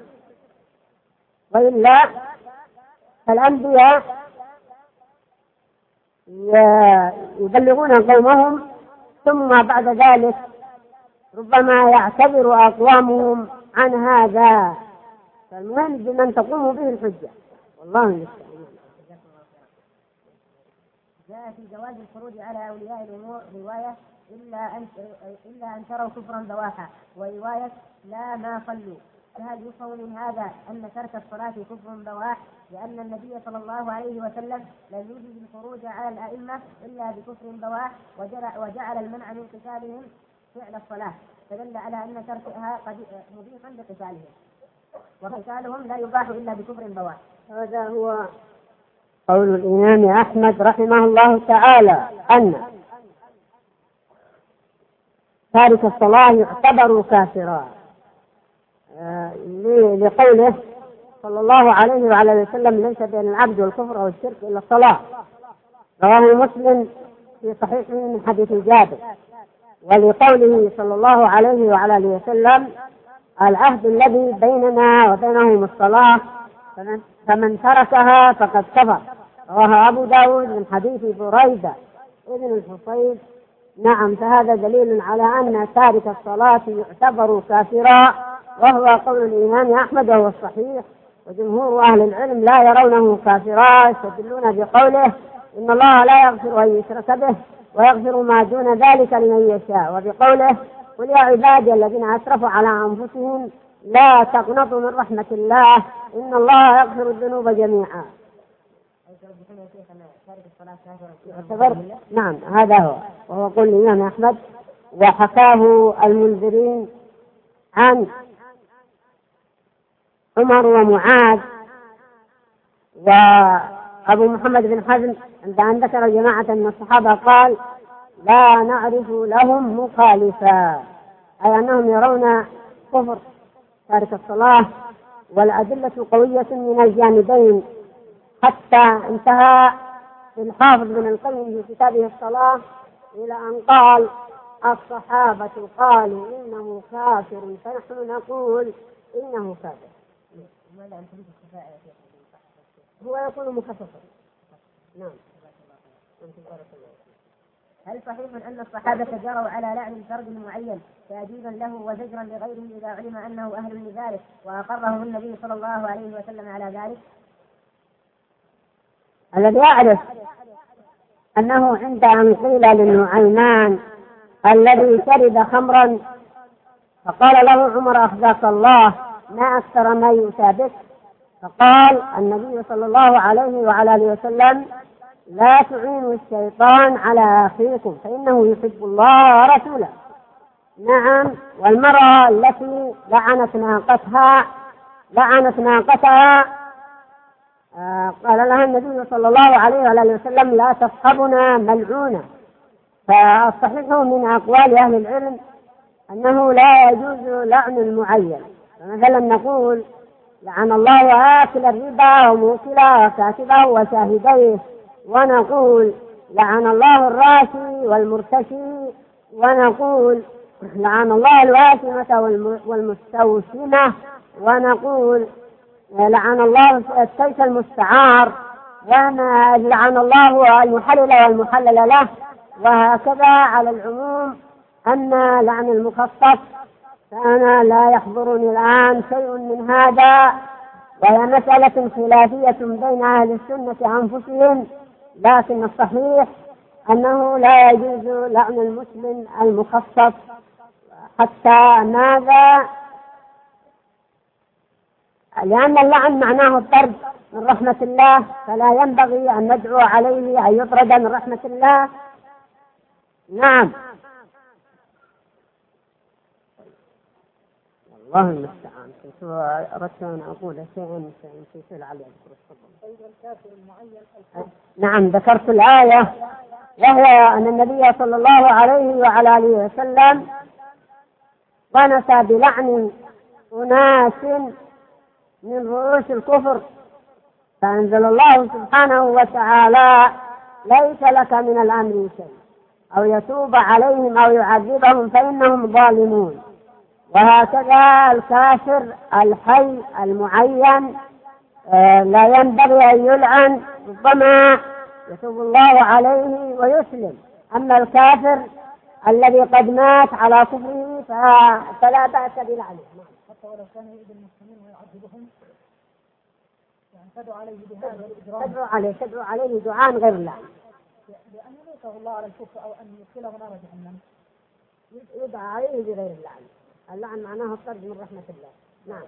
وإلا فالأنبياء يبلغون قومهم ثم بعد ذلك ربما يعتذر أقوامهم عن هذا، فالمهم بمن تقوم به الحجة. والله المستعان. جاء في جواز الخروج على أولياء الأمور رواية إلا أن تروا كفرا بواحا، ورواية لا ما صلوا. فهل يفهم من هذا أن ترك الصلاة كفر بواح، لأن النبي صلى الله عليه وسلم لم يجد الخروج على الأئمة إلا بكفر بواح، وجعل المنع من قتالهم فعل الصلاة، فدل على أن تركها قد مبيحا بقتالهم، وقتالهم لا يباح إلا بكفر بواح. هذا هو قول الإمام أحمد رحمه الله تعالى، أن تارك الصلاة يعتبر كافرا، لقوله صلى الله عليه وعلى وسلم: ليس بين العبد والكفر أو الشرك إلا الصلاة. رواه مسلم في صحيحه من حديث جابر. ولقوله صلى الله عليه وعلى وسلم: العهد الذي بيننا وبينهم الصلاة، فمن تركها فقد كفر. رواه أبو داود من حديث بريدة ابن الحصيب. نعم، فهذا دليل على أن تارك الصلاة يعتبر كافرا، وهو قول الإمام أحمد وهو الصحيح، وجمهور أهل العلم لا يرونه كافرا، يستدلون بقوله: إن الله لا يغفر أن يشرك به ويغفر ما دون ذلك لمن يشاء، وبقوله: قل يا عبادي الذين أسرفوا على أنفسهم لا تقنطوا من رحمة الله إن الله يغفر الذنوب جميعا. نعم، هذا هو، وهو قول الإمام أحمد، وحكاه المنذرين عن عمر ومعاذ وأبو محمد بن حزم عند أن ذكر جماعة من الصحابة قال: لا نعرف لهم مخالفا، أي أنهم يرون كفر تارك الصلاة، والأدلة قوية من الجانبين، حتى انتهى الحافظ بن القيم في كتابه الصلاة إلى أن قال: الصحابة قالوا إنه كافر، فنحن نقول إنه كافر. هو يكون مخففا. نعم. هل صحيح أن الصحابة جروا على لعن الفرد المعين تأديبا له وزجرا لغيره إذا علم أنه أهل لذلك، وأقرهم النبي صلى الله عليه وسلم على ذلك؟ الذي يعرف أنه عند أن قيل للنعيمان الذي شرب خمرا فقال له عمر: أخزاك الله، ما أكثر ما يؤتى بك؟ فقال النبي صلى الله عليه وعلى آله وسلم: لا تعينوا الشيطان على أخيكم فإنه يحب الله ورسوله. نعم، والمرأة التي لعنت ناقتها قال لها النبي صلى الله عليه وعلى آله وسلم: لا تصحبنا ملعونة. فالصحيح من أقوال أهل العلم أنه لا يجوز لعن المعين، فمثلا نقول: لعن الله آكل الربا وموكله وكاتبه وشاهديه، ونقول: لعن الله الراشي والمرتشي، ونقول: لعن الله الواشمة والمستوشمة، ونقول: لعن الله السيف المستعار، لعن الله المحلل والمحلل له، وهكذا على العموم. أما لعن المخصص فأنا لا يحضرني الآن شيء من هذا، وهي مسألة خلافية بين أهل السنة أنفسهم، لكن الصحيح أنه لا يجوز لعن المسلم المخصص. حتى ماذا؟ لأن اللعن معناه الطرد من رحمة الله، فلا ينبغي أن ندعو عليه أن يطرد من رحمة الله. نعم، الله المستعان. أردت أن أقول شيئا نسيت لعلي أذكر. نعم، ذكرت الآية، وهي أن النبي صلى الله عليه وعلى آله وسلم ونس بلعن أناس من رؤوس الكفر، فأنزل الله سبحانه وتعالى: ليس لك من الأمر شيء، أو يتوب عليهم أو يعذبهم فإنهم ظالمون. وهكذا الكافر الحي المعين لا ينبغي أن يلعن، ربما يتوب الله عليه ويسلم. أما الكافر الذي قد مات على كفره فلا بأس بلعنه. حتى ولو كان يؤذي المسلمين ويعذبهم، يعني تدعو عليه بهذا الإجرام، تدعو عليه دعاء غير لعن، لأن يميته الله على الكفر أو أن يدخله نار جهنم، يدعى عليه بغير اللعن. اللعن معناه الطرد من رحمة الله. نعم.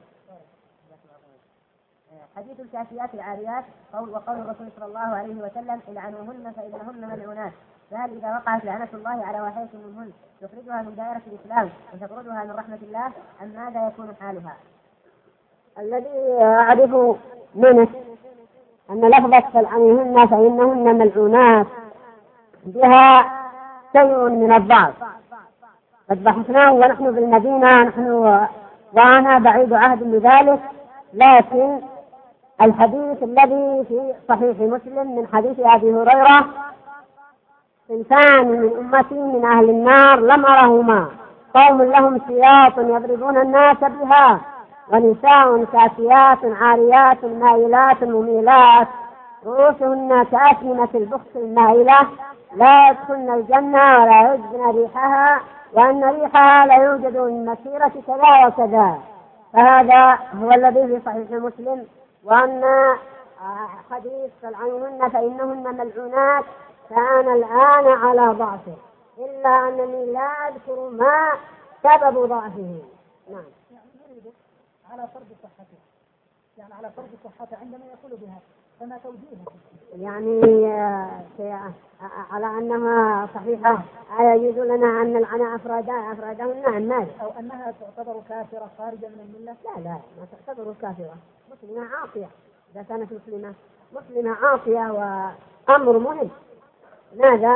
حديث الكافيات العاريات وقول الرسول صلى الله عليه وسلم: العنوهن فإنهن ملعونات. فهل إذا وقعت لعنة الله على واحدة منهن تخرجها من دائرة الإسلام وتطردها من رحمة الله، أم ماذا يكون حالها؟ الذي أعرف منه أن لفظة فالعنوهن فإنهن ملعونات بها شيء من الضعف، قد بحثناه ونحن بالمدينة، وأنا بعيد عهد بذلك. لكن الحديث الذي في صحيح مسلم من حديث أبي هريرة: صنفان من أمتي من أهل النار لم أرهما، قوم لهم سياط يضربون الناس بها، ونساء كاسيات عاريات مائلات مميلات رؤوسهن كأسنمة البخت المائلة، لا يدخلن الجنة ولا يجدن ريحها، وأن ريحها لا يوجد من مسيرة كذا وكذا. فهذا هو الذي في صحيح مسلم. وأن حديث فالعنهن فإنهن ملعونات فأنا الآن على ضعفه، إلا أنني لا أذكر ما سبب ضعفه. نعم. يعني نريد على فرض صحته، يعني على فرض صحته عندما يقول بها، فما توجيهه؟ يعني على أنها صحيحة، يجوز لنا أن نلعن أفرادهن عن ماذا؟ أو أنها تعتبر كافرة خارجة من الملة؟ لا، ما تعتبر كافرة، مسلمة عاصية. إذا كانت مسلمة عاصية وأمر مهم. ماذا؟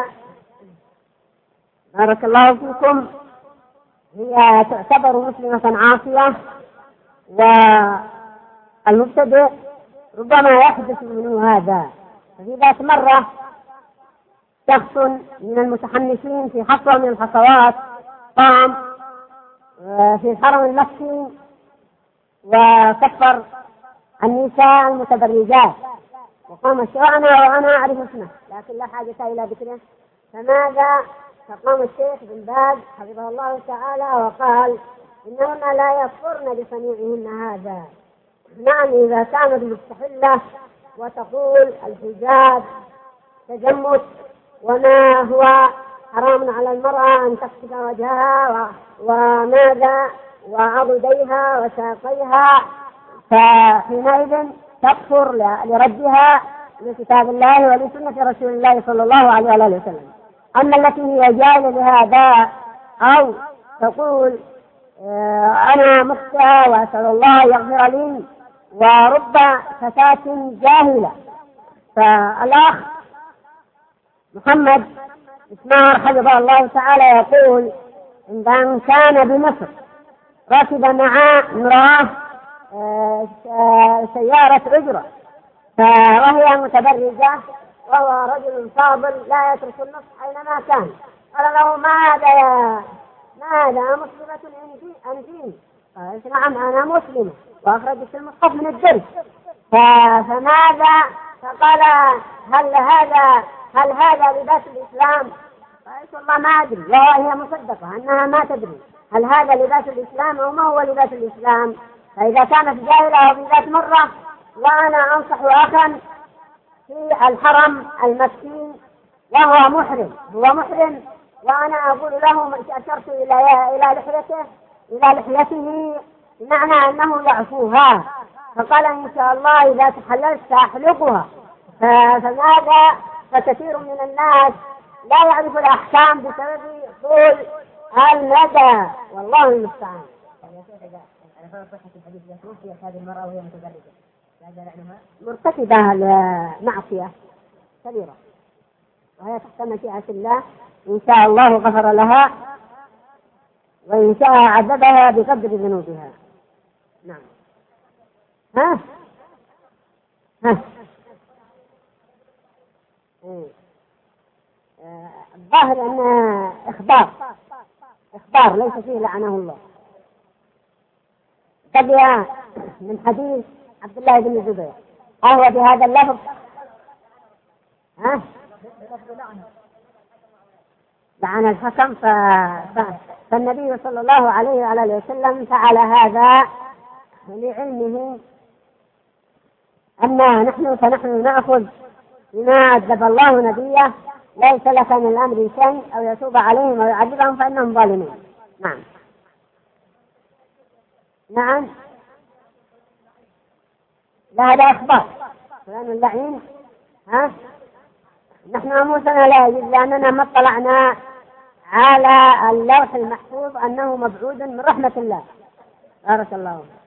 بارك الله فيكم. هي تعتبر مسلمة عاصية، والمبتدئ ربما يحدث منه هذا. ففي ذات مرة شخص من المتحمسين في حصوة من الحصوات قام في الحرم المكي وكفر النساء المتبرجات، وقام الشيخ وأنا أعرف اسمه لكن لا حاجة إلى ذكره. فماذا؟ فقام الشيخ بن باز حفظه الله تعالى وقال: إنهن لا يكفرن بصنيعهن هذا. نعم، إذا كانت مستحلة وتقول الحجاب تجمد، وما هو حرام على المرأة أن تكشف وجهها وماذا وعضديها وساقيها، فحينئذ تكفر لردها لكتاب الله ولسنة رسول الله صلى الله عليه وسلم. أما التي هي جاهلة بهذا أو تقول أنا مختها وأسأل الله يغفر لي، ورب فتاة جاهلة. فالأخ محمد إسماعيل حفظه الله تعالى يقول: عندما كان بمصر ركب مع امرأة سيارة أجرة وهي متبرجة، وهو رجل فاضل لا يترك النصح أينما كان. قال له: ماذا مسلمة أنتين؟ قالت: نعم أنا مسلمة، وأخرجت المصحف من الدرس. فماذا؟ فقال: هل هذا لباس الإسلام؟ والله ما أدري، وهي مصدقة أنها ما تدري هل هذا لباس الإسلام أو ما هو لباس الإسلام. فإذا كانت جاهلة أو بذات مرة، وأنا أنصح أخا في الحرم المكي وهو محرم، وأنا أقول له أشرت إلى لحيته بمعنى أنه يعفوها، فقال إن شاء الله إذا تحللت سأحلقها. فماذا؟ فكثير من الناس لا يعرف الأحكام بسبب طول المدى، والله المستعان. على فرض صحة الحديث إذا توفيت هذه المرأة وهي متبرجة لا زال عنها مرتكبة المعصية كبيرة، وهي تحت مشيئة الله، إن شاء الله غفر لها وإن شاء عذبها بقدر ذنوبها. نعم. ها الظاهر أن إخبار ليس فيه لعنه الله. تبع من حديث عبد الله بن الزبير أهو بهذا اللفظ لعن الحكم. فالنبي صلى الله عليه وعلى اله وسلم فعل هذا لعلمه أن فنحن نأخذ بما عذب الله نبيه، ليس لك من الأمر شيء، أو يتوب عليهم أو يعذبهم فإنهم ظالمون. نعم لا هذا أخبار فلان اللعين. نحن أموسنا لا يجب لأننا ما اطلعنا على اللوح المحفوظ أنه مبعود من رحمة الله. بارك الله.